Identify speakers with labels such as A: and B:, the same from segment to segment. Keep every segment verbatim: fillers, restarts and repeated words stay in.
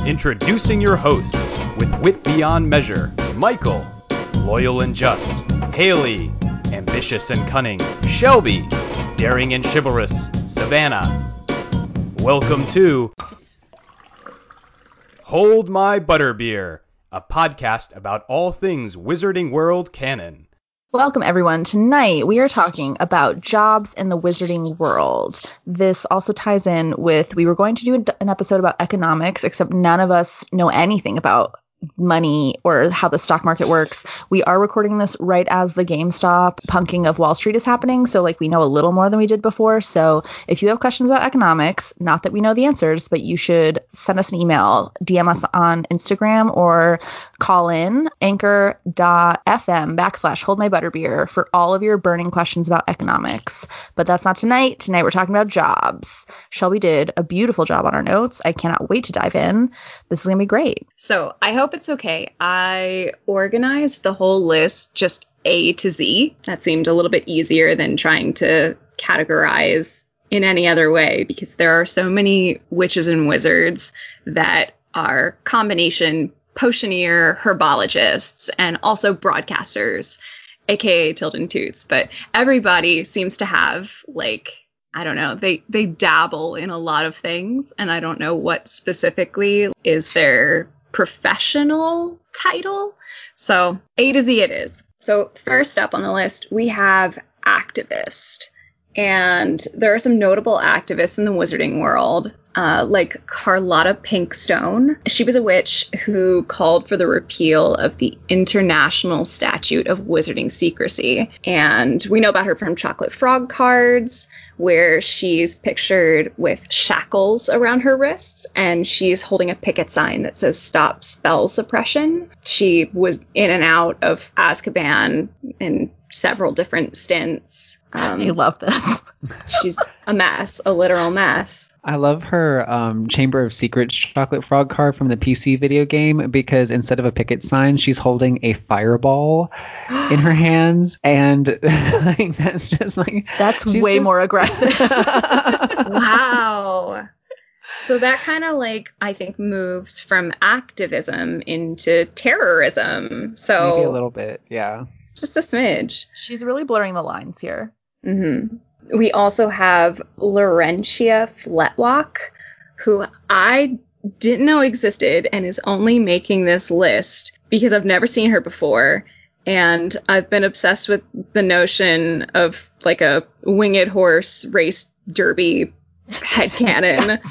A: Introducing your hosts with wit beyond measure, Michael, loyal and just, Haley, ambitious and cunning, Shelby, daring and chivalrous, Savannah. Welcome to Hold My Butterbeer, a podcast about all things Wizarding World canon.
B: Welcome, everyone. Tonight, we are talking about jobs in the wizarding world. This also ties in with, we were going to do an episode about economics, except none of us know anything about money or how the stock market works. We are recording this right as the GameStop punking of Wall Street is happening. So like we know a little more than we did before. So if you have questions about economics, not that we know the answers, but you should send us an email, D M us on Instagram, or call in anchor.fm backslash hold my butterbeer for all of your burning questions about economics. But that's not tonight. Tonight we're talking about jobs. Shelby did a beautiful job on our notes. I cannot wait to dive in. This is going to be great.
C: So I hope it's okay. I organized the whole list just A to Z. That seemed a little bit easier than trying to categorize in any other way, because there are so many witches and wizards that are combination potioneer herbologists and also broadcasters, aka Tilden Toots. But everybody seems to have, like, I don't know, they, they dabble in a lot of things, and I don't know what specifically is their professional title. So A to Z it is. So first up on the list, we have activist. And there are some notable activists in the wizarding world, uh, like Carlotta Pinkstone. She was a witch who called for the repeal of the International Statute of Wizarding Secrecy. And we know about her from Chocolate Frog Cards, where she's pictured with shackles around her wrists, and she's holding a picket sign that says "Stop Spell Suppression." She was in and out of Azkaban in several different stints. Um,
B: I love this.
C: She's a mess, a literal mess.
D: I love her um, Chamber of Secrets Chocolate Frog card from the P C video game, because instead of a picket sign, she's holding a fireball in her hands. And like, that's just like...
B: That's way
D: just...
B: more aggressive.
C: Wow. So that kind of like, I think, moves from activism into terrorism. So
D: maybe a little bit, yeah.
C: Just a smidge.
B: She's really blurring the lines here.
C: Mm-hmm. We also have Laurentia Fletlock, who I didn't know existed and is only making this list because I've never seen her before. And I've been obsessed with the notion of like a winged horse race derby headcanon.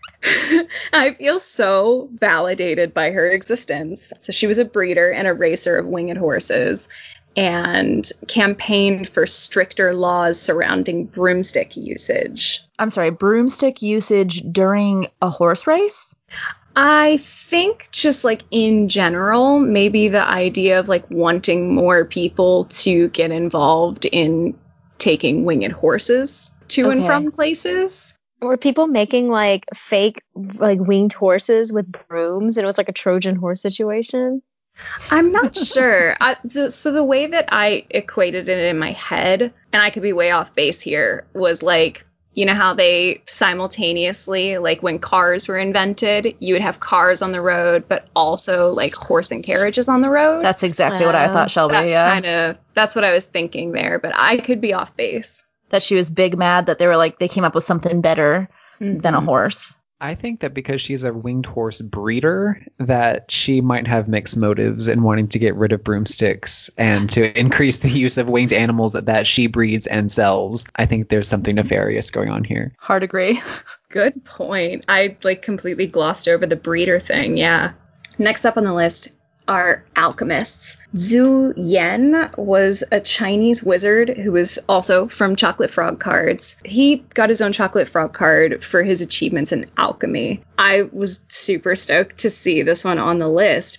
C: I feel so validated by her existence. So she was a breeder and a racer of winged horses, and campaigned for stricter laws surrounding broomstick usage.
B: I'm sorry, broomstick usage during a horse race?
C: I think just like in general, maybe the idea of like wanting more people to get involved in taking winged horses to
B: Okay.
C: and from places.
E: Were people making like fake like winged horses with brooms, and it was like a Trojan horse situation?
C: I'm not sure. I, the, so the way that I equated it in my head, and I could be way off base here, was like, you know how they simultaneously, like when cars were invented, you would have cars on the road, but also like horse and carriages on the road.
B: That's exactly uh, what I thought, Shelby.
C: That's
B: yeah.
C: kind of, that's what I was thinking there, but I could be off base.
B: That she was big mad that they were like, they came up with something better mm-hmm. than a horse.
D: I think that because she's a winged horse breeder, that she might have mixed motives in wanting to get rid of broomsticks and to increase the use of winged animals that, that she breeds and sells. I think there's something nefarious going on here.
B: Hard agree.
C: Good point. I like completely glossed over the breeder thing. Yeah. Next up on the list are alchemists. Zhu Yan was a Chinese wizard who was also from Chocolate Frog Cards. He got his own Chocolate Frog card for his achievements in alchemy. I was super stoked to see this one on the list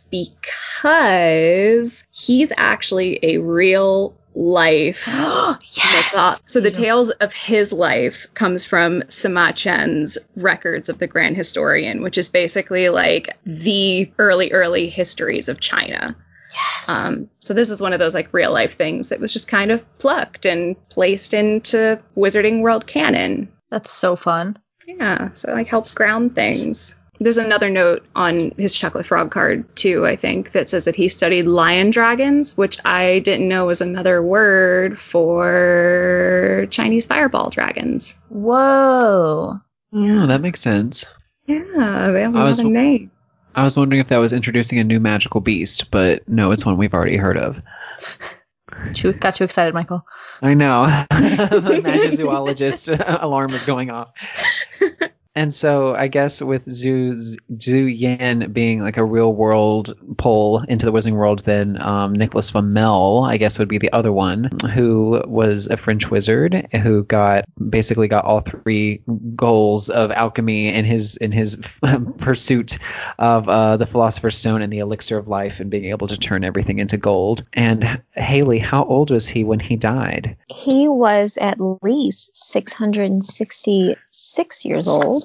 C: because he's actually a real life.
B: Yes.
C: So the tales of his life comes from Sima Chen's Records of the Grand Historian, which is basically like the early, early histories of China.
B: Yes.
C: Um, so this is one of those like real life things that was just kind of plucked and placed into Wizarding World canon.
B: That's so fun.
C: Yeah, so it like helps ground things. There's another note on his chocolate frog card, too, I think, that says that he studied lion dragons, which I didn't know was another word for Chinese fireball dragons.
B: Whoa.
D: Oh, that makes sense.
C: Yeah, they have
D: I was-
C: another name.
D: I was wondering if that was introducing a new magical beast, but no, it's one we've already heard of.
B: Too, got you excited, Michael.
D: I know. The magizoologist alarm was going off. And so I guess with Zhu, Zhu Yan being like a real world pull into the Wizarding World, then um, Nicholas Flamel, I guess, would be the other one, who was a French wizard who got basically got all three goals of alchemy in his in his pursuit of uh, the Philosopher's Stone and the Elixir of Life and being able to turn everything into gold. And Haley, how old was he when he died?
E: He was at least six hundred sixty-six years old.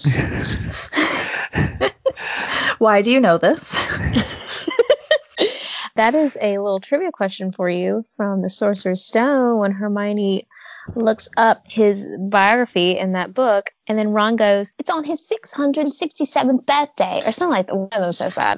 B: Why do you know this?
E: That is a little trivia question for you from the Sorcerer's Stone when Hermione looks up his biography in that book, and then Ron goes, "It's on his six hundred sixty-seventh birthday," or something like that. One of those says that.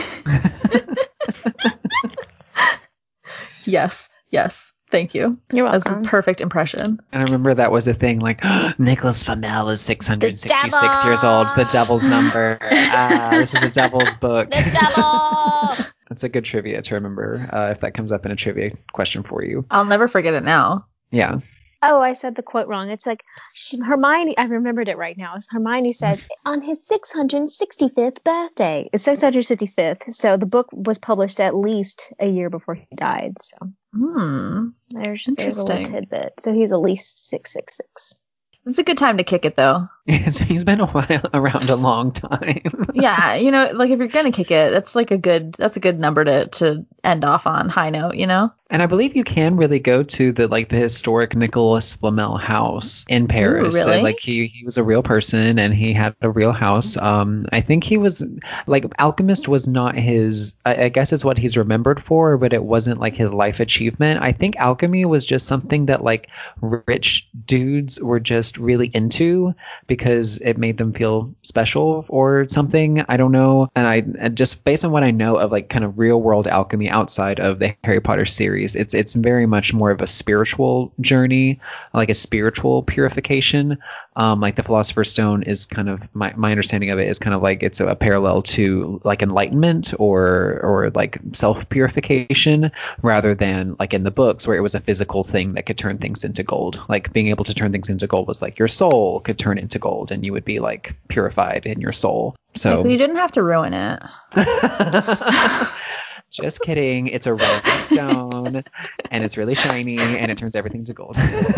B: Yes, yes. Thank you.
E: You're
B: That's
E: welcome.
B: a perfect impression.
D: And I remember that was a thing like, Nicholas Flamel is six hundred sixty-six
E: The
D: years old. The devil's number. Ah, this is the devil's book.
E: The devil!
D: That's a good trivia to remember uh, if that comes up in a trivia question for you.
B: I'll never forget it now.
D: Yeah.
E: Oh, I said the quote wrong. It's like she, Hermione. I remembered it right now. Hermione says on his six hundred sixty-fifth birthday. It's six hundred sixty-fifth. So the book was published at least a year before he died. So
B: Hmm.
E: there's, there's a little
B: Interesting.
E: tidbit. So he's at least six six six.
B: It's a good time to kick it, though.
D: So he's been a while around a long time.
B: Yeah, you know, like if you're gonna kick it, that's like a good that's a good number to to end off on high note, you know?
D: And I believe you can really go to the like the historic Nicholas Flamel house in Paris.
B: Ooh, really?
D: And, like he he was a real person and he had a real house. Um, I think he was like alchemist was not his. I, I guess it's what he's remembered for, but it wasn't like his life achievement. I think alchemy was just something that like rich dudes were just really into because it made them feel special or something. I don't know. And I and just based on what I know of like kind of real world alchemy outside of the Harry Potter series. It's it's very much more of a spiritual journey, like a spiritual purification. Um, like the Philosopher's Stone is kind of my, my understanding of it is kind of like it's a, a parallel to like enlightenment or or like self purification rather than like in the books where it was a physical thing that could turn things into gold. Like being able to turn things into gold was like your soul could turn into gold and you would be like purified in your soul. So
B: Like, you didn't have to ruin it.
D: just kidding. It's a red stone and it's really shiny and it turns everything to gold.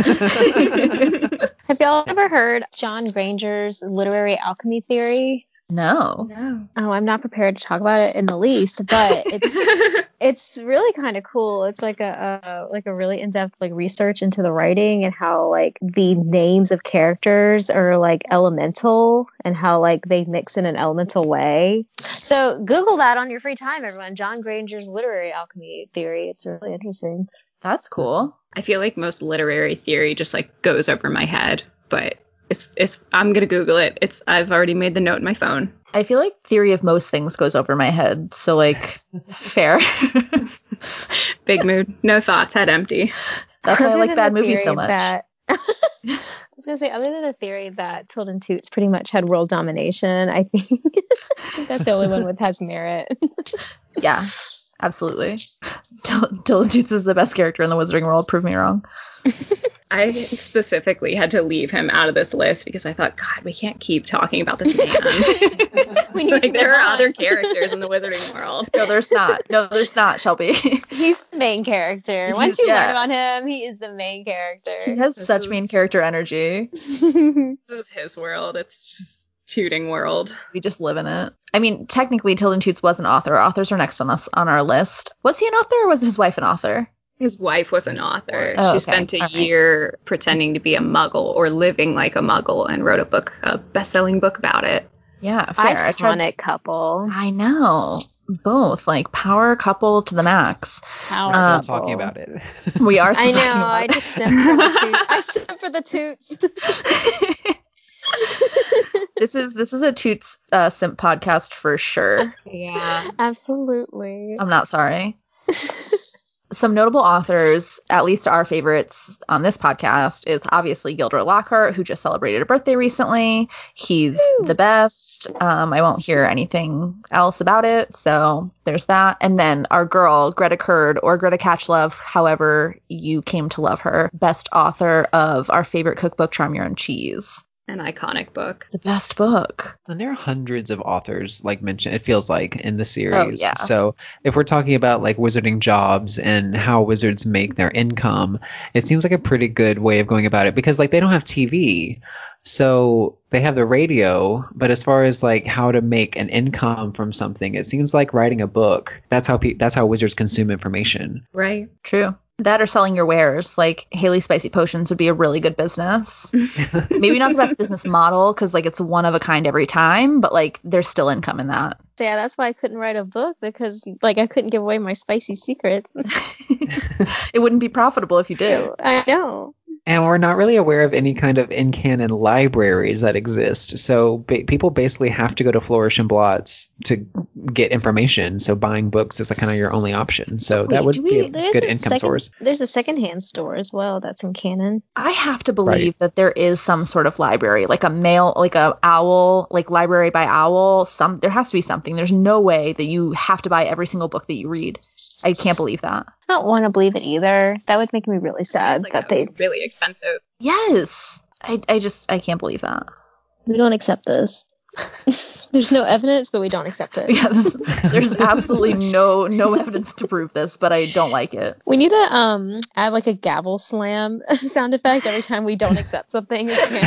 E: Have y'all ever heard John Granger's literary alchemy theory?
B: No.
C: No.
E: Oh, I'm not prepared to talk about it in the least, but it's it's really kind of cool. It's like a, a like a really in-depth like research into the writing and how like the names of characters are like elemental and how like they mix in an elemental way. So Google that on your free time, everyone. John Granger's literary alchemy theory. It's really interesting.
B: That's cool.
C: I feel like most literary theory just like goes over my head, but it's it's I'm gonna Google it. It's I've already made the note in my phone.
B: I feel like theory of most things goes over my head. So like fair.
C: Big mood, no thoughts, head empty.
B: That's why I
E: Other
B: like
E: than
B: bad
E: the
B: movies so
E: theory
B: much.
E: That I was gonna say, other than the theory that Tilden Toots pretty much had world domination, I think, I think that's the only one with has merit.
B: Yeah, absolutely. Dylan Dylan Toots is the best character in the Wizarding World. Prove me wrong.
C: I specifically had to leave him out of this list because I thought, God, we can't keep talking about this man.
E: We need
C: Like,
E: to
C: there
E: move
C: are
E: on.
C: other characters in the Wizarding world.
B: No, there's not. No, there's not, Shelby.
E: He's the main character.
B: He's-
E: Once you
B: yeah.
E: learn about him, he is the main
B: He
E: character.
B: has
C: This
B: such
C: is-
B: main character energy.
C: This is his world. It's just tooting world.
B: We just live in it. I mean, technically, Tilden Toots was an author. Authors are next on us on our list. Was he an author or was his wife an author?
C: His wife was an author.
B: Oh,
C: she
B: okay.
C: spent a
B: All right.
C: year pretending to be a muggle or living like a muggle and wrote a book, a best-selling book about it.
B: Yeah, fair. I tried-
E: Iconic couple.
B: I know. Both. Like, power couple to the max.
E: Power
D: We're
B: Um,
D: still talking
E: couple.
D: about it.
B: We are still
E: I know.
B: talking about
E: I
B: it.
E: just simp for the toots. I simp for the toots.
B: This is this is a Toots uh, Simp podcast for sure.
C: Yeah.
E: Absolutely.
B: I'm not sorry. Some notable authors, at least our favorites on this podcast, is obviously Gilderoy Lockhart, who just celebrated a birthday recently. He's
E: Woo.
B: the best. Um, I won't hear anything else about it, so there's that. And then our girl, Greta Kurd, or Greta Catchlove, however you came to love her, best author of our favorite cookbook, Charm Your Own Cheese.
C: An iconic book.
B: The best book.
D: And there are hundreds of authors, like mentioned, it feels like, in the series.
B: Oh, yeah.
D: So if we're talking about like wizarding jobs and how wizards make their income, it seems like a pretty good way of going about it because like they don't have T V. So they have the radio, but as far as like how to make an income from something, it seems like writing a book. That's how pe- that's how wizards consume information.
C: Right.
B: True. That or selling your wares. Like Haley Spicy Potions would be a really good business. Maybe not the best business model because like it's one of a kind every time, but like there's still income in that.
E: Yeah, that's why I couldn't write a book because like I couldn't give away my spicy secrets.
B: It wouldn't be profitable if you did.
E: I know.
D: And we're not really aware of any kind of in-canon libraries that exist. So ba- people basically have to go to Flourish and Blots to get information. So buying books is kind of your only option. So
B: Wait,
D: that would
B: do
D: be
B: we-
D: a
E: There's
D: good
E: a
D: income
E: second,
D: source.
E: There's a secondhand store as well that's in canon.
B: I have to believe
D: Right.
B: that there is some sort of library, like a mail, like a owl, like library by owl. Some there has to be something. There's no way that you have to buy every single book that you read. I can't believe that.
E: I don't want to believe it either. That would make me really sad
C: It's like
E: that
C: that
E: they
C: would be really expensive.
B: Yes, I, I just I can't believe that.
E: we don't accept this. There's no evidence, but we don't accept it.
B: Yeah, this, there's absolutely no no evidence to prove this, but I don't like it.
E: We need to um add like a gavel slam sound effect every time we don't accept something.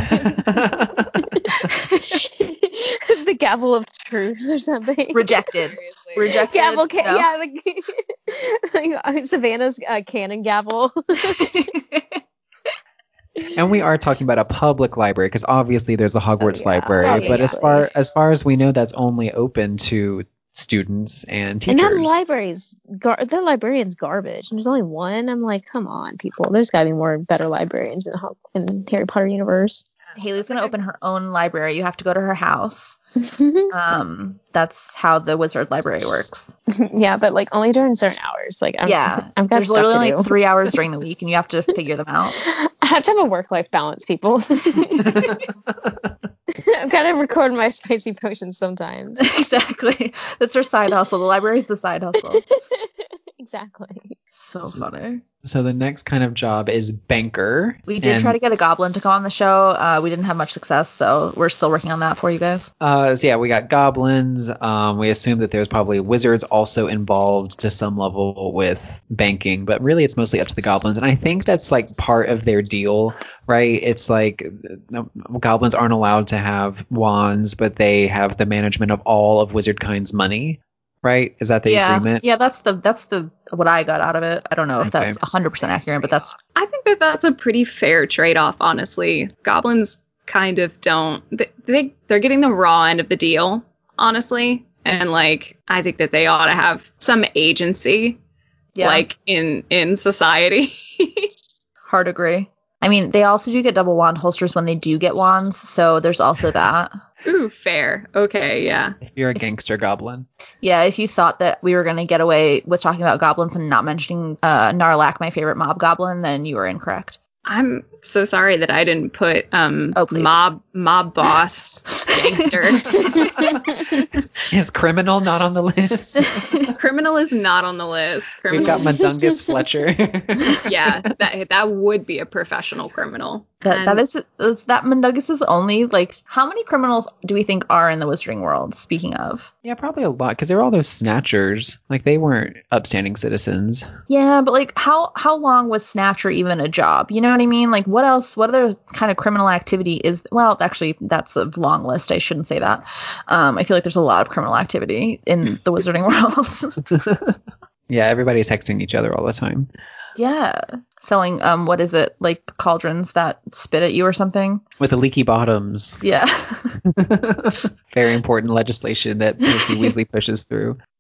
E: The gavel of truth or something.
B: Rejected.
C: Seriously.
B: Rejected.
E: Gavel, ca-
B: No.
E: yeah, like, like uh, Savannah's uh, cannon gavel.
D: And we are talking about a public library because obviously there's a Hogwarts
E: Oh, yeah.
D: library.
B: Oh,
D: but as
E: obviously.
D: far as far as we know, that's only open to students and
E: And
D: teachers.
E: that library's gar- that librarian's garbage. And there's only one. I'm like, come on, people. There's got to be more better librarians in the Ho- in Harry Potter universe.
B: Haley's gonna open her own library. You have to go to her house. Um, that's how the wizard library works.
E: Yeah, but like only during certain hours. Like, I'm,
B: yeah,
E: I've got
B: there's
E: stuff
B: literally
E: to
B: only
E: do.
B: three hours during the week, and you have to figure them out.
E: I have to have a work-life balance, people. I've got to record my spicy potions sometimes.
B: Exactly. That's her side hustle. The library's the side hustle.
E: Exactly.
B: So funny.
D: So the next kind of job is banker.
B: We did
D: And,
B: try to get a goblin to come on the show. Uh, we didn't have much success, so we're still working on that for you guys.
D: Uh, so yeah, we got goblins. Um, we assume that there's probably wizards also involved to some level with banking, but really it's mostly up to the goblins. And I think that's like part of their deal, right? It's like uh, goblins aren't allowed to have wands, but they have the management of all of Wizardkind's money, right? Is that the
B: yeah,
D: agreement?
B: yeah. That's the that's the what I got out of it. I don't know if
D: Okay.
B: that's one hundred percent accurate, but that's
C: I think that that's a pretty fair trade-off, honestly. Goblins kind of don't they, they they're getting the raw end of the deal, honestly. And like I think that they ought to have some agency
B: yeah.
C: like in in society.
B: Hard agree. I mean, they also do get double wand holsters when they do get wands, so there's also that.
C: Ooh, fair. Okay, yeah.
D: If you're a gangster goblin.
B: Yeah, if you thought that we were going to get away with talking about goblins and not mentioning uh, Narlac, my favorite mob goblin, then you were incorrect.
C: I'm so sorry that I didn't put um
B: Oh, please.
C: mob mob boss gangster.
D: Is criminal not on the list?
C: Criminal is not on the list. Criminal,
D: We've got Mundungus Fletcher.
C: yeah, that that would be a professional criminal.
B: That
C: And
B: that is, is that Mundungus is only like how many criminals do we think are in the Wizarding world? Speaking of,
D: Yeah, probably a lot because they're all those snatchers. Like they weren't upstanding citizens.
B: yeah, but like how how long was Snatcher even a job? You know what I mean? Like what else? What other kind of criminal activity is? Well, actually, that's a long list. I shouldn't say that. Um, I feel like there's a lot of criminal activity in the Wizarding world.
D: Yeah, everybody's hexing each other all the time.
B: Yeah, selling um, what is it like cauldrons that spit at you or something?
D: With the leaky bottoms.
B: Yeah.
D: Very important legislation that Percy Weasley pushes through.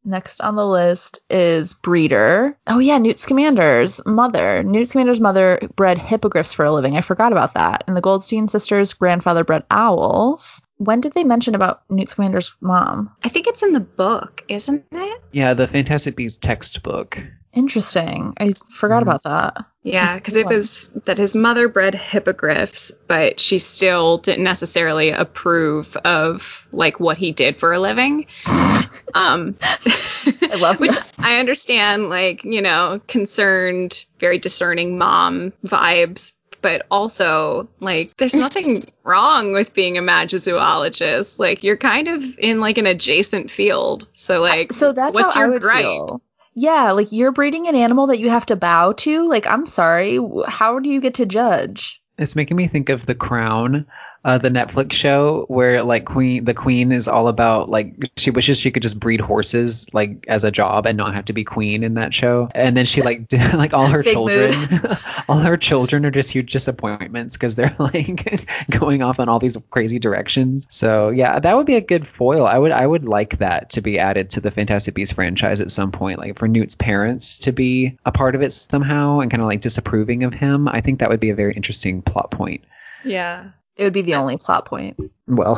B: Next on the list is breeder. Oh yeah, Newt Scamander's mother. Newt Scamander's mother bred hippogriffs for a living. I forgot about that. And the Goldstein sisters' grandfather bred owls. When did they mention about Newt Scamander's mom?
C: I think it's in the book, isn't it?
D: Yeah, the Fantastic Beasts textbook.
B: Interesting. I forgot
D: Mhm.
B: about that.
C: Yeah,
B: That's a
C: because
B: good
C: it
B: one.
C: was that his mother bred hippogriffs, but she still didn't necessarily approve of like what he did for a living. um,
B: I love
C: which
B: that.
C: I understand, like, you know, concerned, very discerning mom vibes. But also, like, there's nothing wrong with being a magizoologist. Like, you're kind of in like an adjacent field. So, like,
B: So that's
C: what's
B: how
C: your
B: I would
C: gripe?
B: feel. Yeah, like you're breeding an animal that you have to bow to. Like, I'm sorry. w- How do you get to judge?
D: It's making me think of The Crown, uh, the Netflix show where like Queen, the Queen is all about like she wishes she could just breed horses like as a job and not have to be queen in that show. And then she like did, like all her
B: Big
D: children,
B: mood.
D: all her children are just huge disappointments because they're like going off on all these crazy directions. So yeah, that would be a good foil. I would I would like that to be added to the Fantastic Beasts franchise at some point, like for Newt's parents to be a part of it somehow and kind of like disapproving of him. I think that would be a very interesting plot point.
C: Yeah.
B: It would be the only plot point.
D: Well,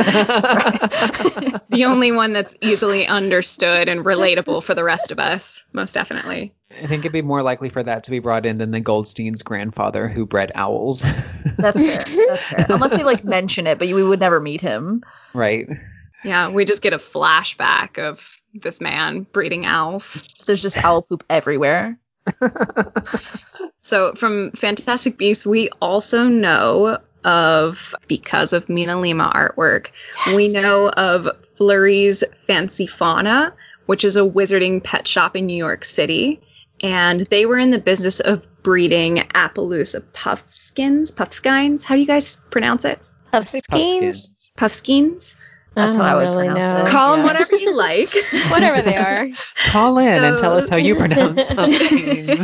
C: The only one that's easily understood and relatable for the rest of us, most definitely.
D: I think it'd be more likely for that to be brought in than the Goldstein's grandfather who bred owls.
B: That's fair. That's fair. Unless they like mention it, but we would never meet him.
D: Right.
C: Yeah, we just get a flashback of this man breeding owls.
B: There's just owl poop everywhere.
C: So from Fantastic Beasts, we also know of, because of Mina Lima artwork, we know of Flurry's Fancy Fauna, which is a wizarding pet shop in New York City. And they were in the business of breeding Appaloosa puffskins. Puffskines? How do you guys pronounce it?
E: Puffskins?
C: Puffskins?
B: That's how I would
E: really
B: pronounce
E: know.
B: it.
C: Call them
B: Yeah.
C: whatever you like.
E: Whatever they are.
D: Call in and
C: So-
D: tell us how you pronounce pumpkins.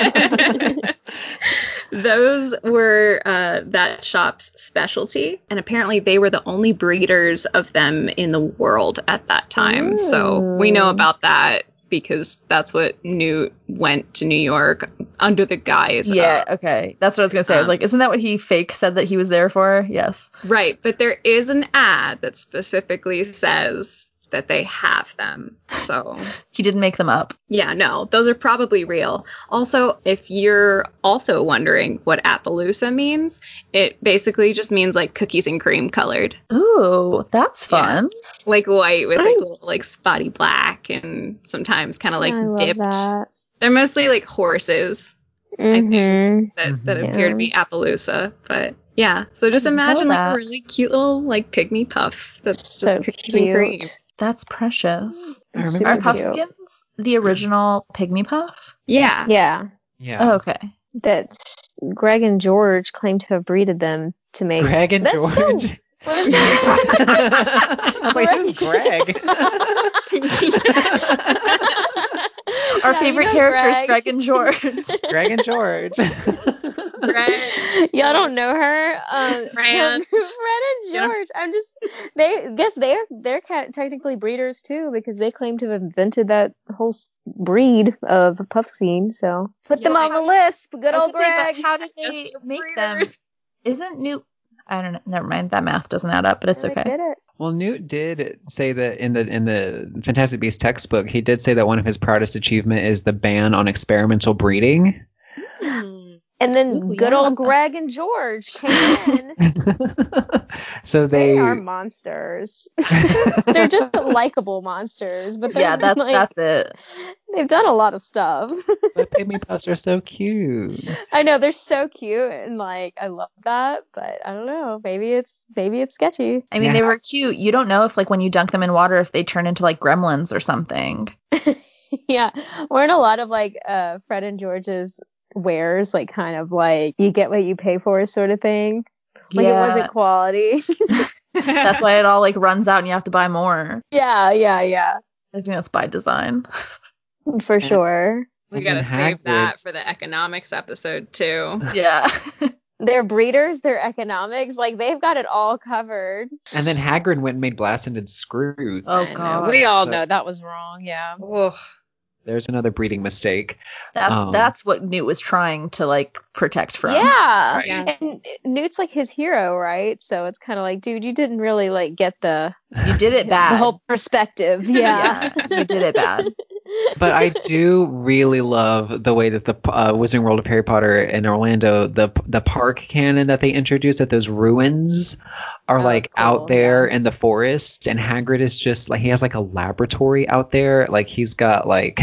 C: Those were uh, that shop's specialty, and apparently they were the only breeders of them in the world at that time. So we know
E: Ooh.
C: about that because that's what Newt went to New York under the guise
B: Yeah,
C: of.
B: okay. That's what I was going to say. I was
C: Um,
B: like, isn't that what he fake said that he was there for? Yes.
C: Right, but there is an ad that specifically says that they have them. So
B: He didn't make them up.
C: yeah, no, those are probably real. Also, if you're also wondering what Appaloosa means, it basically just means like cookies and cream colored.
B: Ooh, that's fun.
C: Like white with like
E: I-
C: little like spotty black and sometimes kind of like
E: I love
C: dipped.
E: that.
C: They're mostly like horses
E: Mhm.
C: that, that
D: Mhm.
C: appear to
E: Yeah.
C: be Appaloosa. But yeah, so just
B: I didn't know
C: imagine like
B: that.
C: a really cute little like pygmy puff that's
E: So
C: just cookies and cream.
E: cute.
B: That's precious.
D: I
E: It's
D: remember
B: Are
E: super
D: that.
E: cute.
B: Puffskins the original pygmy puff?
C: Yeah.
E: Yeah.
D: Yeah.
B: Oh, okay.
E: That Greg and George claim to have breeded them to make.
D: Greg and
E: That's so-
D: George.
E: What is that?
D: I was like, who's Greg?
B: Our
E: Yeah,
B: favorite
E: you know
B: characters,
E: Greg.
B: Greg and George.
D: Greg and George.
C: Greg.
E: Y'all don't know her, um,
C: Fran.
E: Fred and
C: Yeah.
E: George. I'm just they guess they're they're ca- technically breeders too because they claim to have invented that whole s- breed of puffskein. So put them
C: Yeah.
E: on the list. Good
B: I was
E: old
B: gonna say, but
E: Greg.
B: how did
C: Yes,
B: they
C: they're
B: make them?
C: breeders.
B: Isn't Newt? I don't know. Never mind. That math doesn't add up, but it's
E: They
B: okay.
E: did it.
D: Well, Newt did say that in the in the Fantastic Beasts textbook, he did say that one of his proudest achievement is the ban on experimental breeding.
E: And then
B: Ooh,
E: good
B: yeah.
E: old Greg and George came in.
D: So
E: They
D: they,
E: are monsters. They're just likable monsters, but they're
B: Yeah, that's
E: like,
B: that's it.
E: they've done a lot of stuff.
D: but pygmy puffs are so cute.
E: I know they're so cute and like I love that, but I don't know. Maybe it's maybe it's sketchy.
B: I mean,
D: Yeah.
B: they were cute. You don't know if, like, when you dunk them in water, if they turn into like gremlins or something.
E: Yeah, weren't a lot of like uh Fred and George's wares like kind of like you get what you pay for sort of thing. Like
B: yeah,
E: it wasn't quality.
B: that's why it all like runs out and you have to buy more.
E: yeah, yeah, yeah,
B: I think that's by design.
E: for sure.
C: We
D: And
C: gotta
D: then
C: save
D: Hagrid-
C: that for the economics episode too.
B: Yeah.
E: Their breeders, their economics, like they've got it all covered.
D: And then Hagrid went and made Blasted Scrooge.
B: Oh,
E: I know.
B: God.
E: We all
D: So-
E: know that was wrong. Yeah.
C: Ugh.
D: There's another breeding mistake.
B: That's
D: Um,
B: that's what Newt was trying to like protect from.
E: Yeah.
D: Right.
C: Yeah.
E: And Newt's like his hero, right? So it's kind of like, dude, you didn't really like get the
B: You did it bad.
E: the whole perspective. Yeah.
B: Yeah, you did it bad.
D: But I do really love the way that the uh, Wizarding World of Harry Potter in Orlando, the the park canon that they introduced, that those ruins are
E: Oh,
D: like
E: it's cool,
D: out there
E: yeah.
D: in the forest, and Hagrid is just like, he has like a laboratory out there, like he's got like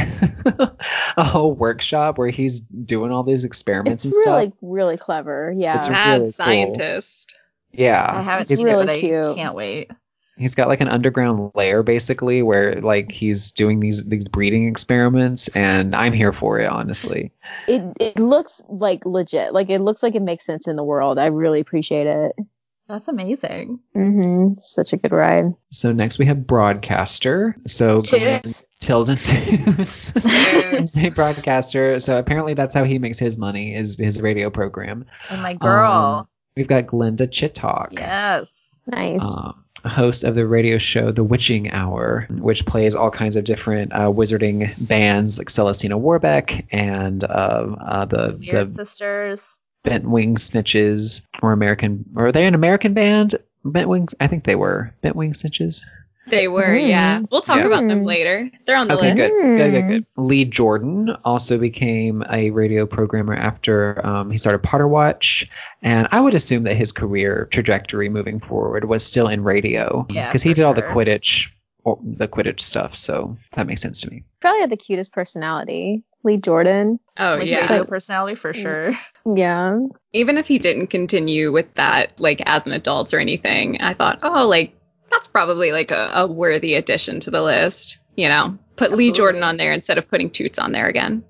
D: a whole workshop where he's doing all these experiments
E: It's
D: and
E: really,
D: stuff.
E: really clever. Yeah.
D: It's
C: Mad
D: really cool.
C: scientist.
D: Yeah,
B: I haven't
E: It's
B: seen
E: really
B: it, but
E: cute.
B: I can't wait.
D: he's got like an underground lair basically where like he's doing these these breeding experiments, and I'm here for it, honestly.
E: It it looks like legit. Like it looks like it makes sense in the world. I really appreciate it.
B: That's amazing.
E: Mm-hmm. Such a good ride.
D: So next we have Broadcaster. So Glenn
E: Toots.
D: Tilden Toots is a broadcaster. So apparently that's how he makes his money, is his radio program.
B: And my girl.
D: Um, we've got Glenda Chittock,
B: Yes.
E: Nice.
D: um, host of the radio show The Witching Hour, which plays all kinds of different uh, wizarding bands like Celestina Warbeck and uh, uh, the
B: Weird
D: the
B: Sisters.
D: Bent Wing Snitches, or American, or are they an American band? Bent Wings, I think they were Bent Wing Snitches.
C: They were,
E: Mm.
C: yeah. We'll talk
D: Yeah.
C: about them later. They're on the
D: Okay,
C: list.
D: good. good, good,
E: Hmm.
D: good. Lee Jordan also became a radio programmer after um, he started Potter Watch, and I would assume that his career trajectory moving forward was still in radio,
B: Yeah,
D: because he
B: for
D: did all the
B: sure.
D: Quidditch, or the Quidditch stuff. So that makes sense to me.
E: Probably had the cutest personality. Lee Jordan.
C: Oh,
B: Like
C: yeah.
B: radio personality for sure.
E: Yeah.
C: Even if he didn't continue with that, like, as an adult or anything, I thought, oh, like, that's probably, like, a, a worthy addition to the list. You know, put Lee
B: Absolutely.
C: Jordan on there instead of putting Toots on there again.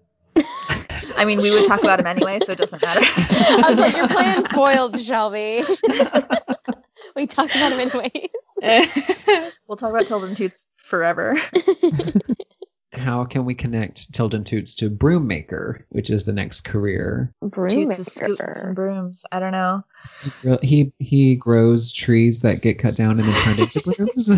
B: I mean, we would talk about him anyway, so it doesn't matter.
E: I was like, you're playing foiled, Shelby. We talked about him anyways.
B: We'll talk about Tilden Toots forever.
D: How can we connect Tilden Toots to Broom Maker, which is the next career?
B: Toots is scooting some brooms. I don't know.
D: He he grows trees that get cut down and then turned into brooms.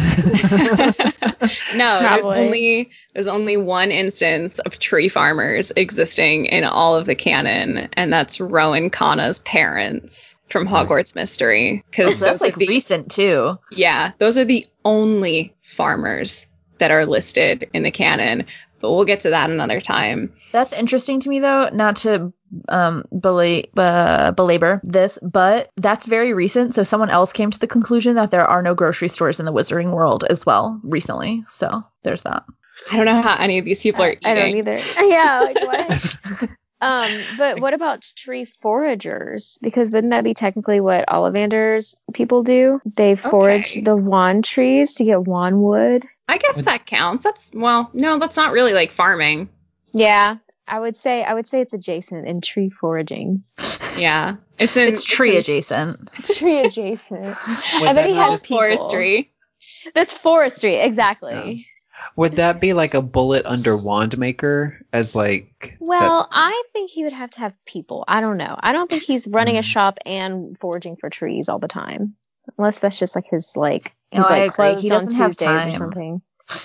C: No, there's
E: Probably.
C: only there's only one instance of tree farmers existing in all of the canon, and that's Rowan Khanna's parents from Hogwarts Mystery.
B: Oh,
C: Because
B: so that's like
C: the,
B: recent too.
C: yeah, those are the only farmers that are listed in the canon. But we'll get to that another time.
B: That's interesting to me, though, not to um, bela- uh, belabor this, but that's very recent. So someone else came to the conclusion that there are no grocery stores in the Wizarding world as well recently. So there's that.
C: I don't know how any of these people are eating.
E: I don't either. Yeah, like what? um, but what about tree foragers? Because wouldn't that be technically what Ollivander's people do? They forage
C: Okay.
E: the wand trees to get wand wood.
C: I guess that counts. That's, well, no, that's not really like farming.
E: Yeah, I would say I would say it's adjacent in tree foraging.
C: Yeah. It's in
B: It's tree
C: in
B: adjacent.
E: Tree adjacent.
D: Would
E: I bet
D: that
E: he
D: not
E: has
D: just-
E: people.
C: forestry.
E: That's forestry, exactly.
D: Would that be like a bullet under Wand Maker as like?
E: Well,
D: that's-
E: I think he would have to have people. I don't know. I don't think he's running a
D: Mm.
E: shop and foraging for trees all the time. Unless that's just like his like
B: No,
E: he's
B: I
E: like
B: agree.
E: closed
B: He
E: on
B: doesn't have
E: Tuesdays or
B: time.
E: something.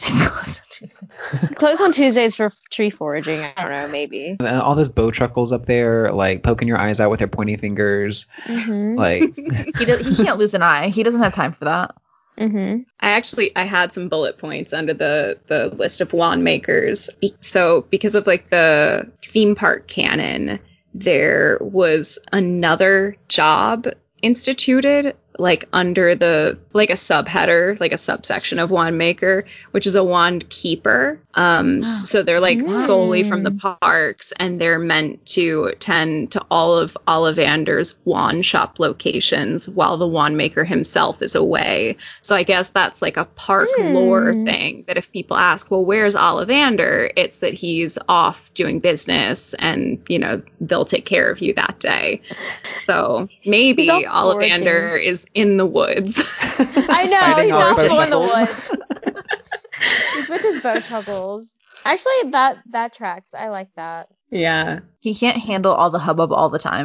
E: Closed on Tuesdays for f- tree foraging. I don't know, maybe.
D: Uh, all those bow truckles up there, like poking your eyes out with their pointy fingers,
E: Mm-hmm.
D: like
B: He, do- he can't lose an eye. He doesn't have time for that.
E: Mm-hmm.
C: I actually I had some bullet points under the the list of wand makers. Be- So because of like the theme park canon, there was another job instituted like under the like a subheader, like a subsection of wand maker, which is a wand keeper. Um, so they're like solely from the parks, and they're meant to tend to all of Ollivander's wand shop locations while the wand maker himself is away. So I guess that's like a park
E: Hmm.
C: lore thing, that if people ask, well, where's Ollivander? It's that he's off doing business, and, you know, they'll take care of you that day. So maybe
E: He's off
C: Ollivander
E: foraging.
C: is in the woods.
E: I know,
D: Fighting
E: he's
D: off
E: out
D: bow
E: in the
D: truckles.
E: woods. He's with his bow troubles. Actually, that that tracks. I like that.
C: Yeah.
B: He can't handle all the hubbub all the time.
E: I know.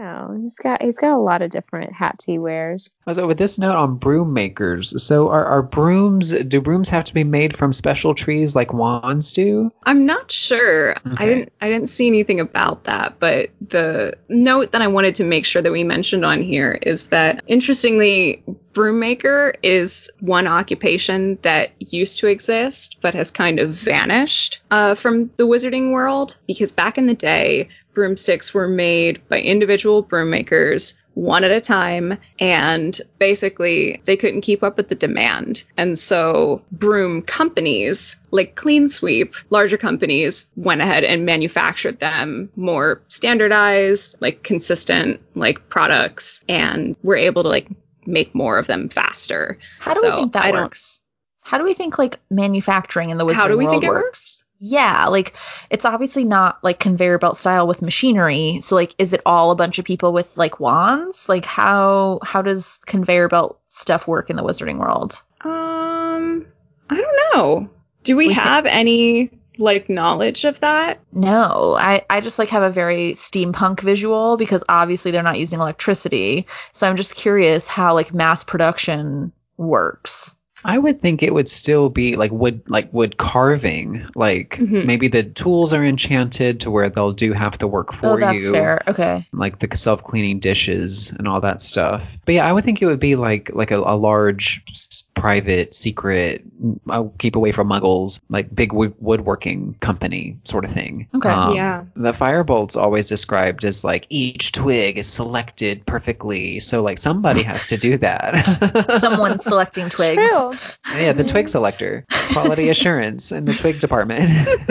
E: Yeah, he's got he's got a lot of different hats he wears.
D: So with this note on broom makers, so are, are brooms, do brooms have to be made from special trees like wands do?
C: I'm not sure.
D: Okay.
C: I didn't I didn't see anything about that, but the note that I wanted to make sure that we mentioned on here is that, interestingly, broom maker is one occupation that used to exist but has kind of vanished uh, from the wizarding world, because back in the day, broomsticks were made by individual broom makers one at a time, and basically they couldn't keep up with the demand. And so broom companies like Clean Sweep, larger companies, went ahead and manufactured them more standardized, like consistent, like products, and were able to like make more of them faster.
B: How do
C: So
B: we think that
C: I don't-
B: works? How do we think like manufacturing in the wizarding
C: How do we
B: world
C: think it
B: works?
C: works?
B: Yeah, like it's obviously not like conveyor belt style with machinery. So like is it all a bunch of people with like wands? Like how how does conveyor belt stuff work in the wizarding world?
C: Um, I don't know. Do we,
B: We thi-
C: have any like knowledge of that?
B: No, I, I just like have a very steampunk visual because obviously they're not using electricity. So I'm just curious how like mass production works.
D: I would think it would still be like wood, like wood carving. Like
C: Mhm.
D: maybe the tools are enchanted to where they'll do half the work for
B: Oh, that's
D: you.
B: fair. Okay.
D: Like the self-cleaning dishes and all that stuff. But yeah, I would think it would be like like a, a large s- private secret, I'll keep away from muggles, like big wood- woodworking company sort of thing.
B: Okay.
C: Yeah.
D: The firebolt's always described as like each twig is selected perfectly. So like somebody has to do that.
B: Someone's selecting
E: It's
B: twigs.
E: true.
D: Yeah, the twig selector, quality assurance in the twig department.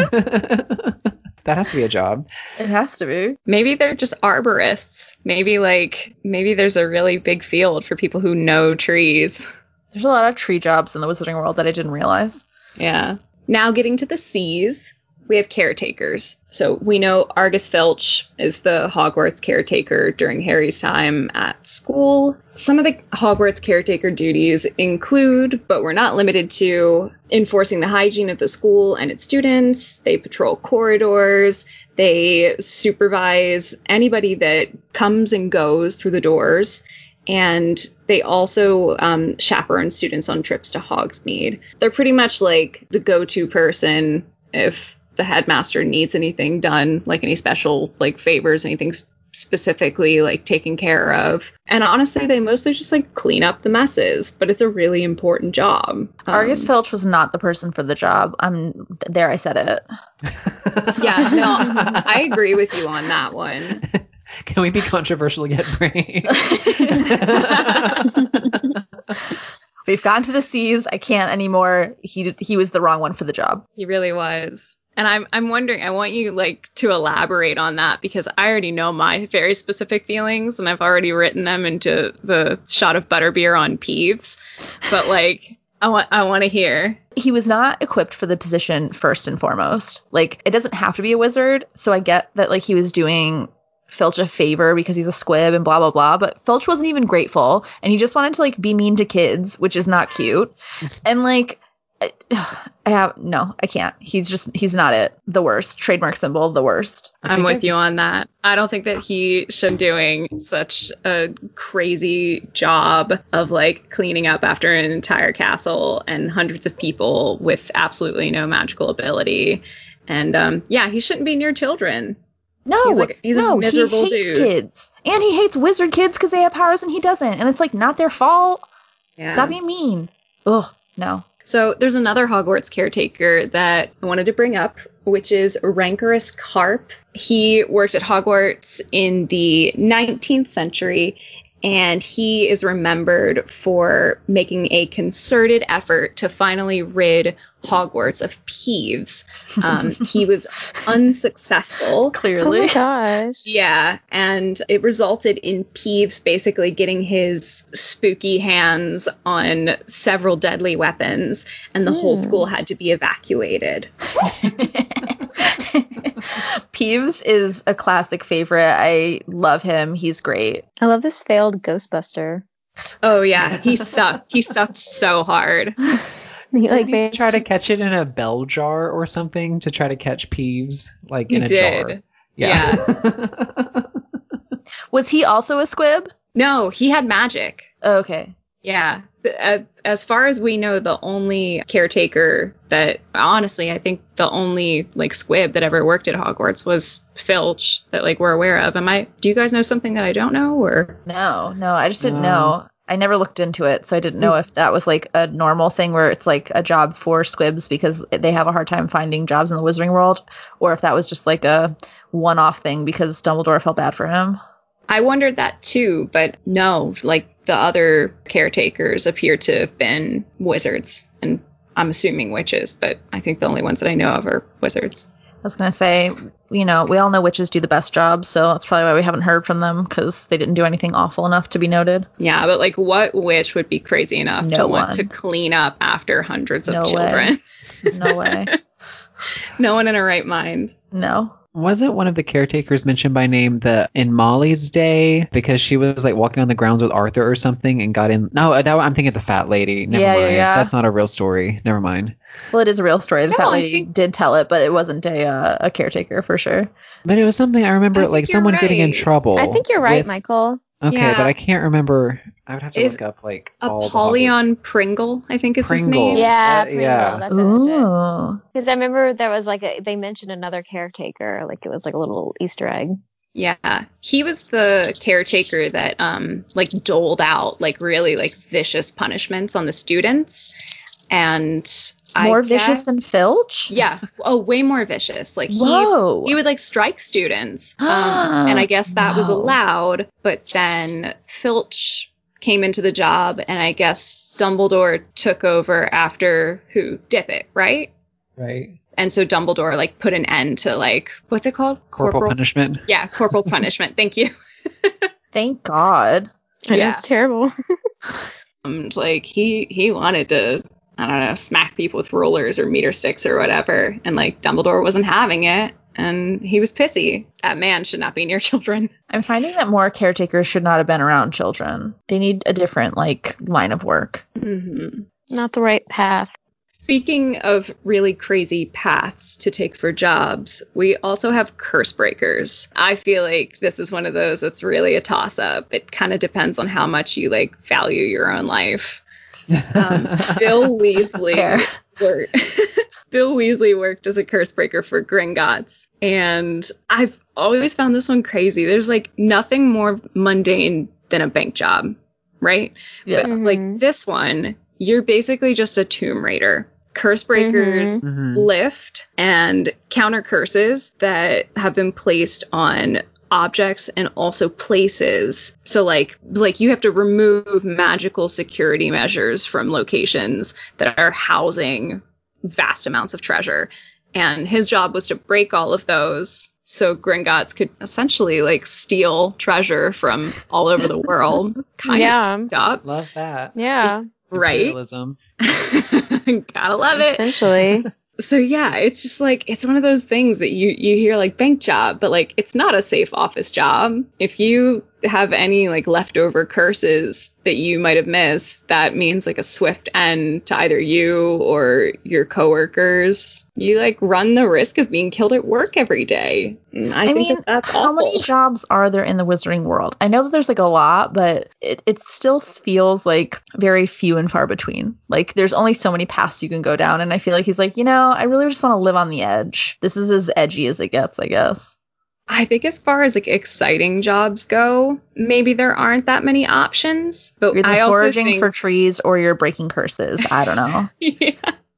D: That has to be a job.
B: It has to be.
C: Maybe they're just arborists. Maybe like maybe there's a really big field for people who know trees.
B: There's a lot of tree jobs in the wizarding world that I didn't realize.
C: Yeah. Now getting to the C's, we have caretakers. So we know Argus Filch is the Hogwarts caretaker during Harry's time at school. Some of the Hogwarts caretaker duties include, but we're not limited to, enforcing the hygiene of the school and its students. They patrol corridors. They supervise anybody that comes and goes through the doors. And they also um, chaperone students on trips to Hogsmeade. They're pretty much like the go-to person if the headmaster needs anything done, like any special like favors, anything s- specifically like taken care of. And honestly, they mostly just like clean up the messes, but it's a really important job. Um,
B: Argus Filch was not the person for the job. I'm there. I said it.
C: Yeah, no, I agree with you on that one.
D: Can we be controversial yet brave?
B: We've gotten to the C's. I can't anymore. He he was the wrong one for the job.
C: He really was. And I'm I'm wondering, I want you like to elaborate on that, because I already know my very specific feelings and I've already written them into the shot of butterbeer on Peeves. But like I want I want to hear.
B: He was not equipped for the position first and foremost. Like it doesn't have to be a wizard, so I get that like he was doing Filch a favor because he's a squib and blah blah blah, but Filch wasn't even grateful and he just wanted to like be mean to kids, which is not cute. And like I, I have no, I can't. He's just he's not it. The worst. Trademark symbol, the worst.
C: I'm with you on that. I don't think that he should be doing such a crazy job of like cleaning up after an entire castle and hundreds of people with absolutely no magical ability. And um yeah, he shouldn't be near children.
B: No,
C: He's like- he's a
B: no,
C: miserable
B: he hates
C: dude.
B: kids. And he hates wizard kids because they have powers and he doesn't. And it's like not their fault.
C: Yeah.
B: Stop being mean. Ugh, no.
C: So there's another Hogwarts caretaker that I wanted to bring up, which is Rancorous Carp. He worked at Hogwarts in the nineteenth century, and he is remembered for making a concerted effort to finally rid Hogwarts of Peeves. Um, he was unsuccessful.
E: Oh
B: Clearly.
E: my gosh.
C: Yeah, and it resulted in Peeves basically getting his spooky hands on several deadly weapons, and the whole
E: Hmm.
C: school had to be evacuated.
B: Peeves is a classic favorite. I love him. He's great.
E: I love this failed Ghostbuster.
C: Oh yeah, he sucked. He sucked so hard.
E: He,
D: Did
E: like,
D: he
E: made-
D: try to catch it in a bell jar or something to try to catch Peeves, like
C: He
D: in a
C: did.
D: jar?
C: Yeah.
B: Was he also a squib?
C: No, he had magic.
B: Okay.
C: Yeah. As far as we know, the only caretaker that, honestly, I think the only, like, squib that ever worked at Hogwarts was Filch that, like, we're aware of. Am I, do you guys know something that I don't know, or?
B: No, no, I just didn't
D: Um,
B: know. I never looked into it, so I didn't know if that was, like, a normal thing where it's, like, a job for squibs because they have a hard time finding jobs in the Wizarding World, or if that was just, like, a one-off thing because Dumbledore felt bad for him.
C: I wondered that too, but no, like the other caretakers appear to have been wizards, and I'm assuming witches, but I think the only ones that I know of are wizards.
B: I was going to say, you know, we all know witches do the best job, so that's probably why we haven't heard from them, because they didn't do anything awful enough to be noted.
C: Yeah, but like what witch would be crazy enough
B: No
C: to
B: one.
C: want to clean up after hundreds of
B: No
C: children?
B: way. No way.
C: No one in her right mind.
B: No.
D: Wasn't one of the caretakers mentioned by name that in Molly's day, because she was like walking on the grounds with Arthur or something and got in? No, that, I'm thinking of the fat lady. Never
B: Yeah, yeah,
D: mind.
B: yeah.
D: That's not a real story. Never mind.
B: Well, it is a real story. The
C: No,
B: fat
C: I
B: lady
C: think-
B: did tell it, but it wasn't a uh, a caretaker for sure.
D: But it was something I remember,
C: I
D: like
C: think you're
D: someone getting in
C: right.
D: trouble.
E: I think you're right,
D: with-
E: Michael.
D: Okay,
C: Yeah.
D: but I can't remember. I would have to
C: Is
D: look up like all the Hogwarts-
C: Apollyon Pringle, I think is his
D: Pringle.
C: name.
E: Yeah,
D: Uh,
E: Pringle.
D: yeah.
E: That's it. That's it.
B: Ooh.
E: Because I remember there was like a, they mentioned another caretaker, like it was like a little Easter egg.
C: Yeah, he was the caretaker that um like doled out like really like vicious punishments on the students, and
B: More
C: I
B: vicious
C: guess-
B: than Filch?
C: yeah, oh, way more vicious. Like he
B: Whoa.
C: he would like strike students, um, and I guess that was
B: Wow.
C: allowed. But then Filch came into the job, and I guess Dumbledore took over after who Dippet, right?
D: Right.
C: And so Dumbledore like put an end to like what's it called?
D: Corporal, punishment.
C: Yeah, corporal punishment. Thank you.
B: Thank God.
E: I know
C: Yeah.
E: it's terrible.
C: Um, like he he wanted to, I don't know, smack people with rulers or meter sticks or whatever, and like Dumbledore wasn't having it, and he was pissy. That man should not be near children.
B: I'm finding that more caretakers should not have been around children. They need a different, like, line of work.
C: Mm-hmm.
E: Not the right path.
C: Speaking of really crazy paths to take for jobs, we also have curse breakers. I feel like this is one of those that's really a toss-up. It kind of depends on how much you like value your own life. Um, Bill Weasley
B: Fair.
C: worked. Bill Weasley worked as a curse breaker for Gringotts, and I've always found this one crazy. There's like nothing more mundane than a bank job, right?
B: Yeah.
C: But
E: Mhm.
C: like this one, you're basically just a tomb raider. Curse breakers
D: Mhm.
C: lift and counter curses that have been placed on objects and also places. So like like you have to remove magical security measures from locations that are housing vast amounts of treasure. And his job was to break all of those so Gringotts could essentially like steal treasure from all over the world. Kind
E: Yeah.
C: of up,
D: Love that.
E: Yeah.
C: right?
D: Imperialism.
C: Gotta love it.
E: Essentially.
C: So yeah, it's just like it's one of those things that you you hear like bank job, but like it's not a safe office job. If you have any like leftover curses that you might have missed, that means like a swift end to either you or your coworkers. You like run the risk of being killed at work every day. And I,
B: I
C: think
B: mean,
C: that that's
B: how
C: awful.
B: many jobs are there in the Wizarding World? I know that there's like a lot, but it, it still feels like very few and far between. Like there's only so many paths you can go down. And I feel like he's like, you know, I really just want to live on the edge. This is as edgy as it gets, I guess.
C: I think as far as like exciting jobs go, maybe there aren't that many options. But
B: You're
C: I
B: either
C: also
B: foraging
C: think
B: for trees or you're breaking curses. I don't know.
C: yeah.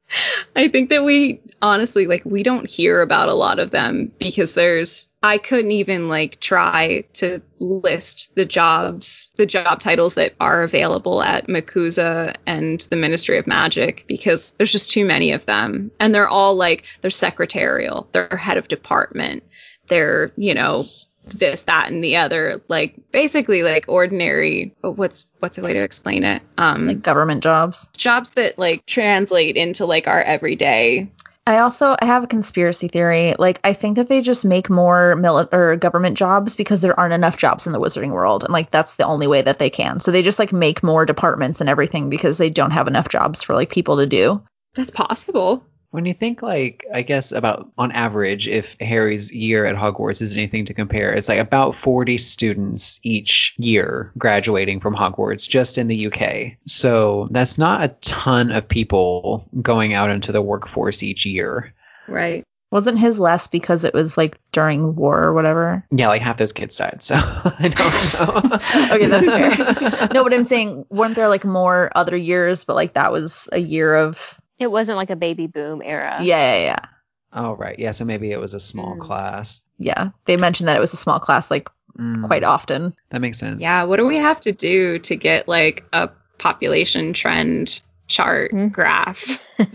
C: I think that we honestly like we don't hear about a lot of them because there's I couldn't even like try to list the jobs, the job titles that are available at MACUSA and the Ministry of Magic because there's just too many of them. And they're all like they're secretarial, they're head of department, they're, you know, this, that, and the other, like basically like ordinary, but what's what's a way to explain it? Um
B: Like government jobs.
C: jobs that like translate into like our everyday.
B: I also I have a conspiracy theory. Like I think that they just make more mili- or government jobs because there aren't enough jobs in the Wizarding World, and like that's the only way that they can. So they just like make more departments and everything because they don't have enough jobs for like people to do.
C: That's possible.
D: When you think, like, I guess about on average, if Harry's year at Hogwarts is anything to compare, it's like about forty students each year graduating from Hogwarts just in the U K. So that's not a ton of people going out into the workforce each year.
C: Right.
B: Wasn't his less because it was like during war or whatever?
D: Yeah, like half those kids died, so I don't know.
B: Okay, that's fair. No, but I'm saying, weren't there like more other years, but like that was a year of...
E: It wasn't like a baby boom era.
B: Yeah, yeah, yeah.
D: Oh, right. Yeah, so maybe it was a small
C: Mm.
D: class.
B: Yeah, they mentioned that it was a small class like
D: Mm,
B: quite often.
D: that makes sense.
C: Yeah, what do we have to do to get like a population trend chart
E: Hmm.
C: graph of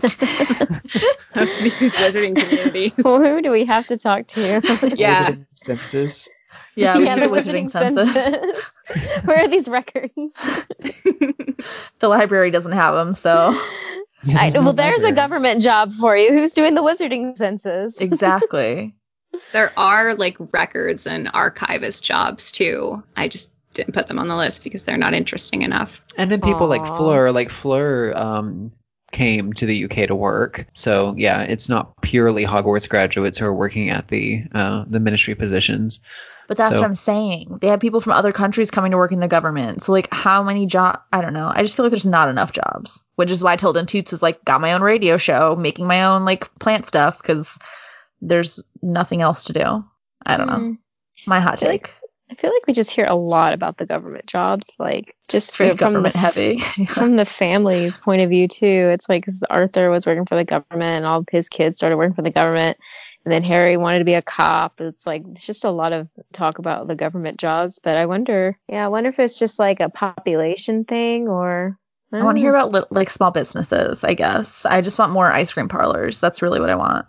C: these wizarding communities?
E: Who do we have to talk to?
C: Yeah.
D: Wizarding census.
B: Yeah, we
E: Yeah,
B: need
E: the
B: a wizarding census.
E: Where are these records?
B: The library doesn't have them, so...
D: Yeah,
E: I,
D: there's no
E: well, there's a
D: library.
E: government job for you. Who's doing the wizarding census?
B: Exactly.
C: There are like records and archivist jobs too. I just didn't put them on the list because they're not interesting enough.
D: And then people like
E: Aw.
D: Fleur, like Fleur um, came to the U K to work. So yeah, it's not purely Hogwarts graduates who are working at the uh, the ministry positions.
B: But that's
D: So-
B: what I'm saying. They have people from other countries coming to work in the government. So, like, how many jobs? I don't know. I just feel like there's not enough jobs, which is why Tilden Toots was like, got my own radio show, making my own, like, plant stuff, because there's nothing else to do. I don't know.
E: Mm.
B: My hot
E: I feel
B: take.
E: like- I feel like we just hear a lot about the government jobs, like just
B: It's very
E: from the
B: government heavy.
E: from the family's point of view too. It's like 'cause Arthur was working for the government, and all of his kids started working for the government, and then Harry wanted to be a cop. It's like it's just a lot of talk about the government jobs. But I wonder, yeah, I wonder if it's just like a population thing, or
B: I want to hear about, li- like, small businesses, I guess. I just want more ice cream parlors. That's really what I want.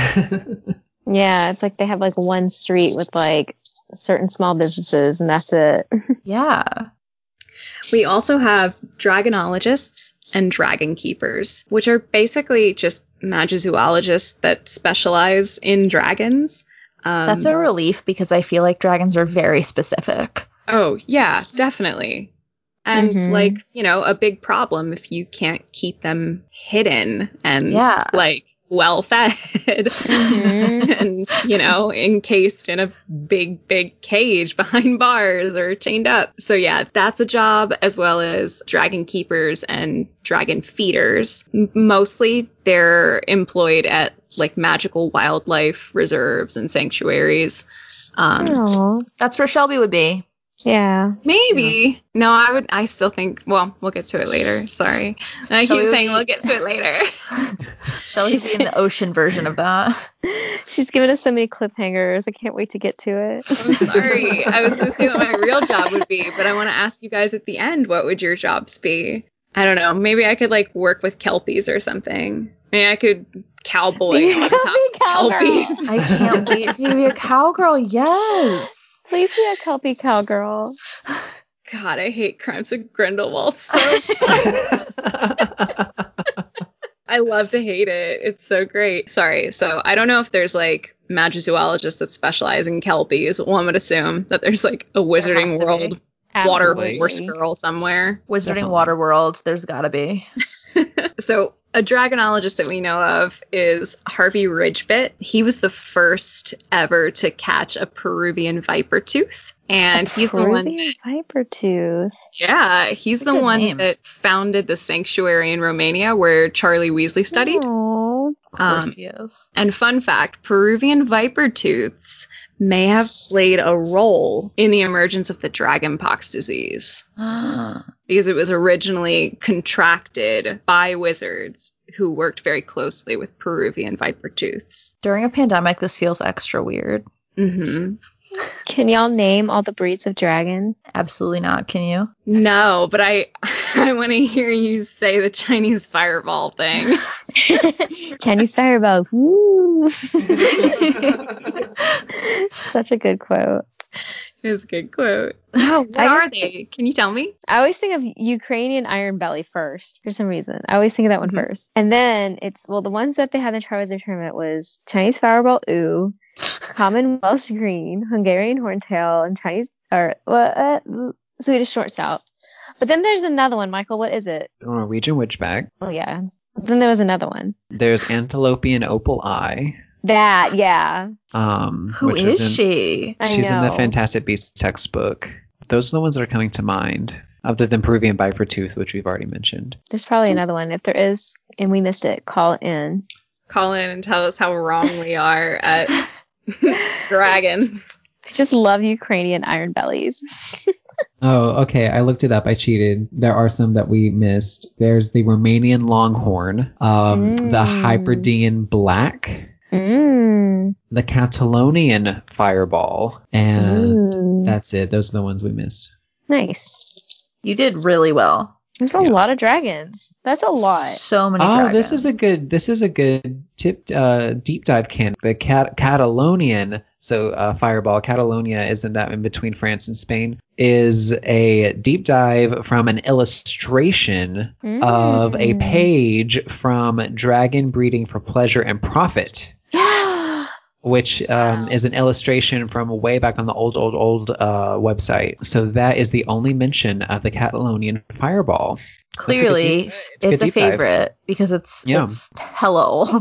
E: Yeah, it's like they have like one street with like certain small businesses, and that's it.
B: Yeah.
C: We also have dragonologists and dragon keepers, which are basically just magizoologists that specialize in dragons. Um,
B: That's a relief because I feel like dragons are very specific.
C: Oh, yeah, definitely. And,
E: Mhm.
C: like, you know, a big problem if you can't keep them hidden and,
B: Yeah.
C: like, well fed
E: Mhm.
C: and, you know, encased in a big, big cage behind bars or chained up. So, yeah, that's a job, as well as dragon keepers and dragon feeders. M- Mostly they're employed at, like, magical wildlife reserves and sanctuaries. Um,
E: Aw.
B: That's where Shelby would be.
E: Yeah.
C: Maybe. No, I would. I still think. Well, we'll get to it later. Sorry. And I
B: Shall
C: keep
B: we
C: saying
B: be-
C: we'll get to it later.
B: Shelby would be in the ocean version of that.
E: She's given us so many cliffhangers. I can't wait to get to it.
C: I'm sorry. I was going to say what my real job would be, but I want to ask you guys at the end, what would your jobs be? I don't know. Maybe I could like work with kelpies or something. Maybe I could cowboy
E: Be a
C: on top
E: kelpie
C: of
E: cowgirl.
C: kelpies.
B: I can't wait for you to be a cowgirl. Yes.
E: Please be a kelpie cowgirl.
C: God, I hate Crimes of Grindelwald so I love to hate it. It's so great. Sorry. So I don't know if there's like magizoologists that specialize in kelpies. One would assume that there's like a
B: has
C: wizarding
B: to
C: world
B: be.
C: water
E: Absolutely.
C: horse girl somewhere.
B: Wizarding
D: Definitely.
B: Water World. There's gotta be.
C: So a dragonologist that we know of is Harvey Ridgebit. He was the first ever to catch a Peruvian viper tooth. And he's the one
E: Peruvian viper tooth.
C: Yeah, he's
B: That's a
C: the
B: good
C: one
B: name.
C: that founded the sanctuary in Romania where Charlie Weasley studied.
E: Aw.
B: Of course
C: Um,
B: he is.
C: And fun fact, Peruvian viper tooths may have played a role in the emergence of the dragonpox disease because it was originally contracted by wizards who worked very closely with Peruvian viper tooths.
B: During a pandemic, this feels extra weird.
C: hmm
E: Can y'all name all the breeds of dragon?
B: Absolutely not. Can you?
C: No, but I I want to hear you say the Chinese fireball thing.
E: Chinese fireball. Woo. Such a good quote.
C: It's a good quote. Oh, what
E: I
C: are
E: just-
C: they? Can you tell me?
E: I always think of Ukrainian iron belly first for some reason. I always think of that one
C: Mhm.
E: first. And then it's, well, the ones that they had in the Triwizard Tournament was Chinese fireball ooh, common Welsh green, Hungarian horntail, and Chinese, or what, uh, Swedish short stout. But then there's another one, Michael. What is it?
D: Norwegian Witchback.
E: Oh, yeah. Then there was another one.
D: There's Antilopian Opal Eye.
E: That, yeah.
D: Um,
B: Who
D: which
B: is
D: in,
B: she?
E: I
D: She's in the
E: know.
D: Fantastic Beasts textbook. Those are the ones that are coming to mind, other than Peruvian Viper Tooth, which we've already mentioned.
E: There's probably another one. If there is, and we missed it, call in.
C: Call in and tell us how wrong we are at dragons.
E: I just love Ukrainian iron bellies.
F: Oh, okay. I looked it up. I cheated. There are some that we missed. There's the Romanian Longhorn, um,
E: Mm.
F: the Hyperdean Black,
E: Mm.
D: The Catalonian Fireball.
F: and
E: Ooh.
F: that's it. Those are the ones we missed.
E: Nice.
B: You did really well.
E: There's a
D: Yeah.
E: lot of dragons. That's a lot.
B: So many
D: Oh,
B: dragons.
D: this is a good. This is a good tip. Uh, deep dive can the Cat- Catalonian. So uh, Fireball, Catalonia, isn't that in between France and Spain? Is a deep dive from an illustration of a
E: Mm.
D: page from Dragon Breeding for Pleasure and Profit,
E: Yes.
D: which um, is an illustration from way back on the old, old, old uh, website. So that is the only mention of the Catalonian Fireball.
B: Clearly,
D: It's a good
B: it's a
D: deep dive.
B: favorite because it's
D: Yeah.
B: it's hella old.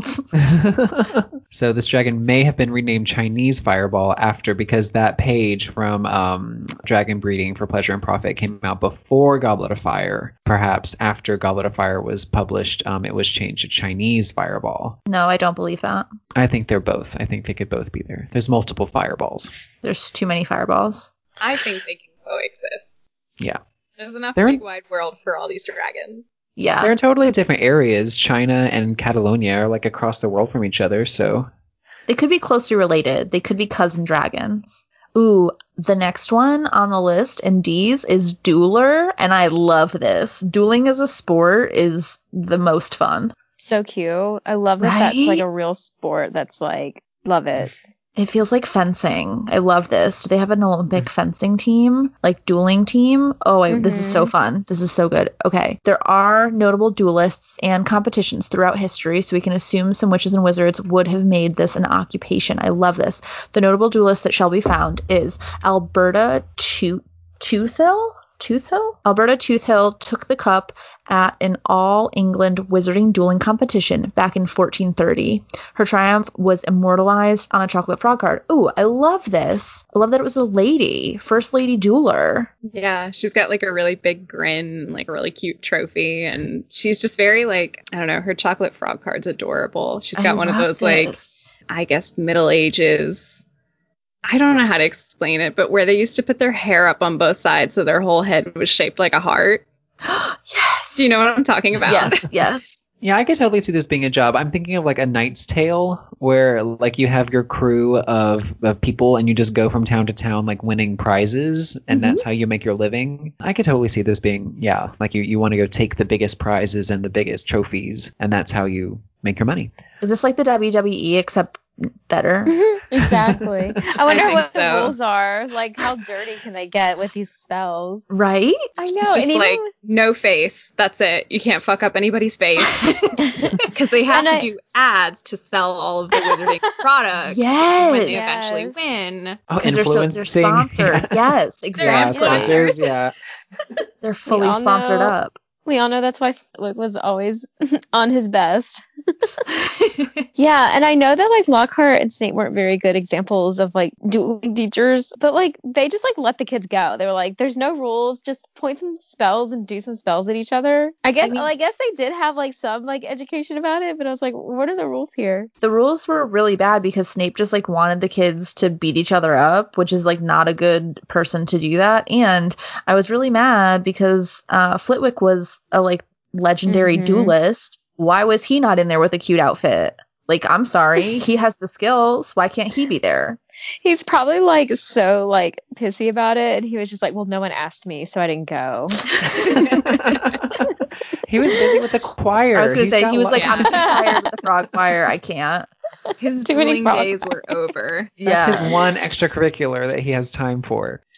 D: So this dragon may have been renamed Chinese Fireball after, because that page from um, Dragon Breeding for Pleasure and Profit came out before Goblet of Fire. Perhaps after Goblet of Fire was published, um, it was changed to Chinese Fireball.
B: No, I don't believe that.
D: I think they're both. I think they could both be there. There's multiple fireballs.
B: There's too many fireballs.
C: I think they can coexist.
D: Yeah.
C: There's enough
D: They're-
C: big wide world for all these dragons.
B: Yeah.
D: They're in totally different areas. China and Catalonia are like across the world from each other, so...
B: They could be closely related. They could be cousin dragons. Ooh, the next one on the list in D's is Dueler, and I love this. Dueling as a sport is the most fun.
E: So cute. I love that that's like
B: Right?
E: a real sport. That's like, love it.
B: It feels like fencing. I love this. Do they have an Olympic fencing team? Like dueling team? Oh, I, this is so fun. This is so good. Okay. There are notable duelists and competitions throughout history, so we can assume some witches and wizards would have made this an occupation. I love this. The notable duelist that shall be found is Alberta to- Toothill? Toothill? Alberta Toothill took the cup at an All England Wizarding Dueling competition back in fourteen thirty. Her triumph was immortalized on a chocolate frog card. Ooh, I love this. I love that it was a lady. First lady dueler.
C: Yeah, she's got like a really big grin, like a really cute trophy, and she's just very like, I don't know, her chocolate frog card's adorable. She's got
B: I
C: one of
B: love
C: those like,
B: this.
C: I guess, Middle Ages. I don't know how to explain it, but where they used to put their hair up on both sides so their whole head was shaped like a heart.
B: Yes.
C: Do you know what I'm talking about?
B: Yes, yes.
D: Yeah, I could totally see this being a job. I'm thinking of like a Knight's Tale, where like you have your crew of, of people and you just go from town to town like winning prizes, and that's how you make your living. I could totally see this being, yeah, like you, you want to go take the biggest prizes and the biggest trophies, and that's how you make your money.
B: Is this like the W W E except better?
E: Exactly. I wonder
C: think
E: what
C: so.
E: the rules are. Like, how dirty can they get with these spells?
B: Right?
E: I know.
C: It's just
E: and even
C: like
E: with-
C: no face. That's it. You can't fuck up anybody's face because they have
E: And
C: to
E: I-
C: do ads to sell all of the wizarding products
B: Yes.
C: when they eventually
E: Yes.
C: win.
D: Oh,
B: Because they're, so, they're
D: influencing.
B: sponsored. Yes,
D: Yeah,
B: exactly.
D: sponsors. Yeah.
B: They're fully
E: all
B: sponsored
E: know-
B: up.
E: we all know that's why Flitwick was always on his best. Yeah, and I know that like Lockhart and Snape weren't very good examples of like dueling teachers, but like they just like let the kids go. They were like, "There's no rules, just point some spells and do some spells at each other." I guess,
B: I mean-
E: well, I guess they did have like some like education about it, but I was like, "What are the rules here?"
B: The rules were really bad because Snape just like wanted the kids to beat each other up, which is like not a good person to do that. And I was really mad because uh, Flitwick was a like legendary
E: Mhm.
B: duelist. Why was he not in there with a cute outfit? Like, I'm sorry, he has the skills. Why can't he be there?
E: He's probably like so like pissy about it, and he was just like, "Well, no one asked me, so I didn't go."
D: He was busy with the choir.
B: I was gonna
D: He's
B: say
D: got
B: he was
D: lo-
B: like,
C: Yeah.
B: I'm too tired with the frog choir. I can't.
C: His
E: Too many
C: dueling
E: frogs.
C: days were over.
D: That's
B: Yeah.
D: his one extracurricular that he has time for.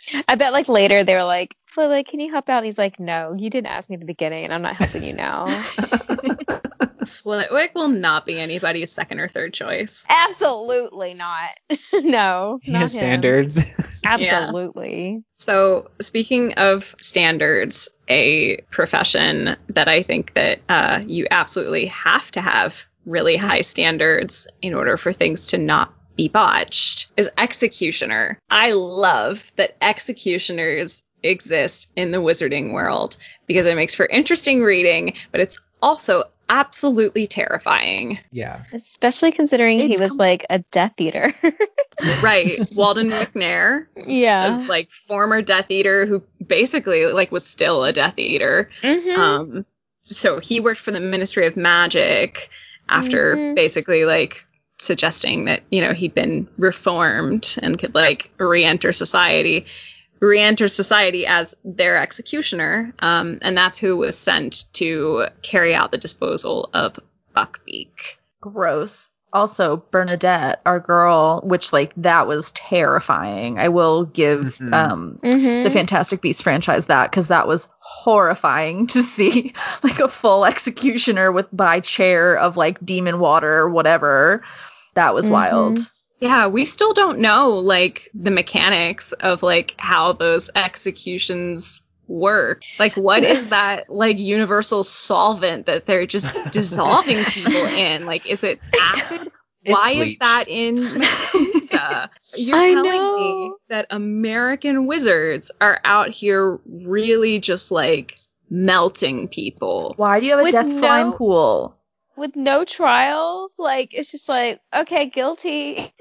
E: I bet like later they were like, Flitwick, can you help out? And he's like, no, you didn't ask me at the beginning and I'm not helping you now.
C: Flitwick will not be anybody's second or third choice.
E: Absolutely not. No,
D: He
E: not
D: has
E: him.
D: standards.
E: Absolutely.
C: So speaking of standards, a profession that I think that uh, you absolutely have to have really high standards in order for things to not be botched is executioner. I love that executioners exist in the wizarding world because it makes for interesting reading, but it's also absolutely terrifying.
D: Yeah.
E: Especially considering
B: It's
E: he was
B: com-
E: like a Death Eater.
C: Right. Walden McNair,
E: Yeah.
C: a, like former Death Eater who basically like was still a Death Eater.
E: Mhm.
C: Um, so he worked for the Ministry of Magic after
E: Mhm.
C: basically like suggesting that, you know, he'd been reformed and could like re-enter society, re-enter society as their executioner. Um, and that's who was sent to carry out the disposal of Buckbeak.
B: Gross. Also, Bernadette, our girl, which like that was terrifying. I will give
D: Mhm.
B: um
E: Mhm.
B: the Fantastic Beasts franchise that because that was horrifying to see like a full executioner with by chair of like demon water or whatever. That was
E: Mhm.
B: wild.
C: Yeah, we still don't know like the mechanics of like how those executions work. Like what is that like universal solvent that they're just dissolving people in? Like is it acid?
D: It's
C: Why is
D: bleach.
C: that in Medusa? You're
E: I
C: telling
E: know.
C: me that American wizards are out here really just like melting people.
B: Why do you have a
E: With
B: death slime
E: no-
B: pool?
E: With no trials, like it's just like, okay, guilty.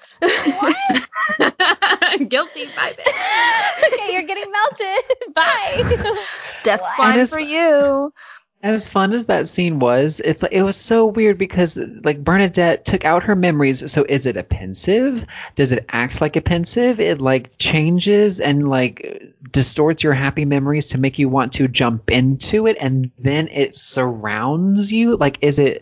C: Guilty by bitch.
E: Okay, you're getting melted. Bye.
B: Death
E: What?
B: slime
D: And it's-
B: for you.
D: As fun as that scene was, it's like it was so weird because like Bernadette took out her memories. So is it a pensive? Does it act like a pensive? It like changes and like distorts your happy memories to make you want to jump into it, and then it surrounds you. Like, is it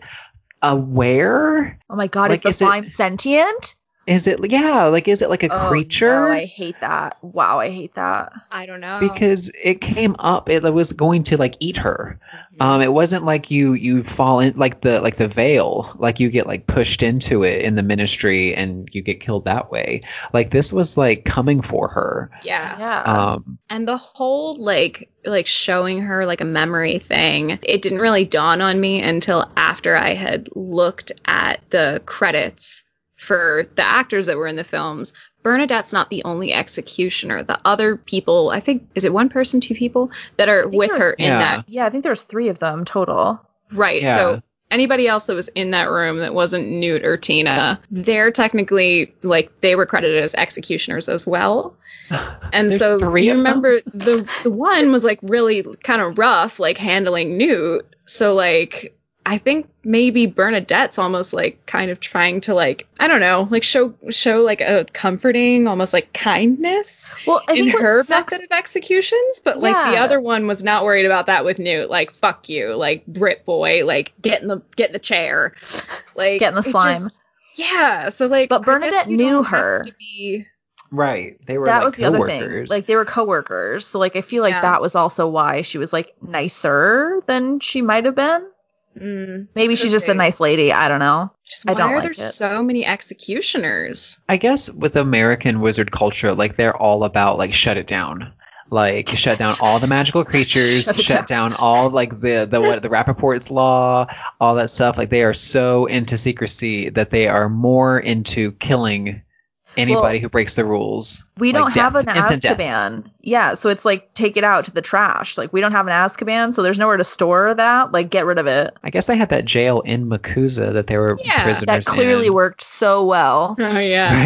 D: aware?
B: Oh my god,
D: Like,
B: is the
D: is it-
B: slime sentient?
D: Is it yeah? Like, is it like a
B: Oh,
D: creature?
B: no, I hate that. Wow, I hate that.
C: I don't know.
D: Because it came up, it was going to like eat her. Um, it wasn't like you you fall in like the like the veil, like you get like pushed into it in the ministry and you get killed that way. Like this was like coming for her.
C: yeah.
B: Yeah.
D: Um,
C: And the whole like like showing her like a memory thing, it didn't really dawn on me until after I had looked at the credits for the actors that were in the films. Bernadette's not the only executioner. The other people, I think, is it one person, two people that are
B: think
C: with
B: there's-
C: her in
D: Yeah.
C: that?
B: yeah, I think there's three of them total.
C: Right.
D: Yeah.
C: So anybody else that was in that room that wasn't Newt or Tina, they're technically like they were credited as executioners as well. And
D: There's
C: so
D: three
C: you
D: of them?
C: remember the the one was like really kind of rough, like handling Newt. So like I think maybe Bernadette's almost like kind of trying to like I don't know, like show show like a comforting, almost like kindness
B: Well, I
C: in
B: think what
C: her
B: sucks-
C: method of executions, but like the
B: Yeah.
C: other one was not worried about that with Newt. Like fuck you, like Brit boy, like get in the get in the chair, like
B: Get in the
C: it
B: slime.
C: just- yeah, so like,
B: But
C: I guess
B: Bernadette
C: you
B: knew
C: don't have
B: her.
C: to be-
D: right. They were
B: that
D: like
B: was the other thing.
D: coworkers.
B: Like they were coworkers. So like I feel like
C: Yeah.
B: that was also why she was like nicer than she might have been.
C: Mm,
B: Maybe she's just a
C: okay.
B: nice lady. I don't know.
C: Just
B: I
C: why
B: don't
C: are
B: like
C: there
B: it.
C: so many executioners?
D: I guess with American wizard culture, like they're all about like shut it down. Like shut down all the magical creatures,
B: Shut
D: shut,
B: it
D: down all like the the what the Rappaport's law, all that stuff. Like they are so into secrecy that they are more into killing anybody
B: Well,
D: who breaks the rules.
B: We
D: Like
B: don't have
D: death,
B: an
D: instant death.
B: Azkaban. Yeah, so it's like take it out to the trash. Like we don't have an Azkaban, so there's nowhere to store that. Like get rid of it.
D: I guess they had that jail in Makusa that they were
C: Yeah, that
D: prisoners
B: That clearly
D: in.
B: worked so well.
C: Oh yeah.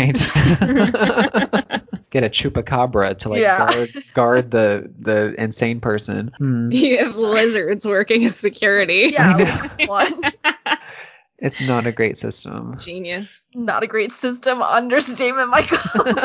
D: Right. Get a chupacabra to like
B: Yeah.
D: guard guard the the insane person. Hmm.
C: You have lizards working as security.
B: Yeah,
D: I
B: like, what?
D: It's not a great system.
C: Genius.
B: Not a great system. Understatement, Michael.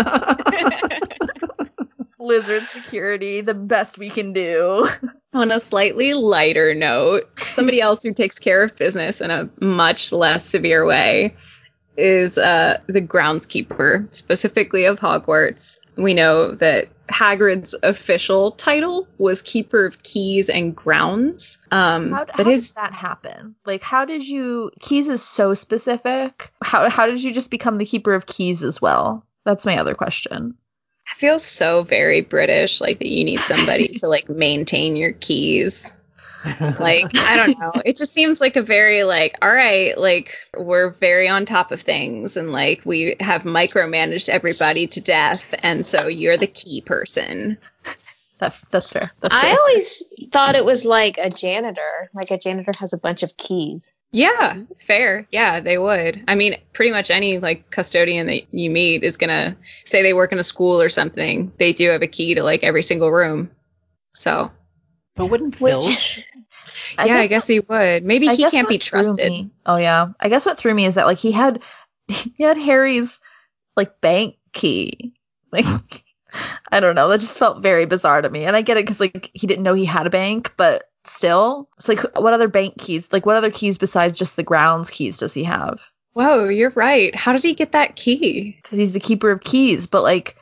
B: Lizard security, the best we can do.
C: On a slightly lighter note, somebody else who takes care of business in a much less severe way is uh, the groundskeeper, specifically of Hogwarts. We know that Hagrid's official title was Keeper of Keys and Grounds. Um,
B: How,
C: but
B: how
C: his
B: did that happen? Like, how did you? Keys is so specific. How how did you just become the keeper of keys as well? That's my other question.
C: I feel so very British, like that you need somebody to like maintain your keys. Like, I don't know. It just seems like a very like, all right, like we're very on top of things and like we have micromanaged everybody to death. And so you're the key person.
B: That, that's fair. That's
E: I
B: fair.
E: always thought it was like a janitor. Like a janitor has a bunch of keys.
C: Yeah, fair. Yeah, they would. I mean, pretty much any like custodian that you meet is going to say they work in a school or something. They do have a key to like every single room. So.
D: But wouldn't
E: Which-
D: Filch?
B: I
C: yeah,
B: guess
C: I guess
B: what-
C: he would. Maybe
B: I
C: he
B: guess
C: can't
B: what
C: be
B: threw
C: trusted.
B: me- oh yeah, I guess what threw me is that like he had he had Harry's like bank key. Like I don't know, that just felt very bizarre to me. And I get it because like he didn't know he had a bank, but still, it's like what other bank keys? Like what other keys besides just the grounds keys does he have?
C: Whoa, you're right. How did he get that key?
B: Because he's the keeper of keys, but like.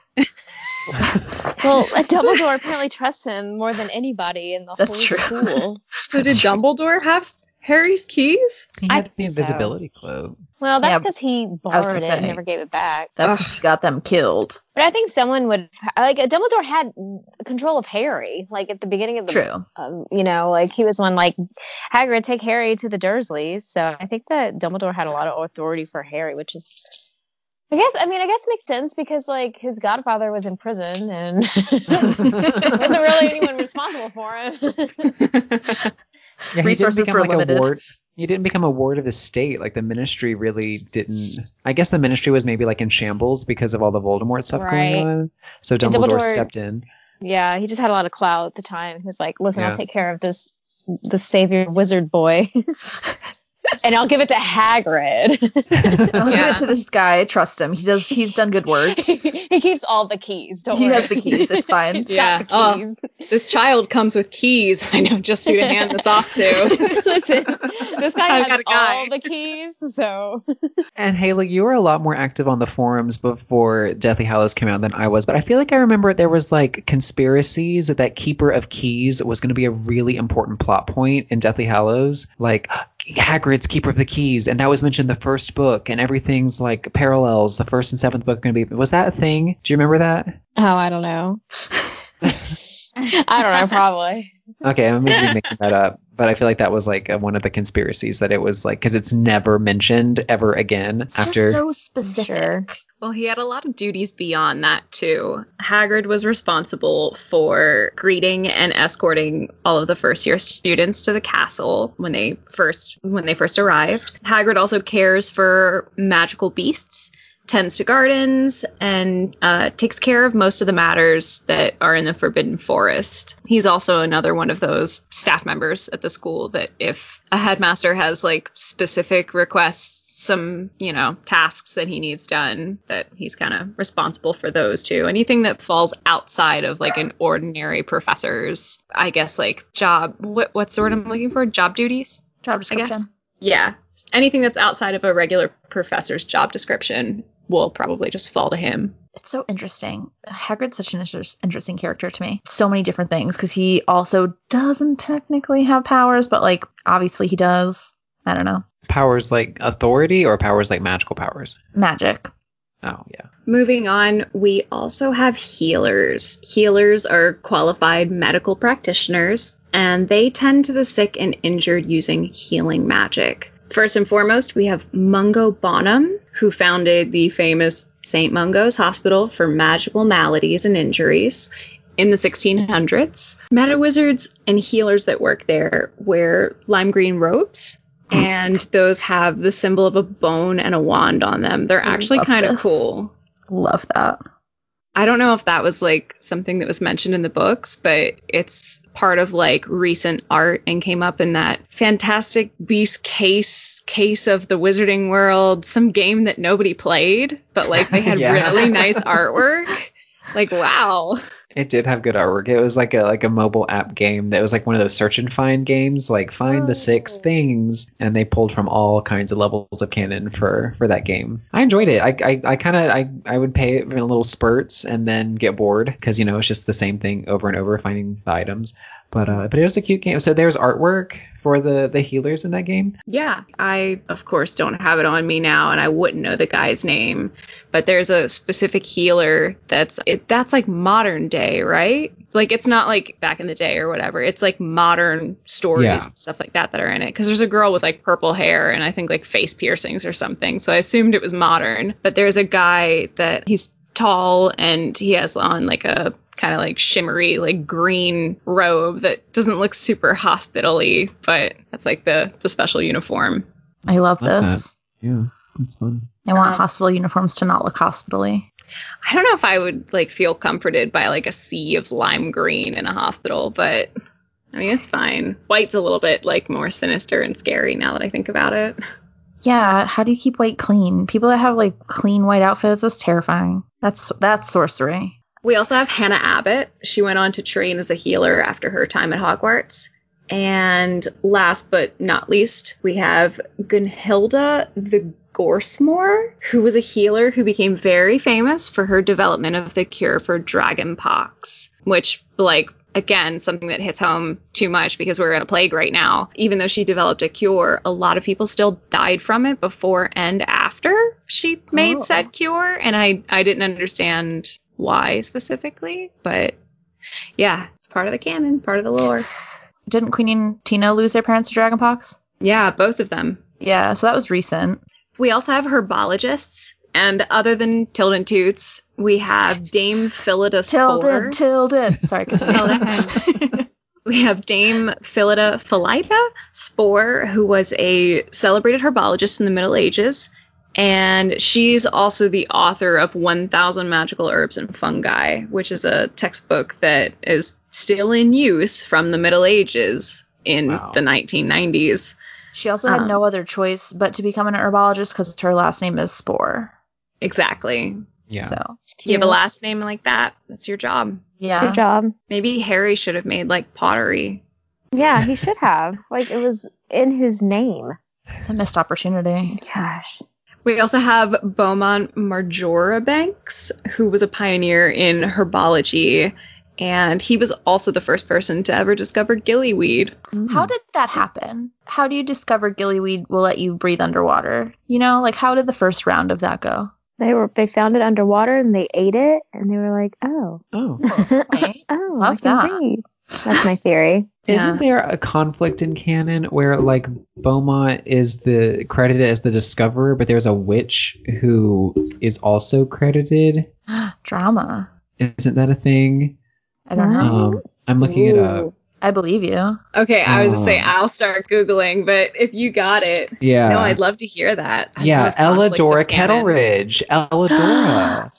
E: Well, Dumbledore apparently trusts him more than anybody in the
B: That's
E: whole
B: true.
E: school.
C: So did Dumbledore have Harry's keys?
D: He
E: I
D: had the
E: think so.
D: invisibility cloak.
E: Well, that's
B: Yeah,
E: because he
B: gonna
E: borrowed it
B: say.
E: and never gave it back.
B: That's
C: Ugh.
B: because he got them killed.
E: But I think someone would like Dumbledore had control of Harry, like at the beginning of the,
B: True.
E: um, you know, like he was one like Hagrid, take Harry to the Dursleys. So I think that Dumbledore had a lot of authority for Harry, which is, I guess, I mean, I guess it makes sense because like his godfather was in prison and wasn't really anyone responsible for him.
D: Yeah, he
B: Resources
D: didn't become
B: were
D: like
B: limited.
D: a ward. He didn't become a ward of the state. Like the Ministry really didn't. I guess the Ministry was maybe like in shambles because of all the Voldemort stuff
E: Right.
D: going on. So
E: And
D: Dumbledore,
E: Dumbledore-
D: stepped in.
E: Yeah, he just had a lot of clout at the time. He was like, "Listen,
D: Yeah.
E: I'll take care of this, the savior wizard boy, and I'll give it to Hagrid."
B: I'll
C: Yeah.
B: give it to this guy. Trust him. He does. He's done good work.
E: He keeps all the keys. Don't
B: He
E: worry.
B: has the keys. It's fine.
E: He's
C: Yeah.
E: got
C: Oh.
E: the keys.
C: This child comes with keys. I know just who to hand this off to.
E: Listen, this guy
C: I've
E: has
C: got a guy.
E: all the keys. So
D: And Haley, you were a lot more active on the forums before Deathly Hallows came out than I was, but I feel like I remember there was like conspiracies that that Keeper of Keys was going to be a really important plot point in Deathly Hallows, like Hagrid's Keeper of the Keys, and that was mentioned in the first book, and everything's like parallels. The first and seventh book are going to be. Was that a thing? Do you remember that?
E: oh, I don't know. I don't know. Probably.
D: Okay, I'm maybe making that up, but I feel like that was like uh, one of the conspiracies that it was like because it's never mentioned ever again
B: It's
D: after.
B: just so specific.
E: Sure.
C: Well, he had a lot of duties beyond that, too. Hagrid was responsible for greeting and escorting all of the first-year students to the castle when they first when they first arrived. Hagrid also cares for magical beasts, tends to gardens, and uh, takes care of most of the matters that are in the Forbidden Forest. He's also another one of those staff members at the school that if a headmaster has, like, specific requests, some, you know, tasks that he needs done, that he's kind of responsible for those too. Anything that falls outside of like an ordinary professor's, I guess, like job, what what's the word I'm looking for? Job duties?
B: Job
C: I
B: description.
C: guess. Yeah. Anything that's outside of a regular professor's job description will probably just fall to him.
B: It's so interesting. Hagrid's such an inter- interesting character to me. So many different things because he also doesn't technically have powers, but like obviously he does. I don't know.
D: Powers like authority or powers like magical powers?
B: Magic.
D: Oh, yeah.
C: Moving on, we also have healers. Healers are qualified medical practitioners, and they tend to the sick and injured using healing magic. First and foremost, we have Mungo Bonham, who founded the famous Saint Mungo's Hospital for Magical Maladies and Injuries in the sixteen hundreds. Meta wizards and healers that work there wear lime green robes, and those have the symbol of a bone and a wand on them. They're
B: I
C: actually
B: love
C: kind of
B: this.
C: cool.
B: Love that.
C: I don't know if that was like something that was mentioned in the books, but it's part of like recent art and came up in that Fantastic Beast case case of the Wizarding World, some game that nobody played, but like they had
D: Yeah.
C: really nice artwork. Like, wow.
D: It did have good artwork. It was like a like a mobile app game that was like one of those search and find games, like find the six
E: Oh.
D: things, and they pulled from all kinds of levels of canon for for that game. I enjoyed it. I I, I kind of I, I would pay it in little spurts and then get bored because you know it's just the same thing over and over, finding the items. But uh, but it was a cute game. So there's artwork for the the healers in that game.
C: Yeah, I of course don't have it on me now, and I wouldn't know the guy's name. But there's a specific healer that's it, that's like modern day, right? Like it's not like back in the day or whatever. It's like modern stories
F: Yeah.
C: and stuff like that that are in it. Because there's a girl with like purple hair and I think like face piercings or something. So I assumed it was modern. But there's a guy that he's tall and he has on like a kind of like shimmery like green robe that doesn't look super hospital-y, but that's like the the special uniform.
B: I love
F: Love
B: this.
F: Yeah, that's fun.
B: I want
C: Um,
B: hospital uniforms to not look hospital-y.
C: I don't know if I would like feel comforted by like a sea of lime green in a hospital, but I mean it's fine. White's a little bit like more sinister and scary now that I think about it.
B: Yeah, how do you keep white clean? People that have like clean white outfits, that's terrifying. That's that's sorcery.
C: We also have Hannah Abbott. She went on to train as a healer after her time at Hogwarts. And last but not least, we have Gunhilda the Gorsmore, who was a healer who became very famous for her development of the cure for dragonpox, which, like, again, something that hits home too much because we're in a plague right now. Even though she developed a cure, a lot of people still died from it before and after she made
B: Oh.
C: said cure. And I, I didn't understand why specifically, but yeah, it's part of the canon, part of the lore.
B: Didn't Queen and Tina lose their parents to dragonpox?
C: Yeah, both of them.
B: Yeah, so that was recent.
C: We also have herbologists, and other than Tilden Toots, we have Dame Phillida Spore.
B: Tilden, Tilden. Sorry, continue.
C: We have Dame Phillida Phillida Spore, who was a celebrated herbologist in the Middle Ages, and she's also the author of one thousand Magical Herbs and Fungi, which is a textbook that is still in use from the Middle Ages in
F: Wow.
C: the nineteen nineties.
B: She also had
C: Um,
B: no other choice but to become an herbologist because her last name is Spore.
C: Exactly.
D: Yeah.
B: So,
C: You have a last name like that, that's your job.
B: yeah.
E: It's your job.
C: Maybe Harry should have made like pottery.
E: Yeah, he should have. Like it was in his name.
B: It's a missed opportunity.
E: Gosh.
C: We also have Beaumont Marjoribanks, who was a pioneer in herbology, and he was also the first person to ever discover gillyweed.
B: How did that happen? How do you discover gillyweed will let you breathe underwater? You know, like how did the first round of that go?
E: They were they found it underwater and they ate it and they were like, oh.
D: Oh.
B: Right?
E: Oh,
B: Love
E: I can
B: that.
E: breathe. That's my theory.
D: Isn't there a conflict in canon where like Beaumont is the credited as the discoverer, but there's a witch who is also credited?
B: Drama.
D: Isn't that a thing?
B: I don't know.
D: Um, I'm looking it up.
B: I believe you.
C: Okay, I was to say
D: Oh.
C: I'll start Googling, but if you got it,
D: Yeah.
C: no, I'd love to hear that. I
D: yeah,
C: love conflicts of
D: Elladora
C: canon.
D: Kettleridge. Elladora.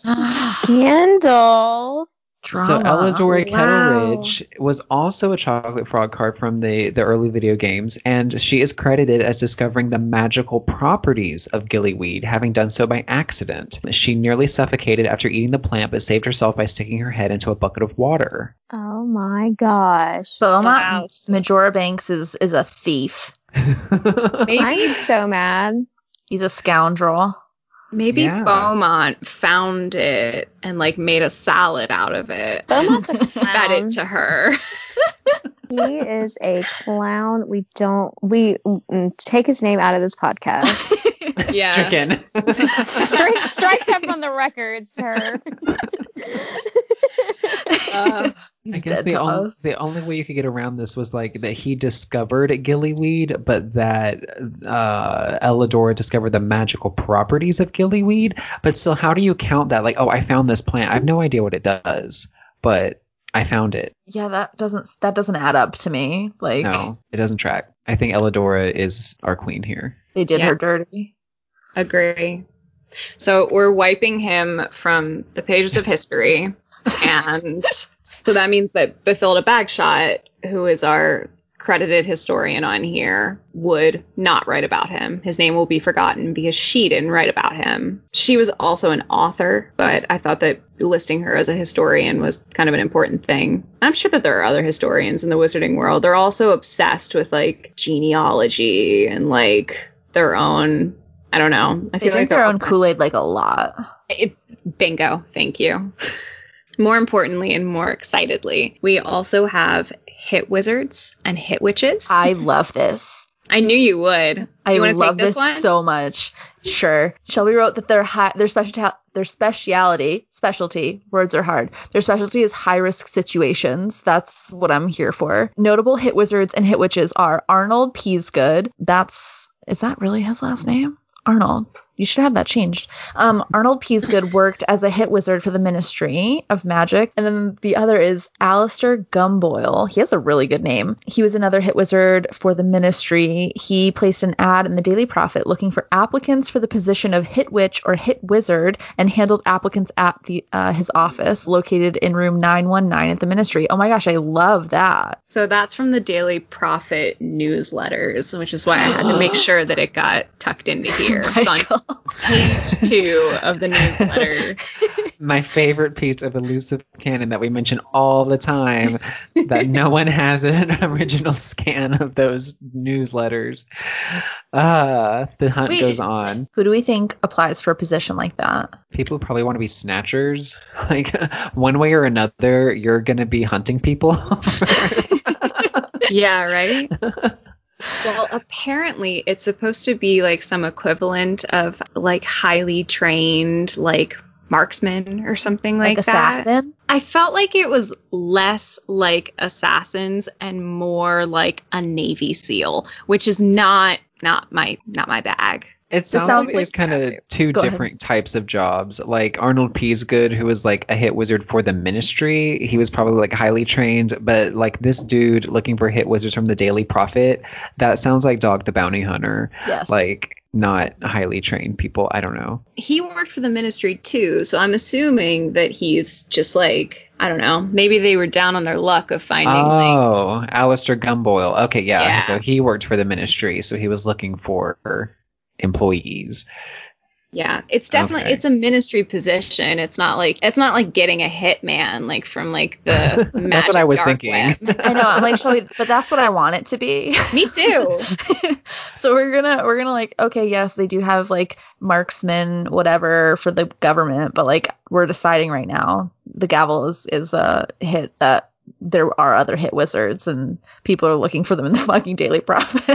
E: Scandal.
B: Drama.
D: So Elladora
C: Wow.
D: Kettleridge was also a chocolate frog card from the, the early video games, and she is credited as discovering the magical properties of gillyweed, having done so by accident. She nearly suffocated after eating the plant, but saved herself by sticking her head into a bucket of water.
E: Oh my gosh.
B: Beaumont
C: Wow.
B: Majora Banks is, is a thief.
C: Maybe
E: I'm so mad.
B: He's a scoundrel.
C: maybe
D: Yeah.
C: Beaumont found it and like made a salad out of it.
E: Beaumont's a
C: Fed
E: clown.
C: it to her.
E: He is a clown. We don't we mm, take his name out of this podcast.
C: Yeah.
D: Stricken.
E: strike strike that from the record, sir.
C: Uh,
B: He's
D: I guess
B: dead
D: the,
B: to
D: on-
B: us.
D: the only way you could get around this was like that he discovered gillyweed, but that uh, Elladora discovered the magical properties of gillyweed. But still, how do you count that? Like, oh, I found this plant. I have no idea what it does, but I found it.
B: Yeah, that doesn't that doesn't add up to me. Like
D: No, it doesn't track. I think Elladora is our queen here.
B: they did
C: Yeah.
B: her dirty.
C: agree. So we're wiping him from the pages of history. And so that means that Bathilda Bagshot, who is our credited historian on here would not write about him. His name will be forgotten because she didn't write about him. She was also an author, but I thought that listing her as a historian was kind of an important thing. I'm sure that there are other historians in the wizarding world. They're also obsessed with like genealogy and like their own, I don't know. I
B: They
C: feel
B: drink
C: like
B: their
C: they're
B: own
C: all-
B: Kool-Aid like a lot.
C: It, bingo. Thank you. More importantly and more excitedly, we also have hit wizards and hit witches.
B: I love this.
C: I knew you would.
B: I
C: You want to
B: love
C: take this,
B: this
C: one?
B: so much. Sure. Shelby wrote that their high, their specialty, their speciality, specialty, words are hard. Their specialty is high risk situations. That's what I'm here for. Notable hit wizards and hit witches are Arnold Peasgood. That's, is that really his last name? Arnold. You should have that changed. Um, Arnold Peasgood worked as a hit wizard for the Ministry of Magic. And then the other is Alistair Gumboyle. He has a really good name. He was another hit wizard for the Ministry. He placed an ad in the Daily Prophet looking for applicants for the position of hit witch or hit wizard and handled applicants at the uh, his office located in room nine one nine at the Ministry. Oh my gosh, I love that.
C: So that's from the Daily Prophet newsletters, which is why I had to make sure that it got tucked into here. It's on page two of the newsletter.
D: My favorite piece of elusive canon that we mention all the time, that no one has an original scan of those newsletters. Ah, the hunt
B: Wait.
D: goes on.
B: Who do we think applies for a position like that?
D: People probably want to be snatchers. Like, one way or another, you're going to be hunting people.
C: Yeah, right? Well, apparently it's supposed to be like some equivalent of like highly trained, like marksman or something like,
B: Like
C: that.
B: assassin?
C: I felt like it was less like assassins and more like a Navy SEAL, which is not not my not my bag.
D: It sounds,
B: sounds
D: like there's
C: like-
D: kind of two
B: Go ahead.
D: different types of jobs. Like Arnold Peasgood, who was like a hit wizard for the Ministry. He was probably like highly trained, but like this dude looking for hit wizards from the Daily Prophet, that sounds like Dog the Bounty Hunter.
B: Yes.
D: Like not highly trained people. I don't know.
C: He worked for the Ministry too, so I'm assuming that he's just like, I don't know, maybe they were down on their luck of finding like
D: Oh, Alistair Gumboyle. Okay, yeah.
C: Yeah.
D: So he worked for the Ministry, so he was looking for employees.
C: Yeah, it's definitely
D: Okay.
C: it's a ministry position. It's not like it's not like getting a hitman like from like the
D: That's
C: magic
D: what I was
C: dark
D: thinking.
C: web.
B: I know. I'm like, Shelby, but that's what I want it to be.
C: Me too.
B: So we're gonna we're gonna like, okay, yes, they do have like marksmen, whatever, for the government, but like we're deciding right now the gavel is is a hit that there are other hit wizards and people are looking for them in the fucking Daily Prophet.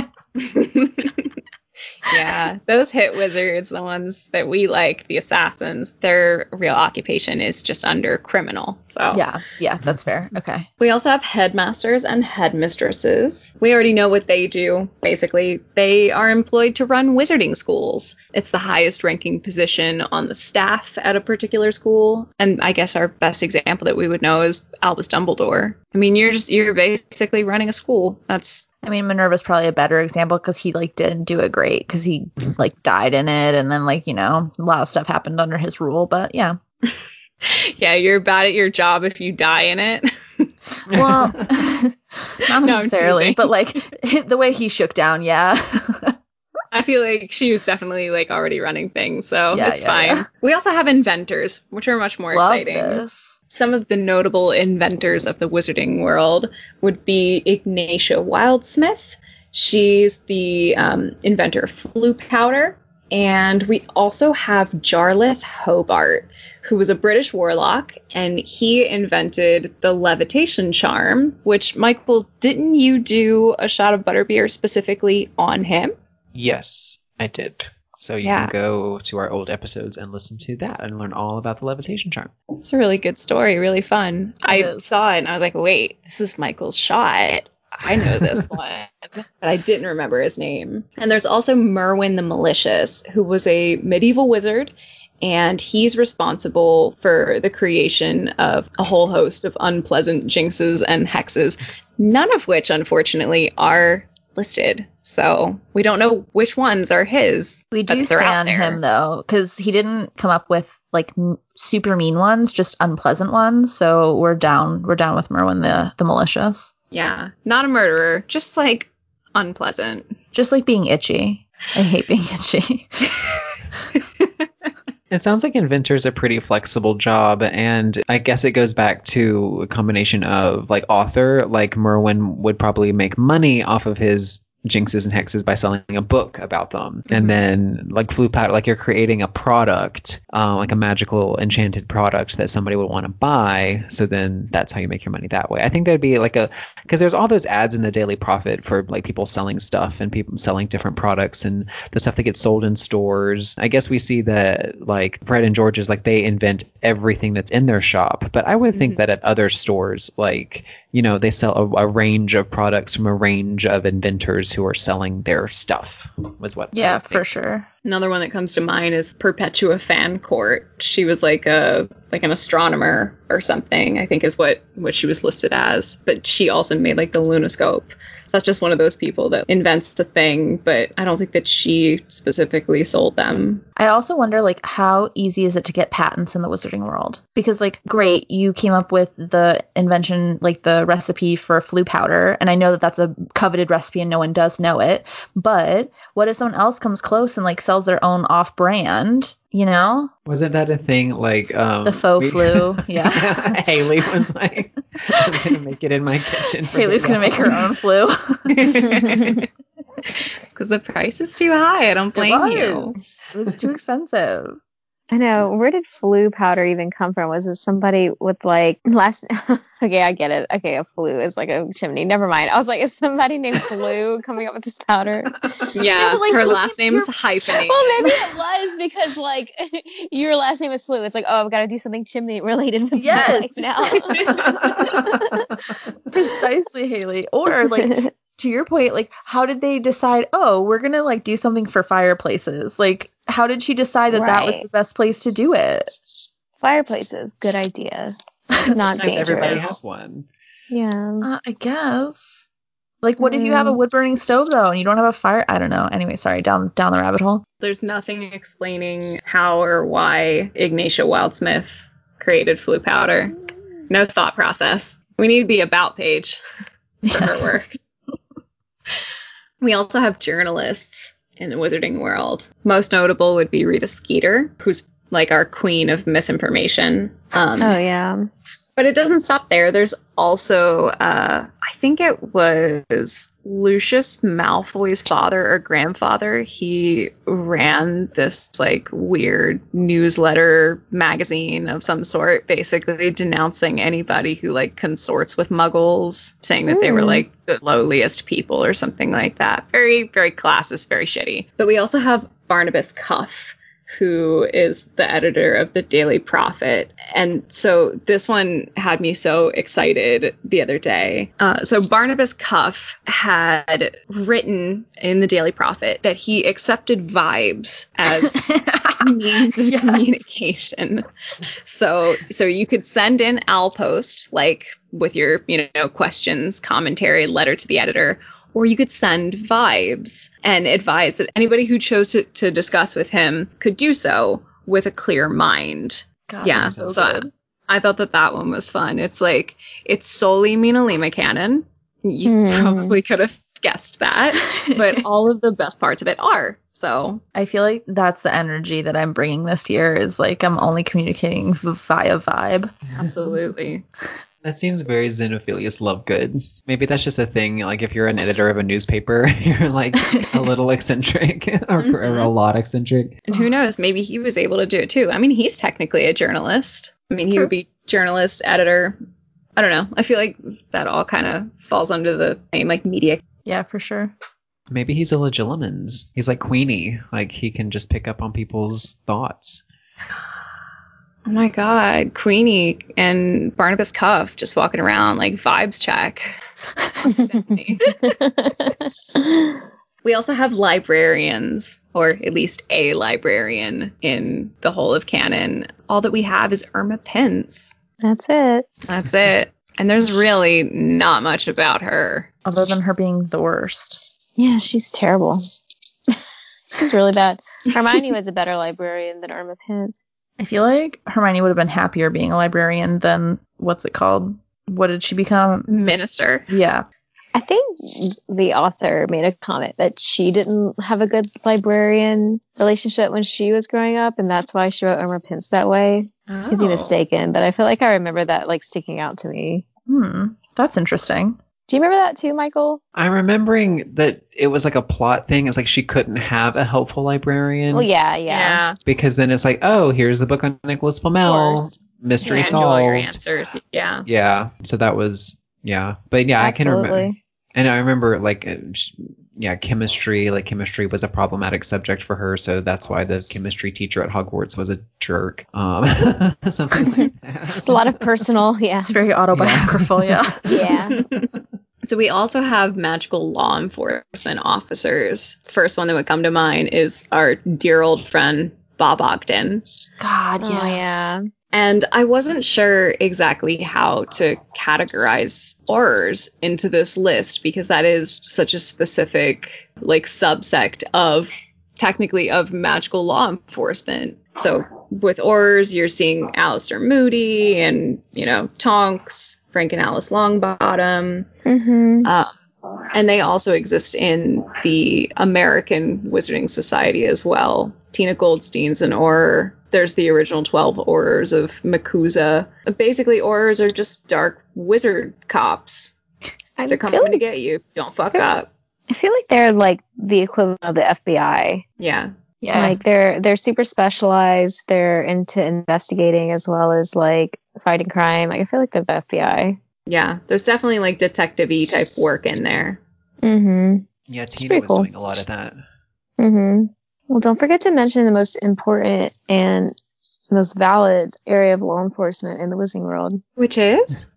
C: Yeah, those hit wizards, the ones that we like, the assassins, their real occupation is just under criminal. So
B: Yeah, yeah, that's fair. Okay.
C: we also have headmasters and headmistresses. We already know what they do. Basically, they are employed to run wizarding schools. It's the highest ranking position on the staff at a particular school. And I guess our best example that we would know is Albus Dumbledore. I mean, you're just, you're basically running a school. That's,
B: I mean, Minerva's probably a better example because he like didn't do it great because he like died in it, and then like you know a lot of stuff happened under his rule. But yeah,
C: yeah, you're bad at your job if you die in it.
B: well, not
C: No, I'm
B: necessarily,
C: teasing.
B: but like the way he shook down, yeah.
C: I feel like she was definitely like already running things, so
B: Yeah,
C: it's
B: yeah,
C: fine.
B: yeah.
C: We also have inventors, which are much more
B: Love
C: exciting.
B: this.
C: Some of the notable inventors of the wizarding world would be Ignatia Wildsmith. She's the um, inventor of Floo powder. And we also have Jarlath Hobart, who was a British warlock, and he invented the levitation charm, which, Michael, didn't you do a shot of butterbeer specifically on him?
D: Yes, I did. So you
C: Yeah.
D: can go to our old episodes and listen to that and learn all about the levitation charm.
C: It's a really good story, really fun. I
B: is.
C: saw it and I was like, wait, this is Michael's shot. I know this one. But I didn't remember his name. And there's also Merwin the Malicious, who was a medieval wizard, and he's responsible for the creation of a whole host of unpleasant jinxes and hexes, none of which, unfortunately, are listed. So we don't know which ones are his.
B: We do
C: but they're out
B: stand
C: there.
B: him though, because he didn't come up with like m- super mean ones, just unpleasant ones. So we're down. We're down with Merwin the the malicious.
C: Yeah, not a murderer, just like unpleasant.
B: Just like being itchy. I hate being itchy.
D: It sounds like inventor's a pretty flexible job, and I guess it goes back to a combination of like author, like Merwin would probably make money off of his jinxes and hexes by selling a book about them. Mm-hmm. And then like Floo powder, like you're creating a product, uh, like a magical enchanted product that somebody would want to buy. So then that's how you make your money that way. I think that'd be like a, because there's all those ads in the Daily Prophet for like people selling stuff and people selling different products and the stuff that gets sold in stores. I guess we see that like Fred and George's, like they invent everything that's in their shop. But I would think mm-hmm. that at other stores, like, you know, they sell a, a range of products from a range of inventors who are selling their stuff, was what.
B: Yeah, for sure.
C: Another one that comes to mind is Perpetua Fancourt. She was like a like an astronomer or something, I think is what, what she was listed as. But she also made like the Lunoscope. So that's just one of those people that invents the thing, but I don't think that she specifically sold them.
B: I also wonder, like, how easy is it to get patents in the wizarding world? Because, like, great, you came up with the invention, like the recipe for Floo powder, and I know that that's a coveted recipe and no one does know it, but what if someone else comes close and, like, sells their own off-brand, you know?
D: Wasn't that a thing, like... Um,
B: the faux we, Floo, yeah.
D: Haley was like, I'm going to make it in my kitchen. For
B: Haley's going to make her own Floo.
C: It's because the price is too high. I don't blame
B: it
C: you.
B: It was too expensive.
E: I know. Where did Floo powder even come from? Was it somebody with like last? Okay, I get it. Okay, a flue is like a chimney. Never mind. I was like, is somebody named Floo coming up with this powder?
C: Yeah,
B: no, like,
C: her last name is hyphenated.
E: Well, maybe it was because like your last name is Floo. It's like, oh, I've got to do something chimney related with
B: yes.
E: my life
B: now. Precisely, Haley. Or like. To your point, like, how did they decide, oh, we're going to, like, do something for fireplaces? Like, how did she decide that right. that was the best place to do it?
E: Fireplaces, good idea. Not dangerous.
D: Everybody has one.
E: Yeah.
B: Uh, I guess. Like, what mm. if you have a wood-burning stove, though, and you don't have a fire? I don't know. Anyway, sorry, down down the rabbit hole.
C: There's nothing explaining how or why Ignatia Wildsmith created Floo powder. No thought process. We need to be about page for yes. her work. We also have journalists in the wizarding world. Most notable would be Rita Skeeter, who's like our queen of misinformation. Um,
E: oh, yeah.
C: But it doesn't stop there. There's also, uh, I think it was Lucius Malfoy's father or grandfather. He ran this like weird newsletter magazine of some sort, basically denouncing anybody who like consorts with muggles, saying that mm. they were like the lowliest people or something like that. Very, very classist, very shitty. But we also have Barnabas Cuff, who is the editor of the Daily Prophet. And so this one had me so excited the other day. Uh, so Barnabas Cuff had written in the Daily Prophet that he accepted vibes as means of yes. communication. So so you could send in Owl Post, like with your, you know, questions, commentary, letter to the editor, or you could send vibes and advise that anybody who chose to, to discuss with him could do so with a clear mind.
B: God,
C: yeah,
B: so,
C: so
B: good.
C: I, I thought that that one was fun. It's like, it's solely Mina Lima canon. You mm. probably could have guessed that, but all of the best parts of it are. So
B: I feel like that's the energy that I'm bringing this year is like I'm only communicating via vibe.
C: Absolutely.
D: That seems very Xenophilius Lovegood. Maybe that's just a thing, like if you're an editor of a newspaper, you're like a little eccentric or, mm-hmm. or a lot eccentric.
C: And who knows, maybe he was able to do it too. I mean, he's technically a journalist. I mean, he True. would be journalist, editor. I don't know. I feel like that all kind of falls under the same like media.
B: Yeah, for sure.
D: Maybe he's a Legilimens. He's like Queenie. Like he can just pick up on people's thoughts.
C: Oh my God, Queenie and Barnabas Cuff just walking around like vibes check. We also have librarians, or at least a librarian in the whole of canon. All that we have is Irma Pence.
E: That's it.
C: That's it. And there's really not much about her.
B: Other than her being the worst.
E: Yeah, she's terrible. She's really bad. Hermione was a better librarian than Irma Pence.
B: I feel like Hermione would have been happier being a librarian than, what's it called? what did she become?
C: Minister.
B: Yeah.
E: I think the author made a comment that she didn't have a good librarian relationship when she was growing up, and that's why she wrote Irma Pince that way.
C: Oh.
E: Could be mistaken, but I feel like I remember that like sticking out to me.
B: Hmm. That's interesting.
E: Do you remember that too, Michael?
D: I'm remembering that it was like a plot thing. It's like she couldn't have a helpful librarian.
E: Well, yeah, yeah.
D: Because then it's like, oh, here's the book on Nicholas Flamel. Mystery
C: Yeah, and
D: solved.
C: all your answers. Yeah.
D: Yeah. So that was, yeah. But yeah, I can remember.
E: Absolutely.
D: And I remember, like, uh, sh- yeah, chemistry. Like, chemistry was a problematic subject for her. So that's why the chemistry teacher at Hogwarts was a jerk. Um, something like that.
E: It's a lot of personal, yeah.
B: It's very autobiographical, yeah.
E: Yeah.
C: So we also have magical law enforcement officers. First one that would come to mind is our dear old friend, Bob Ogden.
B: God,
E: Oh,
B: yes.
E: yeah.
C: And I wasn't sure exactly how to categorize horrors into this list because that is such a specific, like, subsect of, technically, of magical law enforcement. So with horrors, you're seeing Alistair Moody and, you know, Tonks, Frank and Alice Longbottom.
E: Mm-hmm.
C: Um, and they also exist in the American Wizarding Society as well. Tina Goldstein's an Auror. There's the original twelve Aurors of MACUSA. Basically, Aurors are just dark wizard cops.
E: I
C: They're coming
E: feel
C: to
E: like,
C: get you. Don't fuck
E: feel-
C: up.
E: I feel like they're like the equivalent of the F B I.
C: Yeah.
B: Yeah.
E: Like they're they're super specialized. They're into investigating as well as like fighting crime. Like I feel like they're the F B I.
C: Yeah. There's definitely like detective-y type work in there.
E: Mm-hmm.
D: Yeah, Tina
E: pretty
D: was
E: cool.
D: doing a lot of that.
E: Mm-hmm. Well, don't forget to mention the most important and most valid area of law enforcement in the Wizarding world.
C: Which is?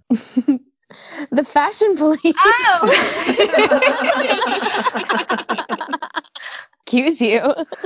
E: The fashion police. Excuse you.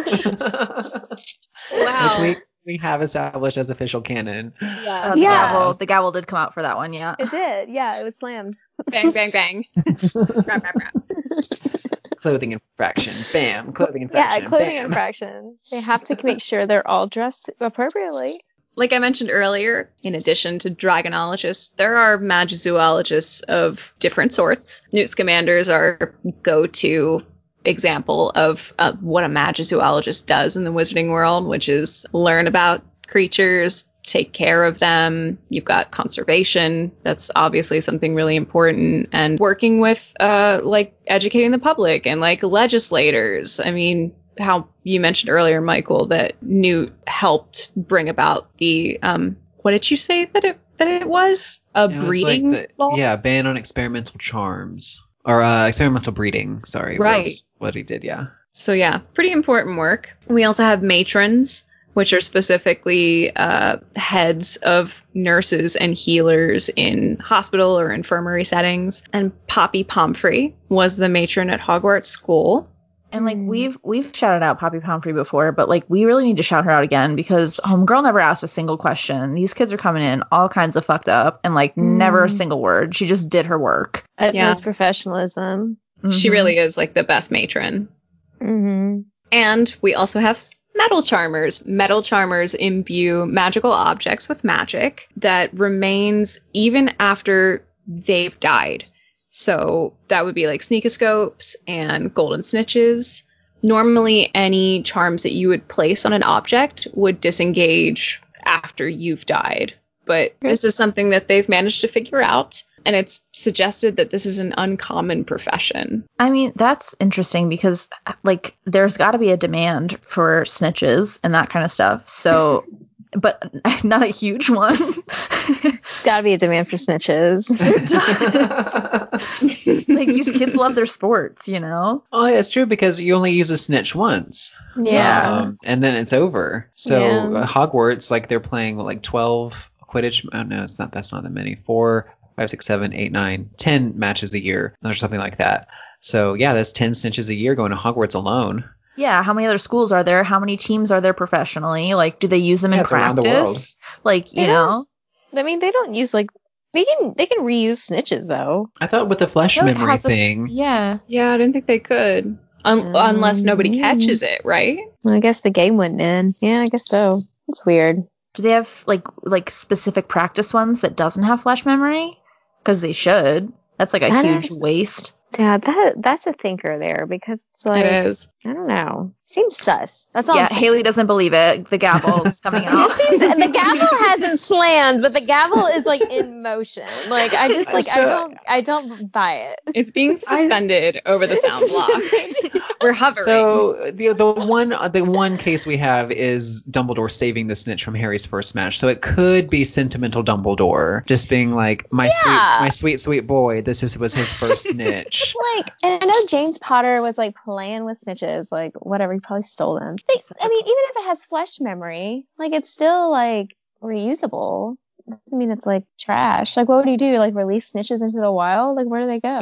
C: Wow.
D: Which we, we have established as official canon.
E: Yeah.
B: Uh, the
E: yeah.
B: gavel, the gavel did come out for that one, yeah.
E: It did. Yeah, it was slammed.
C: Bang, bang, bang. rap, rap, rap.
D: Clothing infraction. Bam. Clothing
E: Yeah,
D: infraction.
E: clothing
D: Bam.
E: infractions. They have to make sure they're all dressed appropriately.
C: Like I mentioned earlier, in addition to dragonologists, there are magizoologists of different sorts. Newt Scamanders are go-to example of uh, what a magizoologist does in the wizarding world, which is learn about creatures, take care of them. You've got conservation. That's obviously something really important. And working with, uh, like, educating the public and, like, legislators. I mean, how you mentioned earlier, Michael, that Newt helped bring about the, um, what did you say that it that it was? A
D: It was
C: breeding
D: like the,
C: law?
D: yeah, ban on experimental charms. Or uh, experimental breeding, sorry.
C: Right.
D: Was what he did, yeah.
C: So yeah, pretty important work. We also have matrons, which are specifically uh, heads of nurses and healers in hospital or infirmary settings. And Poppy Pomfrey was the matron at Hogwarts School.
B: And like we've we've shouted out Poppy Pomfrey before, but like we really need to shout her out again because Homegirl never asked a single question. These kids are coming in all kinds of fucked up and like
E: Mm.
B: never a single word. She just did her work.
E: Utmost
C: Yeah.
E: professionalism.
C: She
B: Mhm.
C: really is like the best matron.
E: Mm-hmm.
C: And we also have metal charmers. Metal charmers imbue magical objects with magic that remains even after they've died. So that would be like sneakoscopes and golden snitches. Normally, any charms that you would place on an object would disengage after you've died. But this is something that they've managed to figure out. And it's suggested that this is an uncommon profession.
B: I mean, that's interesting because like there's got to be a demand for snitches and that kind of stuff. So, but not a huge one.
E: There's got to be a demand for snitches.
B: Like these kids love their sports, you know?
D: Oh, yeah, it's true because you only use a snitch once.
E: Yeah.
D: Um, and then it's over. So
E: Yeah.
D: uh, Hogwarts, like they're playing like twelve Quidditch. Oh, no, it's not. That's not that many. Four, five, six, seven, eight, nine, ten matches a year, or something like that. So yeah, that's ten snitches a year going to Hogwarts alone.
B: Yeah, how many other schools are there? How many teams are there professionally? Like, do they use them
D: Yeah,
B: in
D: it's around the world.
B: practice? Like, you
E: They
B: know?
E: I mean, they don't use like they can they can reuse snitches though.
D: I thought with the flesh
B: No, it
D: memory
B: has a s-
D: thing.
B: yeah.
C: Yeah, I didn't think they could. Un- unless nobody
E: Um,
C: catches it, right?
E: Well, I guess the game wouldn't end. Yeah, I guess so. It's weird.
B: Do they have like like specific practice ones that doesn't have flash memory? Because they should. That's like a
E: That
B: huge
E: is-
B: waste.
E: Yeah, that that's a thinker there because it's like
C: It is.
E: I don't know. Seems sus. That's all.
B: Yeah,
E: I'm saying.
B: Haley doesn't believe it. The gavel's coming out.
E: It seems the gavel hasn't slammed, but the gavel is like in motion. Like I just like I
D: So-
E: don't I don't buy it.
C: It's being suspended over the sound block. We're hovering.
D: So the the one the one case we have is Dumbledore saving the snitch from Harry's first match. So it could be sentimental Dumbledore just being like my
E: Yeah.
D: sweet my sweet sweet boy. This is was his first snitch.
E: Like, and I know James Potter was like playing with snitches, like whatever. He probably stole them. They, I mean, even if it has flesh memory, like it's still like reusable. Doesn't mean it's like trash. Like, what would he do? Like, release snitches into the wild? Like, where do they go?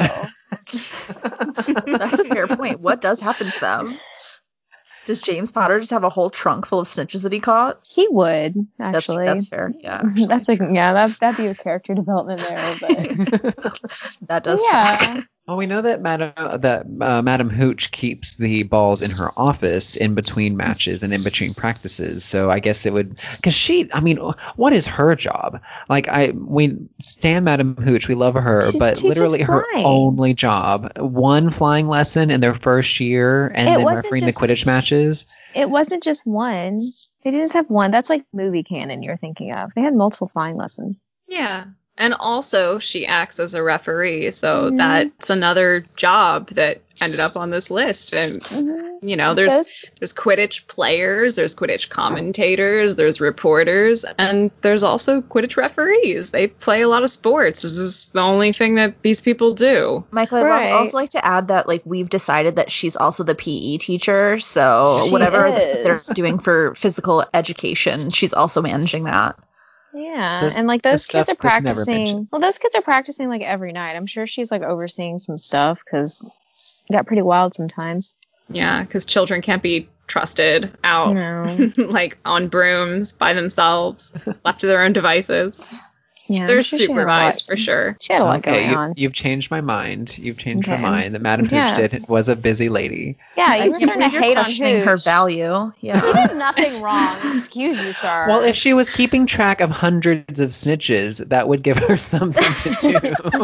B: That's a fair point. What does happen to them? Does James Potter just have a whole trunk full of snitches that he caught?
E: He would
B: That's,
E: actually.
B: that's fair. Yeah.
E: That's like yeah, that that'd be a character development there. But
B: That does
E: yeah,
B: track.
D: Well, we know that Madam that uh, Madam Hooch keeps the balls in her office in between matches and in between practices. So I guess it would because she. I mean, what is her job? Like I, we stand Madam Hooch, we love her,
E: She
D: but
E: teaches
D: literally her
E: flying.
D: only job one flying lesson in their first year, and
E: It
D: then
E: wasn't
D: refereeing
E: just-
D: the Quidditch matches.
E: it wasn't just one. They didn't just have one. That's like movie canon you're thinking of. They had multiple flying lessons.
C: Yeah. And also, she acts as a referee, so
E: Mhm.
C: that's another job that ended up on this list. And
E: Mm-hmm.
C: you know, there's
E: Those-
C: there's Quidditch players, there's Quidditch commentators, there's reporters, and there's also Quidditch referees. They play a lot of sports. This is the only thing that these people do.
B: Michael, I'd
E: Right.
B: also like to add that like we've decided that she's also the P E teacher, so
E: She
B: whatever
E: is.
B: they're doing for physical education, she's also managing that.
E: Yeah,
D: The-
E: and like
D: the
E: those kids
D: stuff
E: are
D: that's never
E: practicing.
D: mentioned.
E: Well, those kids are practicing like every night. I'm sure she's like overseeing some stuff because it got pretty wild sometimes.
C: Yeah, because children can't be trusted out
E: No.
C: like on brooms by themselves, left to their own devices.
E: Yeah,
C: They're
E: I'm sure she had a lot-
C: supervised for sure.
E: She had a lot
D: Okay,
E: going
D: you,
E: on.
D: you've changed my mind. You've changed
E: Okay.
D: my mind. That Madam Hooch
E: Yeah.
D: did was a busy lady.
E: Yeah,
B: I
E: you were
B: can't
E: starting to
B: believe you're
E: hate on
B: questioning
E: Hooch.
B: her value. Yeah.
E: She did nothing wrong. Excuse you, sir.
D: Well, if she was keeping track of hundreds of snitches, that would give her something to do.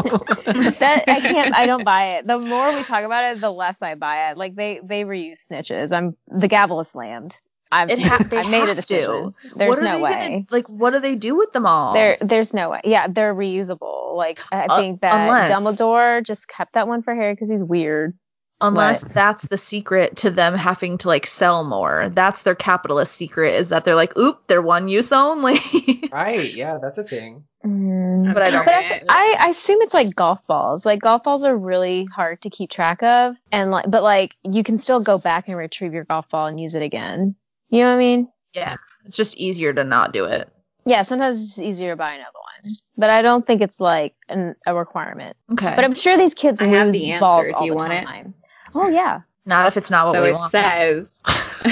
E: that I can't, I don't buy it. The more we talk about it, the less I buy it. Like they, they reuse snitches. I'm the gavel is slammed. I've,
B: It ha- they
E: I've made a
B: have
E: decision.
B: to.
E: There's
B: What are
E: no
B: they
E: way.
B: gonna- like, what do they do with them all?
E: There, there's no way. Yeah, they're reusable. Like I
B: Uh,
E: think that
B: unless-
E: Dumbledore just kept that one for Harry because he's weird.
B: Unless
E: What?
B: that's the secret to them having to like sell more. That's their capitalist secret is that they're like, oop, they're one use only.
D: Right? Yeah, that's a thing.
E: Mm.
B: But I don't-
E: But I, I, I assume it's like golf balls. Like golf balls are really hard to keep track of, and like, but like you can still go back and retrieve your golf ball and use it again. You know what I mean?
B: Yeah. It's just easier to not do it.
E: Yeah. Sometimes it's just easier to buy another one, but I don't think it's like an, a requirement.
B: Okay.
E: But I'm sure these kids
C: I have
E: lose
C: the answer.
E: balls
C: Do
E: all
C: you
E: the
C: want it?
E: time. Oh yeah.
B: not if it's not what
C: So
B: we
C: it
B: want.
C: says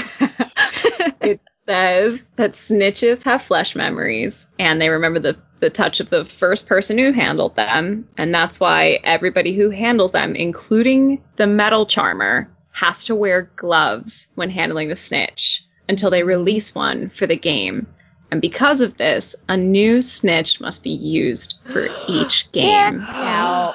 C: it says that snitches have flesh memories and they remember the, the touch of the first person who handled them, and that's why everybody who handles them, including the metal charmer, has to wear gloves when handling the snitch until they release one for the game. And because of this, a new snitch must be used for each game.
E: Now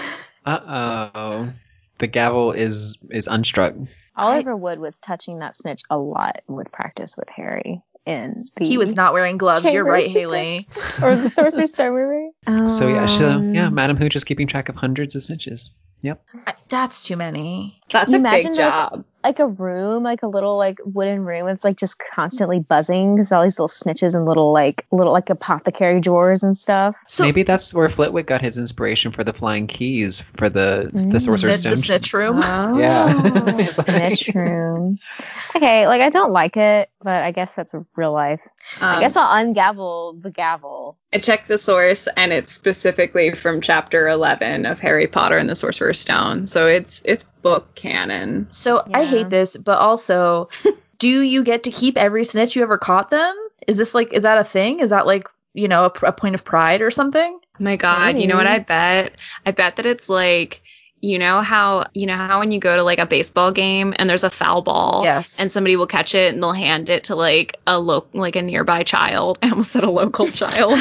D: Uh oh. The gavel is is unstruck.
E: Oliver Wood was touching that snitch a lot with practice with Harry in the
B: He was not wearing gloves. You're
E: Chamber of
B: right,
E: Secrets.
B: Haley.
E: or the Sorcerer's Stone movie.
D: So yeah, so
E: Um,
D: yeah, Madam Hooch is keeping track of hundreds of snitches. Yep.
B: I- That's too many.
C: That's
E: You
C: a
E: imagine,
C: big
E: like,
C: job.
E: like a room, like a little like wooden room. It's like just constantly buzzing because all these little snitches and little like little like apothecary drawers and stuff.
B: So
D: Maybe that's where Flitwick got his inspiration for the flying keys for the the
E: Mm.
D: Sorcerer's
B: snitch, the
D: Stone.
B: snitch room.
D: Yeah.
E: Oh, snitch room. Okay, like I don't like it, but I guess that's real life. I
C: Um,
E: guess I'll ungavel the gavel.
C: I checked the source, and it's specifically from chapter eleven of Harry Potter and the Sorcerer's Stone. So it's it's book canon.
B: So I
E: Yeah.
B: hate this, but also, do you get to keep every snitch you ever caught them? Is this like, is that a thing? Is that like, you know, a, a point of pride or something?
C: Oh my God, you know what
E: Maybe.
C: I bet? I bet that it's like you know how you know how when you go to like a baseball game and there's a foul ball,
B: Yes.
C: and somebody will catch it and they'll hand it to like a lo- like a nearby child. I almost said a local child.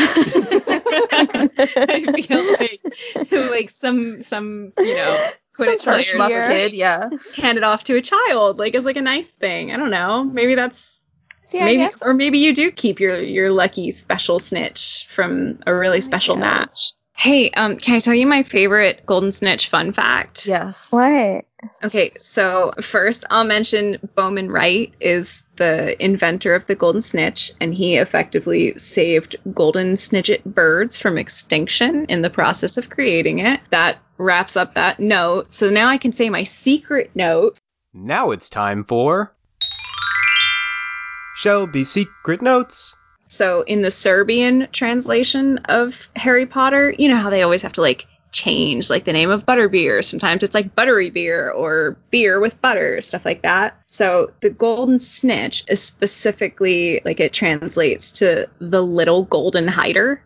C: I feel like like some some you know Quidditch
B: Some
C: players
B: schmuck
E: cheer.
B: kid, yeah.
C: hand it off to a child like as like a nice thing. I don't know. Maybe that's
E: See, I
C: maybe
E: guess
C: or maybe you do keep your your lucky special snitch from a really special
E: guess.
C: match. Hey, um, can I tell you my favorite Golden Snitch fun fact?
B: Yes.
E: what?
C: Okay, so first I'll mention Bowman Wright is the inventor of the Golden Snitch, and he effectively saved golden snitchet birds from extinction in the process of creating it. That wraps up that note. So now I can say my secret note.
A: Now it's time for Shelby Secret Notes.
C: So in the Serbian translation of Harry Potter, you know how they always have to like change like the name of butterbeer. Sometimes it's like buttery beer or beer with butter, stuff like that. So the golden snitch is specifically like it translates to the little golden hider,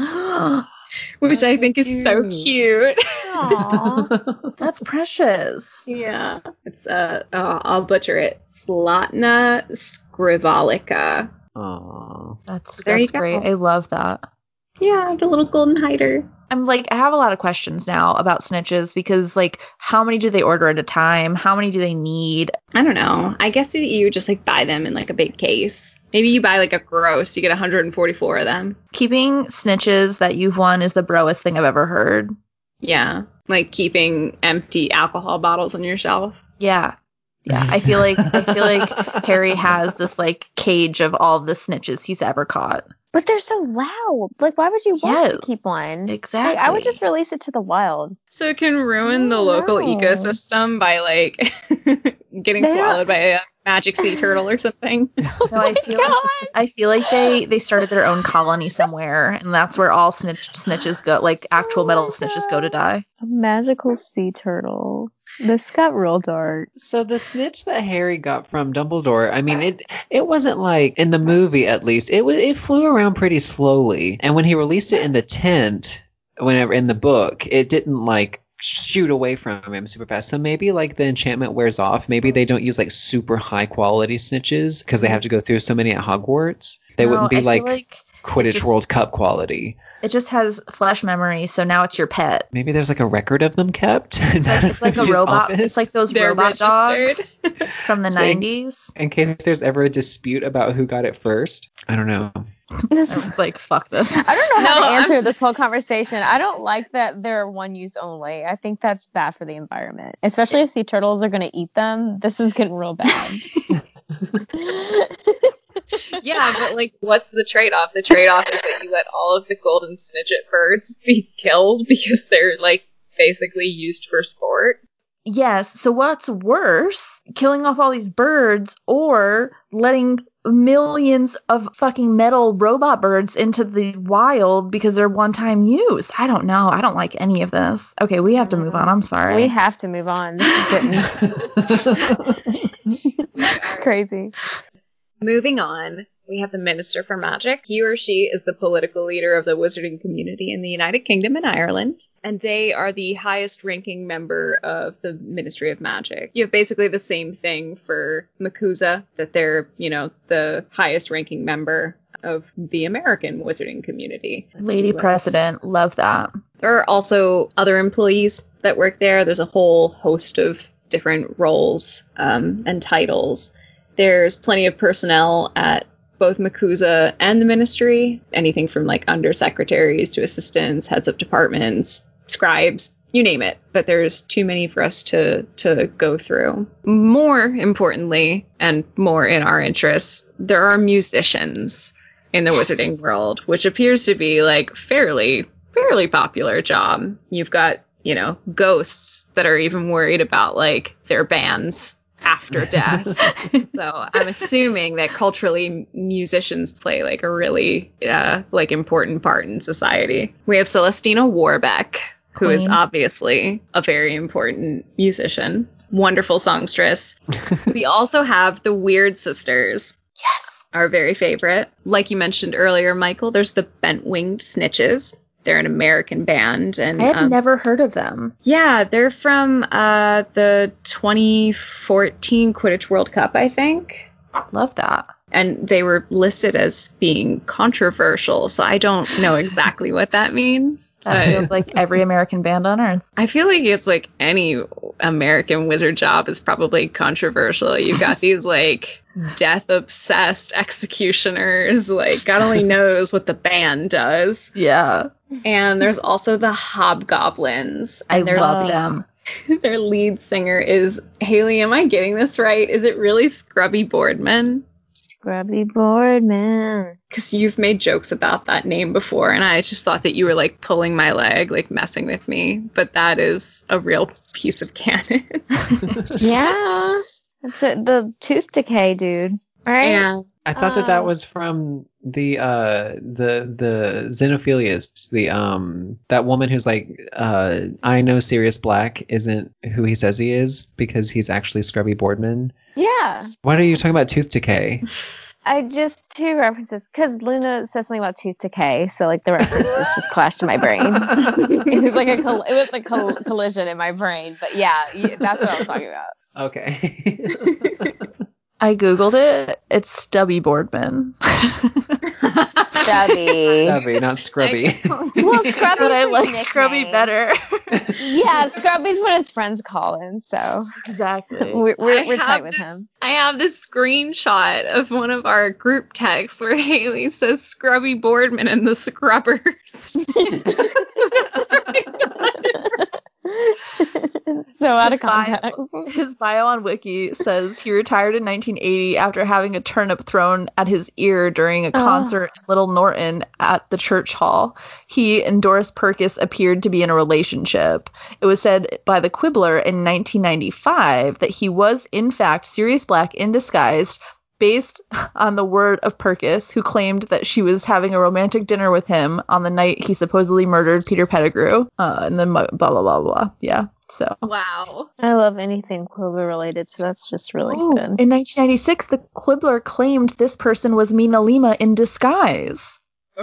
C: which I think is so cute.
E: Aww.
B: That's precious.
C: Yeah. It's uh oh, I'll butcher it. Slatna Skrivalika.
D: Aww.
B: That's,
C: There you
B: that's great.
C: go.
B: I love that.
C: Yeah, the little golden hider.
B: I'm like, I have a lot of questions now about snitches because, like, how many do they order at a time? How many do they need?
C: I don't know. I guess that you just like buy them in like a big case. Maybe you buy like a gross, you get one hundred forty-four of them.
B: Keeping snitches that you've won is the broest thing I've ever heard.
C: Yeah. Like keeping empty alcohol bottles on your shelf.
B: Yeah. Yeah. I feel like I feel like Harry has this like cage of all the snitches he's ever caught.
E: But they're so loud. Like, why would you want
B: Yes,
E: to keep one?
B: exactly.
E: Like, I would just release it to the wild.
C: So it can ruin the
E: Oh,
C: local
E: no.
C: ecosystem by like getting
E: They don't-
C: swallowed by a magic sea turtle or something.
B: No, I feel like, I feel like they they started their own colony somewhere, and that's where all snitch snitches go, like actual
E: Oh
B: metal
E: my
B: snitches
E: God.
B: go to die.
E: A magical sea turtle. This got real dark.
D: So the snitch that Harry got from Dumbledore, I mean, it it wasn't like in the movie at least. It was it flew around pretty slowly, and when he released it in the tent, whenever in the book, it didn't like shoot away from him super fast. So maybe like the enchantment wears off. Maybe they don't use like super high quality snitches because they have to go through so many at Hogwarts. They
B: No,
D: wouldn't be
B: I feel
D: like,
B: like
D: Quidditch
B: just-
D: World Cup quality.
B: it just has flash memory, so now it's your pet.
D: Maybe there's like a record of them kept.
B: It's like, it's like a robot. It's like those
C: They're
B: robot dogs
C: registered.
B: from the
D: Saying-
B: nineties.
D: in case there's ever a dispute about who got it first. I don't know.
E: This,
B: It's like, fuck this.
E: I don't know how
C: No,
E: to answer
C: I'm-
E: this whole conversation. I don't like that they're one use only. I think that's bad for the environment, especially if sea turtles are going to eat them. This is getting real bad.
C: Yeah, but like, what's the trade-off? The trade-off is that you let all of the golden snitchet birds be killed because they're like basically used for sport.
B: Yes. So what's worse, killing off all these birds or letting millions of fucking metal robot birds into the wild because they're one-time use? I don't know. I don't like any of this. Okay, we have to move on. I'm sorry.
E: We have to move on. This is getting it's crazy.
C: Moving on, we have the Minister for Magic. He or she is the political leader of the wizarding community in the United Kingdom and Ireland, and they are the highest ranking member of the Ministry of Magic. You have basically the same thing for MACUSA, that they're, you know, the highest ranking member of the American wizarding community. Let's
B: Lady
C: see what else.
B: President. Love that.
C: There are also other employees that work there. There's a whole host of different roles um, and titles. There's plenty of personnel at both MACUSA and the ministry, anything from like undersecretaries to assistants, heads of departments, scribes, you name it. But there's too many for us to, to go through. More importantly, and more in our interests, there are musicians in the
B: Yes.
C: wizarding world, which appears to be like fairly, fairly popular job. You've got, you know, ghosts that are even worried about like their bands after death. So I'm assuming that culturally musicians play like a really uh, like important part in society. We have Celestina Warbeck, who is
B: Queen.
C: obviously a very important musician, wonderful songstress. We also have the Weird Sisters,
B: Yes.
C: our very favorite. Like you mentioned earlier, Michael, there's the Bent Winged Snitches. they're an American band. And
B: I had
C: um,
B: never heard of them.
C: yeah, they're from uh, the twenty fourteen Quidditch World Cup, I think.
B: Love that.
C: And they were listed as being controversial, so I don't know exactly what that means.
B: That feels like every American band on earth.
C: I feel like it's like any American wizard job is probably controversial. You've got these like death-obsessed executioners, like God only knows what the band does.
B: Yeah.
C: And there's also the Hobgoblins.
B: I
C: And their-
B: love them.
C: Their lead singer is, Haley, am I getting this right? Is it really Scrubby Boardman?
E: Scrubby Boardman.
C: Because you've made jokes about that name before, and I just thought that you were like pulling my leg, like messing with me. But that is a real piece of canon.
E: Yeah. It's a, the tooth decay dude. Right?
C: And
D: I thought that that
E: Oh.
D: was from the uh the the Xenophilius, the um that woman who's like uh I know Sirius Black isn't who he says he is because he's actually Scrubby Boardman.
E: Yeah.
D: Why are you talking about tooth decay?
E: I just two references because Luna says something about tooth decay, so like the references just clashed in my brain. It was like a coll- it was like coll- collision in my brain, but yeah, yeah, that's what I was talking about.
D: Okay.
B: I googled it. It's Stubby Boardman.
E: Stubby.
D: Stubby, not Scrubby.
E: Well, Scrubby.
B: But I like Scrubby better.
E: Yeah, Scrubby's what his friends call him, so
B: Exactly.
E: we're we're,
C: I
E: we're
C: have
E: tight with
C: this-
E: him.
C: I have this screenshot of one of our group texts where Haley says Scrubby Boardman and the Scrubbers.
E: So out of
B: His bio-
E: context.
B: His bio on Wiki says he retired in nineteen eighty after having a turnip thrown at his ear during a
E: Oh.
B: concert in Little Norton at the church hall. He and Doris Perkis appeared to be in a relationship. It was said by the Quibbler in nineteen ninety-five that he was, in fact, Sirius Black in disguise, based on the word of Perkis, who claimed that she was having a romantic dinner with him on the night he supposedly murdered Peter Pettigrew. Uh, and then blah, blah, blah, blah. Yeah, so.
C: Wow.
E: I love anything Quibbler related, so that's just really
B: Ooh,
E: good.
B: in nineteen ninety-six, the Quibbler claimed this person was Mina Lima in disguise.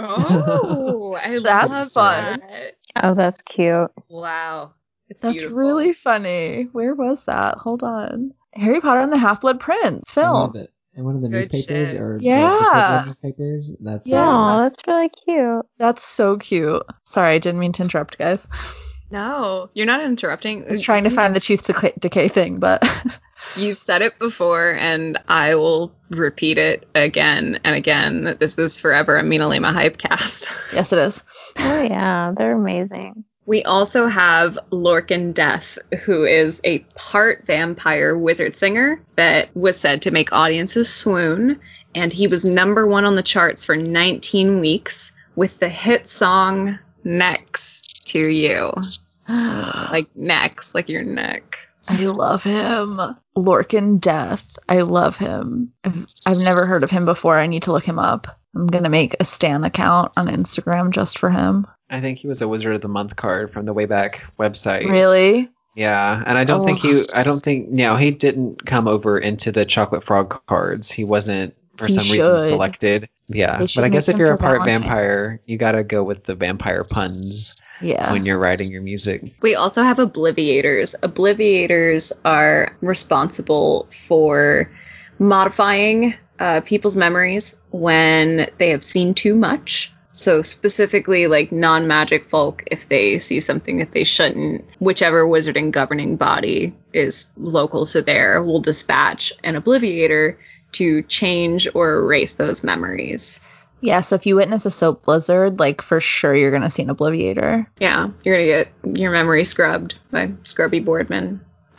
C: Oh, I
B: That's
C: love
B: fun.
C: that.
E: Oh, that's cute.
C: Wow. It's
B: That's
C: beautiful.
B: really funny. Where was that? Hold on. Harry Potter and the Half-Blood Prince
F: In one of
B: film.
F: the, in one of the
C: Good
F: newspapers
C: shit.
F: or the-
B: Yeah.
F: the, Quibbler newspapers. That's
B: Yeah.
E: Oh, that's really cute.
B: That's so cute. Sorry, I didn't mean to interrupt, guys.
C: No, you're not interrupting.
B: I was trying to find the tooth decay, decay thing, but
C: You've said it before, and I will repeat it again and again, that this is forever a Mina Lima hypecast.
B: yes, it is.
E: Oh yeah, they're amazing.
C: We also have Lorcan Death, who is a part vampire wizard singer that was said to make audiences swoon, and he was number one on the charts for nineteen weeks with the hit song Next to You. Like next, like your neck.
B: I love him. Lorcan Death. I love him. I've, I've never heard of him before. I need to look him up. I'm going to make a Stan account on Instagram just for him.
D: I think he was a Wizard of the Month card from the Wayback website.
B: Really?
D: Yeah, and I don't
B: Oh.
D: think he. I don't think. No, he didn't come over into the Chocolate Frog cards. He wasn't for
B: He
D: some reason
B: should.
D: selected. Yeah,
B: They
D: but
B: should
D: I guess
B: make
D: if
B: him
D: you're a
B: for
D: part
B: Valentine's.
D: vampire, you gotta go with the vampire puns
B: Yeah.
D: when you're writing your music.
C: We also have Obliviators. Obliviators are responsible for modifying uh, people's memories when they have seen too much. So specifically, like non-magic folk, if they see something that they shouldn't, whichever wizarding governing body is local to there will dispatch an Obliviator to change or erase those memories.
B: Yeah, so if you witness a soap blizzard, like for sure you're going to see an Obliviator.
C: Yeah, you're gonna get your memory scrubbed by Scrubby Boardman.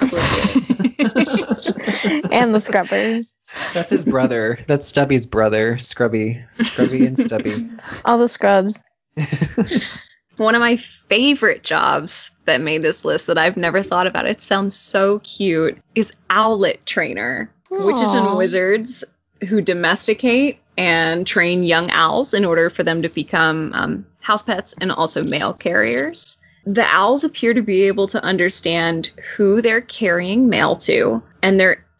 C: Obliviator.
E: And the Scrubbers.
D: That's his brother. That's Stubby's brother, Scrubby, Scrubby and Stubby.
E: All the scrubs.
C: One of my favorite jobs that made this list that I've never thought about, it sounds so cute, is owlet trainer, which is in
E: Aw.
C: wizards who domesticate and train young owls in order for them to become um, house pets and also mail carriers. The owls appear to be able to understand who they're carrying mail to, and they're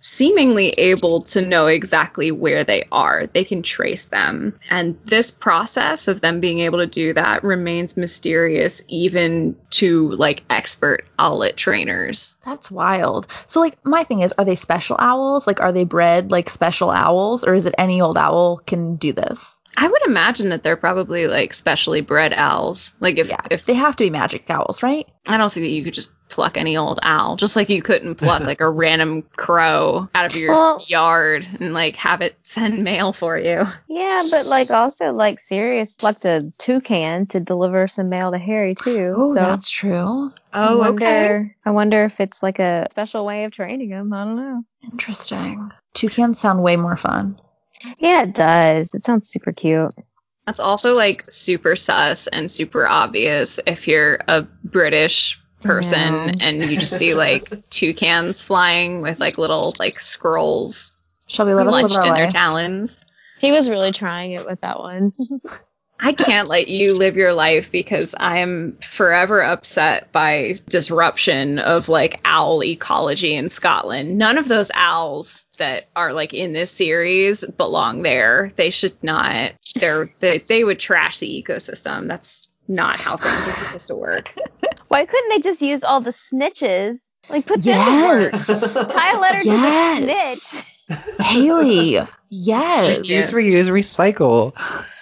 C: seemingly able to know exactly where they are. They can trace them. And this process of them being able to do that remains mysterious even to like expert owlet trainers.
B: That's wild. So like my thing is, are they special owls? Like are they bred like special owls, or is it any old owl can do this?
C: I would imagine that they're probably like specially bred owls. Like if,
B: Yeah,
C: if
B: they have to be magic owls, right?
C: I don't think that you could just pluck any old owl, just like you couldn't pluck like a random crow out of your
E: Well-
C: yard and like have it send mail for you.
E: Yeah, but like also like Sirius plucked a toucan to deliver some mail to Harry too.
B: Oh,
E: so
B: that's true.
E: I
C: Oh,
E: wonder,
C: okay.
E: I wonder if it's like a special way of training him. I don't know.
B: Interesting. Toucans sound way more fun.
E: Yeah, it does. It sounds super cute.
C: That's also like super sus and super obvious if you're a British person
B: Yeah.
C: and you just see like toucans flying with like little like scrolls
B: Shall we let us
C: clutched
B: live
C: in
B: our
C: their
B: life?
C: talons.
E: He was really trying it with that one.
C: I can't let you live your life because I'm forever upset by disruption of like owl ecology in Scotland. None of those owls that are like in this series belong there. They should not. They're they, they would trash the ecosystem. That's not how things are supposed to work.
E: Why couldn't they just use all the snitches? Like put
B: Yes.
E: them to work. Tie a letter
B: Yes.
E: to the snitch.
B: Haley. Yes.
C: Yes.
D: Reuse, reuse, recycle.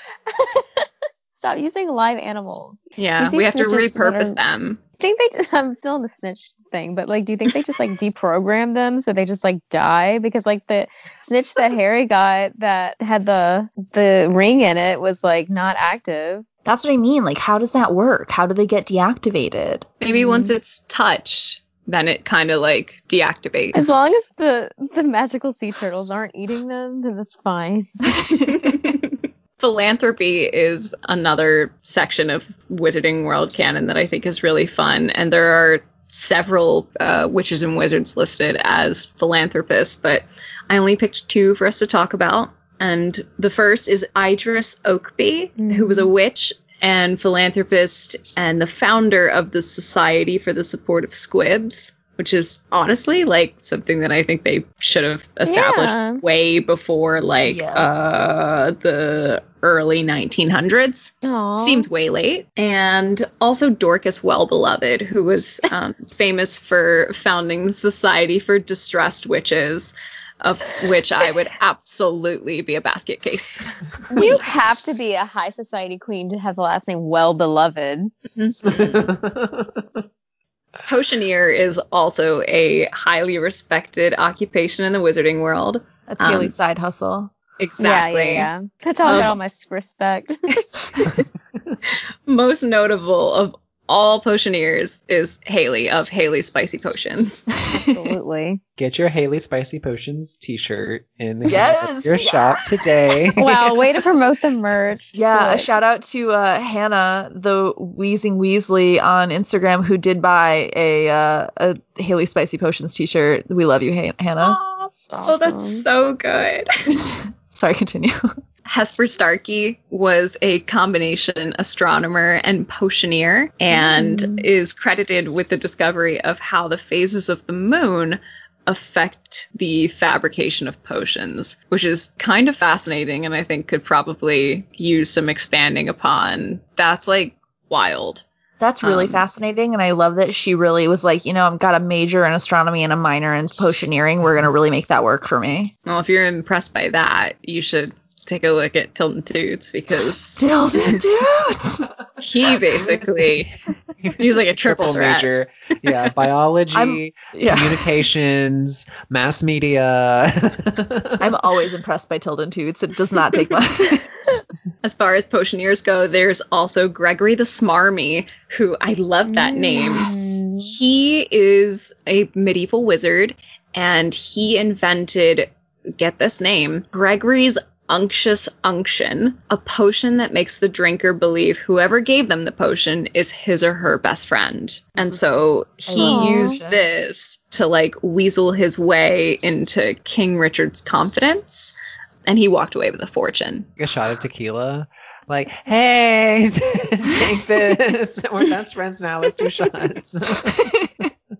E: Stop using live animals.
C: Yeah,
E: You see
C: we have to
E: snitches that
C: repurpose
E: are-
C: them.
E: I think they just, I'm still on the snitch thing, but like, do you think they just like deprogram them so they just like die? Because like the snitch that Harry got that had the the ring in it was like not active.
B: That's what I mean. Like, how does that work? How do they get deactivated?
C: Maybe once it's touched, then it kind of like deactivates.
E: As long as the the magical sea turtles aren't eating them, then that's fine.
C: Philanthropy is another section of Wizarding World canon that I think is really fun. And there are several uh, witches and wizards listed as philanthropists, but I only picked two for us to talk about. And the first is Idris Oakby,
E: Mhm.
C: who was a witch and philanthropist and the founder of the Society for the Support of Squibs, which is honestly like something that I think they should have established
E: Yeah.
C: way before like
B: Yes.
C: uh, the early nineteen hundreds.
E: Aw.
C: Seems way late. And also Dorcas Wellbeloved, who was um, famous for founding the Society for Distressed Witches, of which I would absolutely be a basket case.
E: You have to be a high society queen to have the last name Well Beloved.
C: Potioneer is also a highly respected occupation in the wizarding world.
B: That's
C: Um,
B: Haley's side hustle.
C: Exactly.
E: Yeah, yeah, yeah. That's all I got
C: Um,
E: all my s- respect.
C: Most notable of all potioneers is Haley of Haley Spicy Potions.
E: Absolutely.
D: Get your Haley Spicy Potions t-shirt in
B: Yes,
D: your
B: yes.
D: shop today.
E: Wow, way to promote the merch.
B: Yeah, a
E: Slick.
B: shout out to uh, Hannah, the Wheezing Weasley on Instagram, who did buy a uh, a Haley Spicy Potions t-shirt. We love you, Han- Hannah.
C: Oh, that's so good.
B: Sorry, continue.
C: Hesper Starkey was a combination astronomer and potioneer and
B: Mm.
C: is credited with the discovery of how the phases of the moon affect the fabrication of potions, which is kind of fascinating and I think could probably use some expanding upon. That's like wild.
B: That's really
C: Um,
B: fascinating, and I love that she really was like, you know, I've got a major in astronomy and a minor in potioneering. We're gonna really make that work for me.
C: Well, if you're impressed by that, you should take a look at Tilton Toots because
B: Tilton Toots!
C: he basically he's like a triple, threat.
D: major. Yeah, biology,
B: I'm- yeah.
D: communications, mass media.
B: I'm always impressed by Tilton Toots. It does not take much.
C: As far as potioneers go, there's also Gregory the Smarmy, who I love that name.
E: Mm.
C: He is a medieval wizard, and he invented, get this name, Gregory's Unctuous Unction, a potion that makes the drinker believe whoever gave them the potion is his or her best friend. And so he
B: love
C: used
B: that.
C: this to like weasel his way into King Richard's confidence, and he walked away with a fortune.
D: A shot of tequila. Like, hey, take this. We're best friends now. Let's do shots.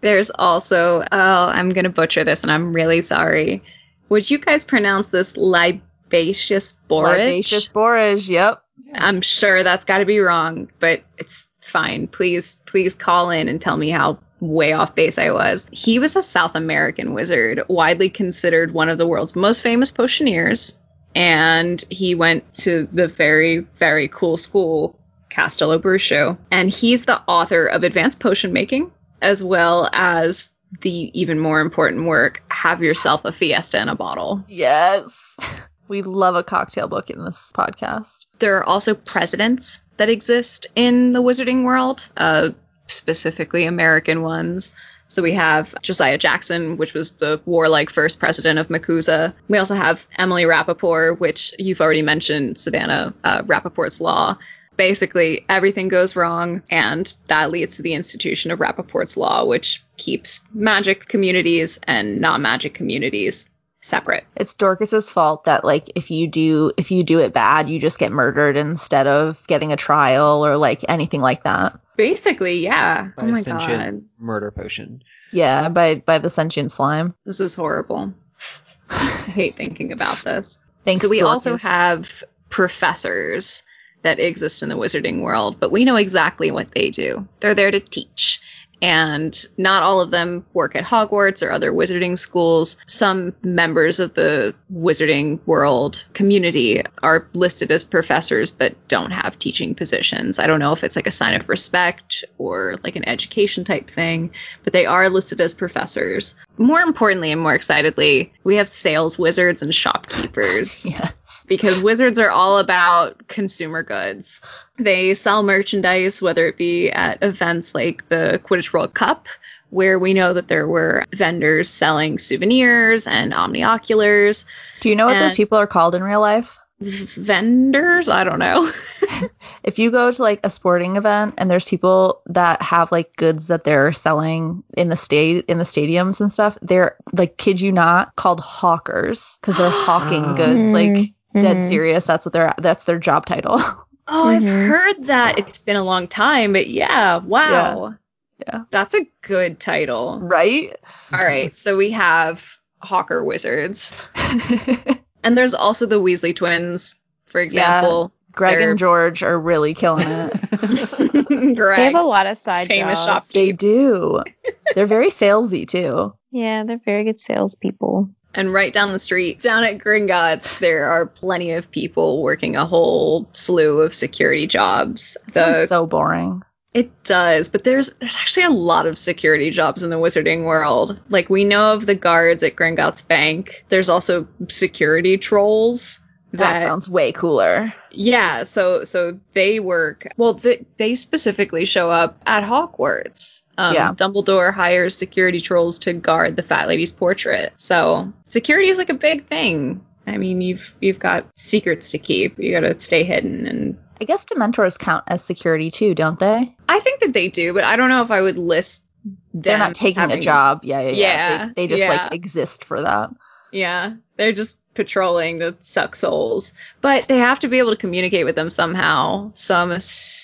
C: There's also, oh, I'm going to butcher this and I'm really sorry. Would you guys pronounce this libaceous borage?
B: Libaceous borage, yep.
C: I'm sure that's got to be wrong, but it's fine. Please, please call in and tell me how way off base I was. He was a South American wizard, widely considered one of the world's most famous potioneers, and he went to the very, very cool school, Castello Bruscio, and he's the author of Advanced Potion Making, as well as the even more important work, Have Yourself a Fiesta in a Bottle.
B: Yes. We love a cocktail book in this podcast.
C: There are also presidents that exist in the wizarding world, uh, specifically American ones. So we have Josiah Jackson, which was the warlike first president of MACUSA. We also have Emily Rappaport, which you've already mentioned, Savannah uh, Rappaport's Law. Basically, everything goes wrong, and that leads to the institution of Rappaport's Law, which keeps magic communities and non-magic communities separate.
B: It's Dorcas's fault that, like, if you do if you do it bad, you just get murdered instead of getting a trial or, like, anything like that.
C: Basically, yeah.
D: By
C: oh
D: a
C: my
D: sentient
C: god.
D: murder potion.
B: Yeah, by by the sentient slime.
C: This is horrible. I hate thinking about this.
B: Thanks,
C: so we
B: Dorcas.
C: also have professors that exist in the wizarding world, but we know exactly what they do. They're there to teach. And not all of them work at Hogwarts or other wizarding schools. Some members of the wizarding world community are listed as professors but don't have teaching positions. I don't know if it's like a sign of respect or like an education type thing, but they are listed as professors. More importantly and more excitedly, we have sales wizards and shopkeepers.
B: Yes.
C: Because wizards are all about consumer goods. They sell merchandise, whether it be at events like the Quidditch World Cup, where we know that there were vendors selling souvenirs and omnioculars.
B: Do you know what
C: And-
B: those people are called in real life?
C: Vendors? I don't know.
B: If you go to like a sporting event and there's people that have like goods that they're selling in the state in the stadiums and stuff, they're like, kid you not, called hawkers because they're hawking
D: Oh.
B: goods. Like
E: Mhm.
B: dead
E: Mhm.
B: serious. That's what they're. That's their job title.
C: Oh, I've
E: Mhm.
C: heard that. It's been a long time, but yeah, wow.
B: Yeah. Yeah.
C: That's a good title.
B: Right?
C: All right, so we have Hawker Wizards. And there's also the Weasley twins, for example.
B: Greg
C: They're-
B: and George are really killing it.
C: Greg,
E: They have a lot of side
C: famous
E: jobs.
B: They
C: shopkeep.
B: do. They're very salesy too.
E: Yeah, they're very good salespeople.
C: And right down the street, down at Gringotts, there are plenty of people working a whole slew of security jobs.
B: Sounds
C: The,
B: so boring.
C: it does, but there's there's actually a lot of security jobs in the wizarding world. Like, we know of the guards at Gringotts Bank. There's also security trolls.
B: That sounds way cooler.
C: Yeah, so so they work. Well, th- they specifically show up at Hogwarts. Um,
B: Yeah.
C: Dumbledore hires security trolls to guard the Fat Lady's portrait. So security is like a big thing. I mean, you've you've got secrets to keep. You got to stay hidden, and
B: I guess Dementors count as security too, don't they?
C: I think that they do. But I don't know if I would list.
B: They're
C: them
B: not taking
C: having-
B: a job. Yeah, yeah, yeah.
C: Yeah,
B: They, they just
C: yeah.
B: like exist for that.
C: Yeah, they're just patrolling to suck souls, but they have to be able to communicate with them somehow. So I'm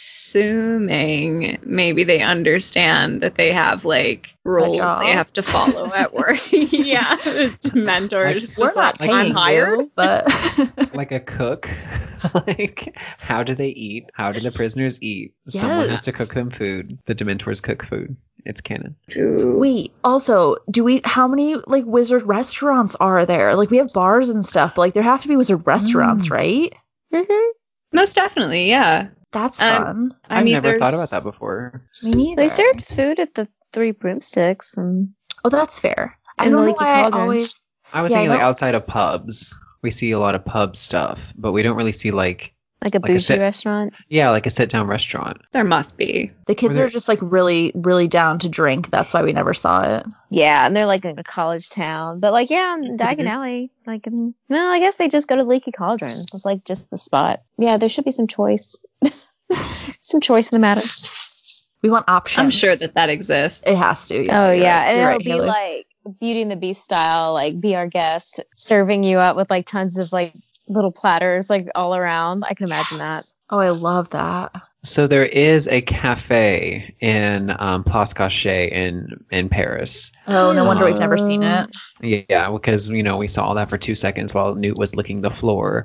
C: assuming maybe they understand that they have like rules
B: job?
C: they have to follow at work. Yeah, mentors.
B: We're
C: just
B: not
C: like,
B: paying
C: I'm hired.
B: you, but
D: Like a cook. Like, how do they eat? How do the prisoners eat? Someone has to
B: Yes.
D: cook them food. The Dementors cook food. It's canon.
B: wait. Also, do we? How many like wizard restaurants are there? Like we have bars and stuff, but like there have to be wizard restaurants,
D: Mm.
B: right?
E: Mm-hmm.
C: Most definitely, yeah.
B: That's
C: Um,
B: fun.
C: I
D: I've
C: mean,
D: never thought
C: there's-
D: about that before.
B: Me neither.
E: They served food at the Three Broomsticks and
B: Oh, that's fair. I
E: And
B: don't
E: the
B: know
E: Leaky
B: why I
E: Cauldron.
B: always.
D: I was
B: Yeah, I
D: thinking like
B: know.
D: outside of pubs. We see a lot of pub stuff, but we don't really see like
E: like a
D: Like a
E: bougie
D: sit-
E: restaurant.
D: yeah, like a sit down restaurant.
C: There must be.
B: The kids
D: Were
B: are
D: there-
B: just like really, really down to drink. That's why we never saw it.
E: Yeah, and they're like in a college town. But like, yeah, in Diagon Alley. Like, um, well, I guess they just go to Leaky Cauldron. It's like just the spot. Yeah, there should be some choice. Some choice in the matter.
B: We want options.
C: I'm sure that that exists.
B: it has to. Yeah,
E: Oh
B: you're
E: yeah,
B: right.
E: and
B: You're
E: it'll
B: right,
E: be
B: Haley.
E: like Beauty and the Beast style, like be our guest, serving you up with like tons of like little platters like all around. I can imagine that.
B: Oh, I love that.
D: So there is a cafe in um, Place Cachet in in Paris.
B: Oh, no wonder we've
D: Um,
B: never seen it.
D: Yeah, because you know we saw that for two seconds while Newt was licking the floor.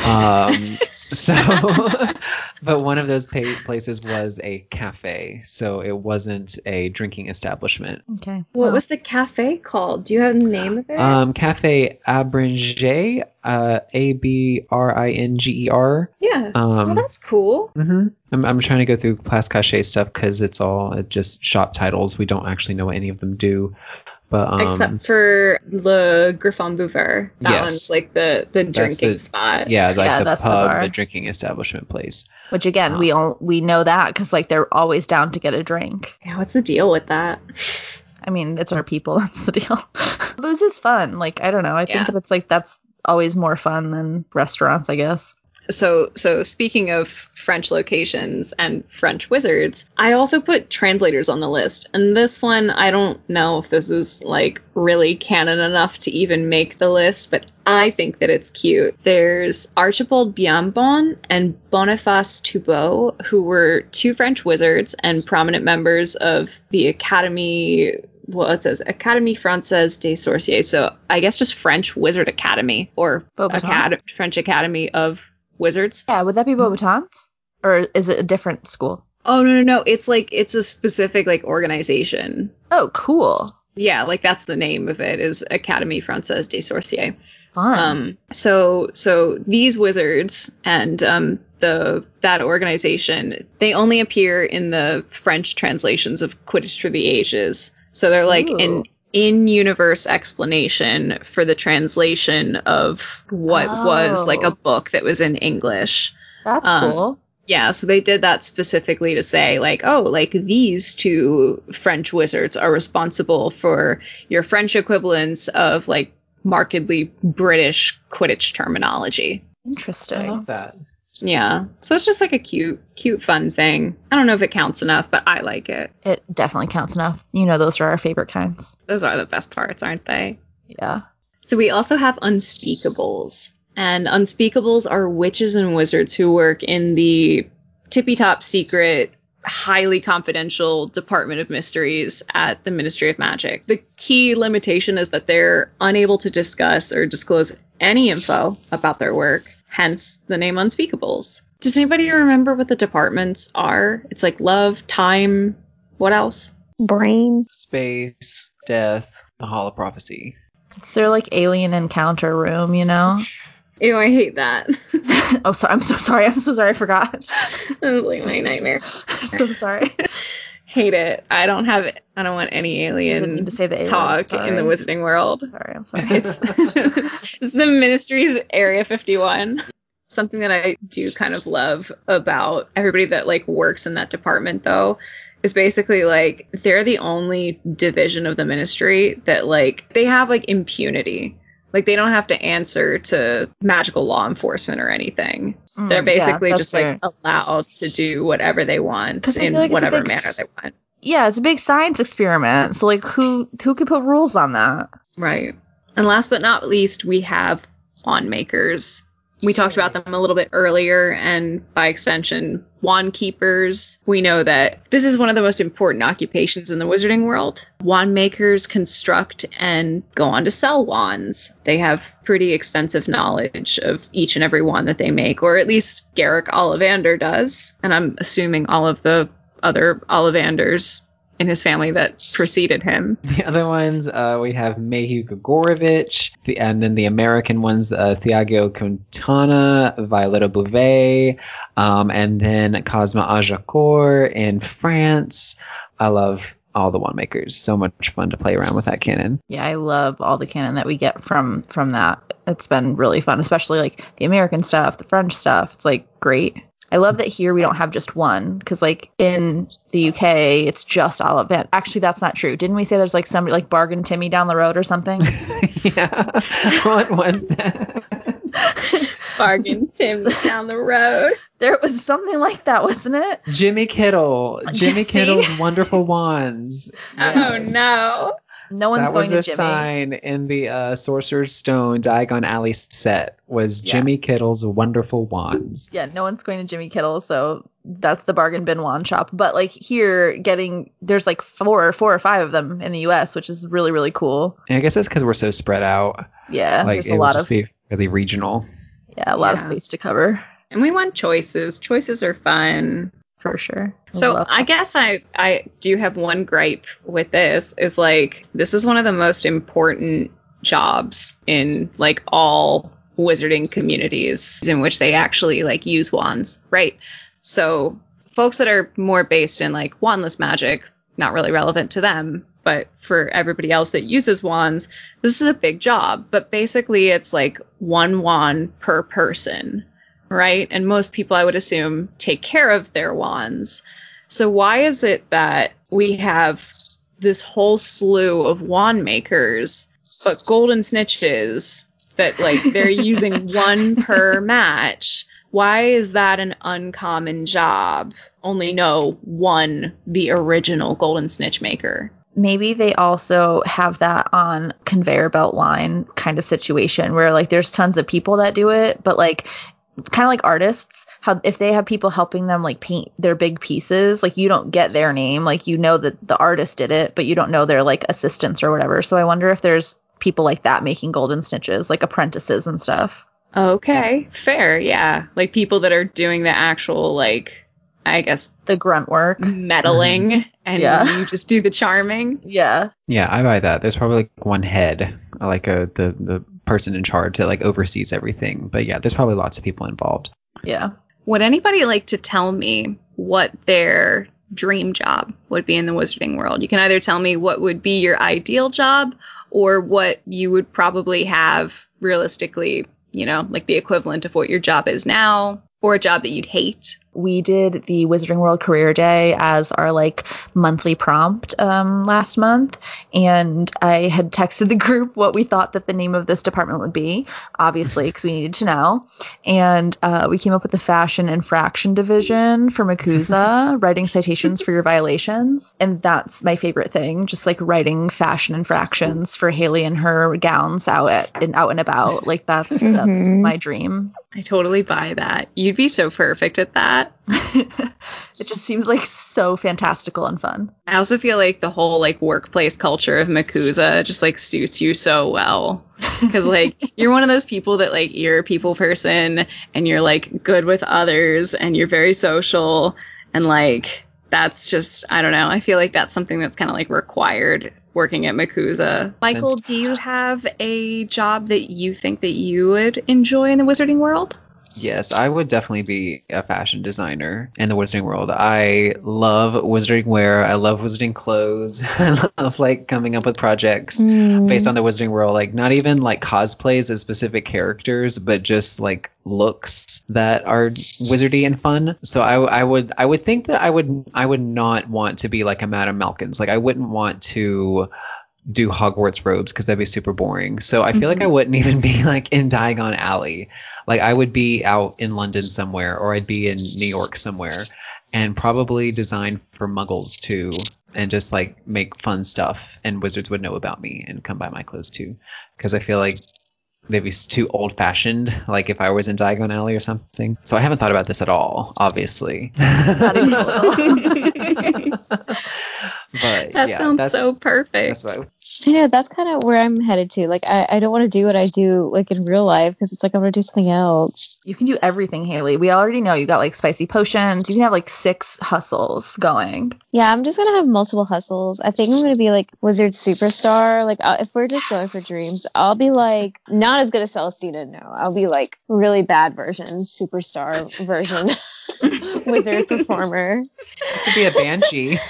D: Um, so, but one of those pa- places was a cafe, so it wasn't a drinking establishment.
B: Okay.
C: What
B: Well,
C: was the cafe called? Do you have the name of it?
D: Um, Cafe Abringer, uh, A B R I N G E R.
C: yeah.
D: Um,
C: well, that's cool.
D: hmm I'm I'm trying to go through Place Cachet stuff because it's all uh, just shop titles. We don't actually know what any of them do. But um,
C: Except for Le Griffon Bouver. That
D: Yes.
C: one's like the, the
D: That's
C: drinking
D: the-
C: spot.
D: yeah, like
B: Yeah,
D: the
B: that's the
D: pub,
B: bar.
D: the drinking establishment place.
B: which again, we all we know that because like they're always down to get a drink.
C: Yeah, what's the deal with that?
B: I mean, it's our people. That's the deal. Booze is fun. Like, I don't know. I
C: Yeah.
B: think that it's like that's always more fun than restaurants, I guess.
C: So, so speaking of French locations and French wizards, I also put translators on the list. And this one, I don't know if this is like really canon enough to even make the list, but I think that it's cute. There's Archibald Biambon and Boniface Toubeau, who were two French wizards and prominent members of the Academy. Well, it says Académie Française des Sorciers. So I guess just French Wizard Academy or
B: Beauxbaton?
C: Acad- French Academy of Wizards.
B: Yeah, would that be Beauxbatons? Or is it a different school?
C: Oh, no, no, no. It's like, it's a specific like organization.
B: Oh, cool.
C: Yeah, like that's the name of it, is Académie Française des Sorciers.
B: Fun.
C: Um, so, so these wizards and, um, the, that organization, they only appear in the French translations of Quidditch Through the Ages. So they're like
B: Ooh.
C: an in-universe explanation for the translation of what was like a
B: Oh.
C: book that was in English.
B: That's
C: um,
B: cool.
C: Yeah, so they did that specifically to say, like, oh, like these two French wizards are responsible for your French equivalents of like markedly British Quidditch terminology.
B: Interesting.
D: that.
C: Yeah, so it's just like a cute, cute, fun thing. I don't know if it counts enough, but I like it.
B: It definitely counts enough. You know, those are our favorite kinds.
C: Those are the best parts, aren't they?
B: Yeah.
C: So we also have unspeakables. And unspeakables are witches and wizards who work in the tippy-top secret, highly confidential Department of Mysteries at the Ministry of Magic. The key limitation is that they're unable to discuss or disclose any info about their work, hence the name Unspeakables. Does anybody remember what the departments are? It's like love, time, what else?
E: Brain.
D: Space, death, the Hall of Prophecy.
B: It's their like alien encounter room, you know?
C: Ew, I hate that.
B: Oh, sorry. I'm so sorry. I'm so sorry. I forgot.
C: That was like my nightmare.
B: I'm so sorry.
C: Hate it. I don't have it. I don't want any
B: Didn't
C: alien
B: mean to say the alien.
C: talk
B: Sorry.
C: in the wizarding world.
B: Sorry. I'm sorry.
C: It's, it's the Ministry's Area fifty-one. Something that I do kind of love about everybody that like works in that department, though, is basically like they're the only division of the Ministry that like they have like impunity. Like they don't have to answer to magical law enforcement or anything.
B: Mm,
C: They're
B: yeah,
C: basically
B: that's
C: just
B: fair.
C: like allowed to do whatever they want
B: 'Cause I
C: in
B: feel like it's a
C: whatever
B: big
C: manner
B: s-
C: they want.
B: Yeah, it's a big science experiment. So like who who could put rules on that?
C: Right. And last but not least, we have wand makers. We talked about them a little bit earlier, and by extension, wand keepers. We know that this is one of the most important occupations in the wizarding world. Wand makers construct and go on to sell wands. They have pretty extensive knowledge of each and every wand that they make, or at least Garrick Ollivander does. And I'm assuming all of the other Ollivanders in his family that preceded him.
D: The other ones, uh, we have Mayhew Gogorovich, the, and then the American ones, uh, Thiago Quintana, Violetta Bouvet, um, and then Cosma Agincourt in France. I love all the wand makers. So much fun to play around with that canon.
B: Yeah, I love all the canon that we get from from that. It's been really fun, especially like the American stuff, the French stuff. It's like great. I love that here we don't have just one because like in the U K it's just Ollivander. Actually, that's not true. Didn't we say there's like somebody like Bargain Timmy down the road or something?
D: Yeah. What was that?
C: Bargain Tim down the road.
B: There was something like that, wasn't it?
D: Jimmy Kittle. Jimmy
B: Jesse?
D: Kittle's Wonderful Wands.
C: Oh no.
B: No one's
D: That
B: going
D: was
B: to
D: a
B: Jimmy.
D: sign in the uh, Sorcerer's Stone Diagon Alley set was
B: Yeah.
D: Jimmy Kittle's Wonderful Wands.
B: Yeah, no one's going to Jimmy Kittle, so that's the bargain bin wand shop. But like here, getting there's like four, four or five of them in the U S, which is really really cool.
D: And I guess that's because we're so spread out.
B: Yeah,
D: like
B: there's
D: it
B: a
D: would
B: lot
D: just
B: of
D: be really regional.
B: yeah, a lot of
C: Yeah.
B: space to cover
C: And we want choices. Choices are fun.
B: for sure.
C: So
B: Love
C: I
B: that.
C: guess I I do have one gripe with this is like this is one of the most important jobs in like all wizarding communities in which they actually like use wands, right? So folks that are more based in like wandless magic, not really relevant to them, but for everybody else that uses wands, this is a big job. But basically it's like one wand per person, right? And most people, I would assume, take care of their wands. So why is it that we have this whole slew of wand makers, but golden snitches that like they're using one per match? Why is that an uncommon job? Only know one, the original golden snitch maker.
B: Maybe they also have that on conveyor belt line kind of situation where like there's tons of people that do it, but like kind of like artists, how if they have people helping them like paint their big pieces, like you don't get their name, like you know that the artist did it, but you don't know their like assistants or whatever. So I wonder if there's people like that making golden snitches, like apprentices and stuff.
C: Okay, fair, yeah. Like people that are doing the actual like, I guess,
B: The grunt work.
C: meddling, and
B: Yeah.
C: you just do the charming.
B: Yeah.
D: Yeah, I buy that. There's probably like one head, like a the the person in charge that like oversees everything. But yeah, there's probably lots of people involved.
B: Yeah.
C: Would anybody like to tell me what their dream job would be in the wizarding world? You can either tell me what would be your ideal job or what you would probably have realistically, you know, like the equivalent of what your job is now, or a job that you'd hate.
B: We did the Wizarding World Career Day as our like monthly prompt um, last month, and I had texted the group what we thought that the name of this department would be, obviously because we needed to know, and uh, we came up with the Fashion Infraction Division for MACUSA, writing citations for your violations, and that's my favorite thing, just like writing fashion infractions for Haley and her gowns out at and out and about. Like that's that's
E: Mhm.
B: my dream.
C: I totally buy that. You'd be so perfect at that.
B: It just seems like so fantastical and fun.
C: I also feel like the whole like workplace culture of MACUSA just like suits you so well. Because like you're one of those people that like you're a people person and you're like good with others and you're very social and like that's just I don't know. I feel like that's something that's kind of like required working at MACUSA. Michael, do you have a job that you think that you would enjoy in the wizarding world?
D: Yes, I would definitely be a fashion designer in the wizarding world. I love wizarding wear. I love wizarding clothes. I love like coming up with projects
E: Mm.
D: based on the wizarding world. Like not even like cosplays as specific characters, but just like looks that are wizardy and fun. So I, I would I would think that I would I would not want to be like a Madame Malkins. Like I wouldn't want to do Hogwarts robes because that'd be super boring. So I feel like I wouldn't even be like in Diagon Alley. Like I would be out in London somewhere, or I'd be in New York somewhere, and probably design for Muggles too, and just like make fun stuff. And wizards would know about me and come buy my clothes too, because I feel like they'd be too old fashioned. Like if I was in Diagon Alley or something. So I haven't thought about this at all, obviously.
B: Not even a little.
D: But
C: That
D: yeah,
C: sounds
D: that's,
C: so perfect.
D: That's what I would.
E: Yeah, that's kind of where I'm headed to. Like, I, I don't want to do what I do like in real life because it's like I'm gonna do something else.
B: You can do everything, Haley. We already know you got like spicy potions. You can have like six hustles going.
E: Yeah, I'm just gonna have multiple hustles. I think I'm gonna be like wizard superstar. Like, uh, if we're just going for dreams, I'll be like not as good as Celestina. No, I'll be like really bad version, superstar version, wizard performer.
D: Could be a banshee.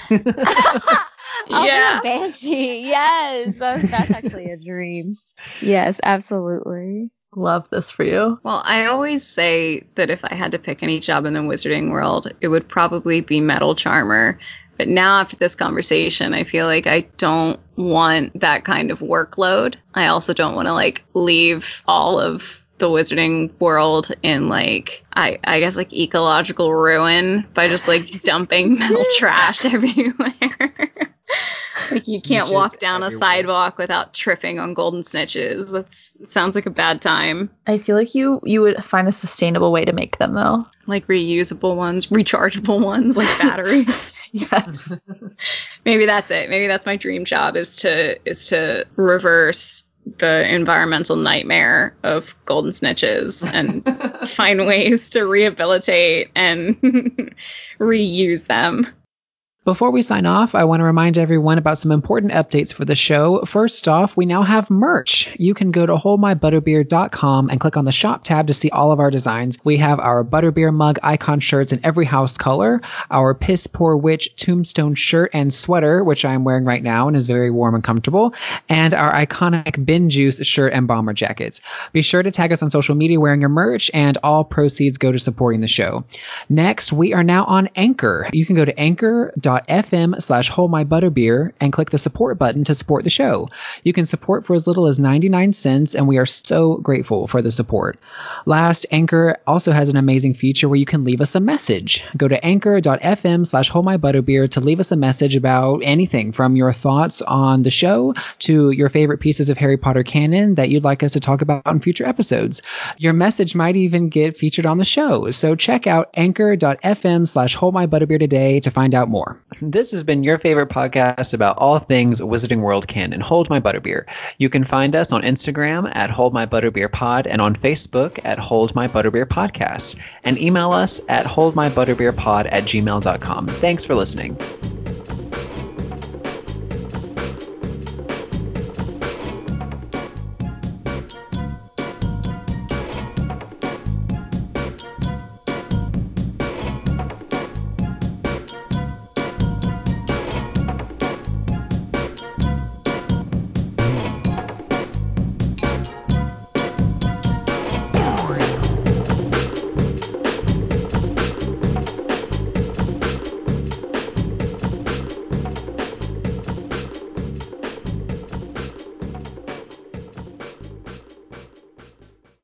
E: I'll
C: Yeah.
E: be a banshee. Yes, that's, that's actually a dream. Yes, absolutely.
B: Love this for you.
C: Well, I always say that if I had to pick any job in the wizarding world, it would probably be metal charmer. But now after this conversation, I feel like I don't want that kind of workload. I also don't want to like leave all of the wizarding world in like, I, I guess like ecological ruin by just like dumping metal trash everywhere. Like you can't
D: Snitches
C: walk down
D: everywhere.
C: a sidewalk without tripping on golden snitches. That's sounds like a bad time.
B: I feel like you you would find a sustainable way to make them though.
C: Like reusable ones, rechargeable ones, like batteries.
B: Yes.
C: Maybe that's it. Maybe that's my dream job is to is to reverse the environmental nightmare of golden snitches and find ways to rehabilitate and reuse them.
D: Before we sign off, I want to remind everyone about some important updates for the show. First off, we now have merch. You can go to hold my butterbeer dot com and click on the shop tab to see all of our designs. We have our Butterbeer mug icon shirts in every house color, our Piss Poor Witch tombstone shirt and sweater, which I'm wearing right now and is very warm and comfortable, and our iconic Bin Juice shirt and bomber jackets. Be sure to tag us on social media wearing your merch, and all proceeds go to supporting the show. Next, we are now on Anchor. You can go to anchor dot fm slash hold my butterbeer and click the support button to support the show. You can support for as little as ninety-nine cents, and we are so grateful for the support. Last, Anchor also has an amazing feature where you can leave us a message. Go to anchor dot fm slash hold my butterbeer to leave us a message about anything from your thoughts on the show to your favorite pieces of Harry Potter canon that you'd like us to talk about in future episodes. Your message might even get featured on the show, so check out anchor dot fm slash hold my butterbeer today to find out more. This has been your favorite podcast about all things Wizarding World canon, Hold My Butterbeer. You can find us on Instagram at Hold My Butterbeer Pod and on Facebook at Hold My Butterbeer Podcast. And email us at hold my butterbeer pod at gmail dot com. Thanks for listening.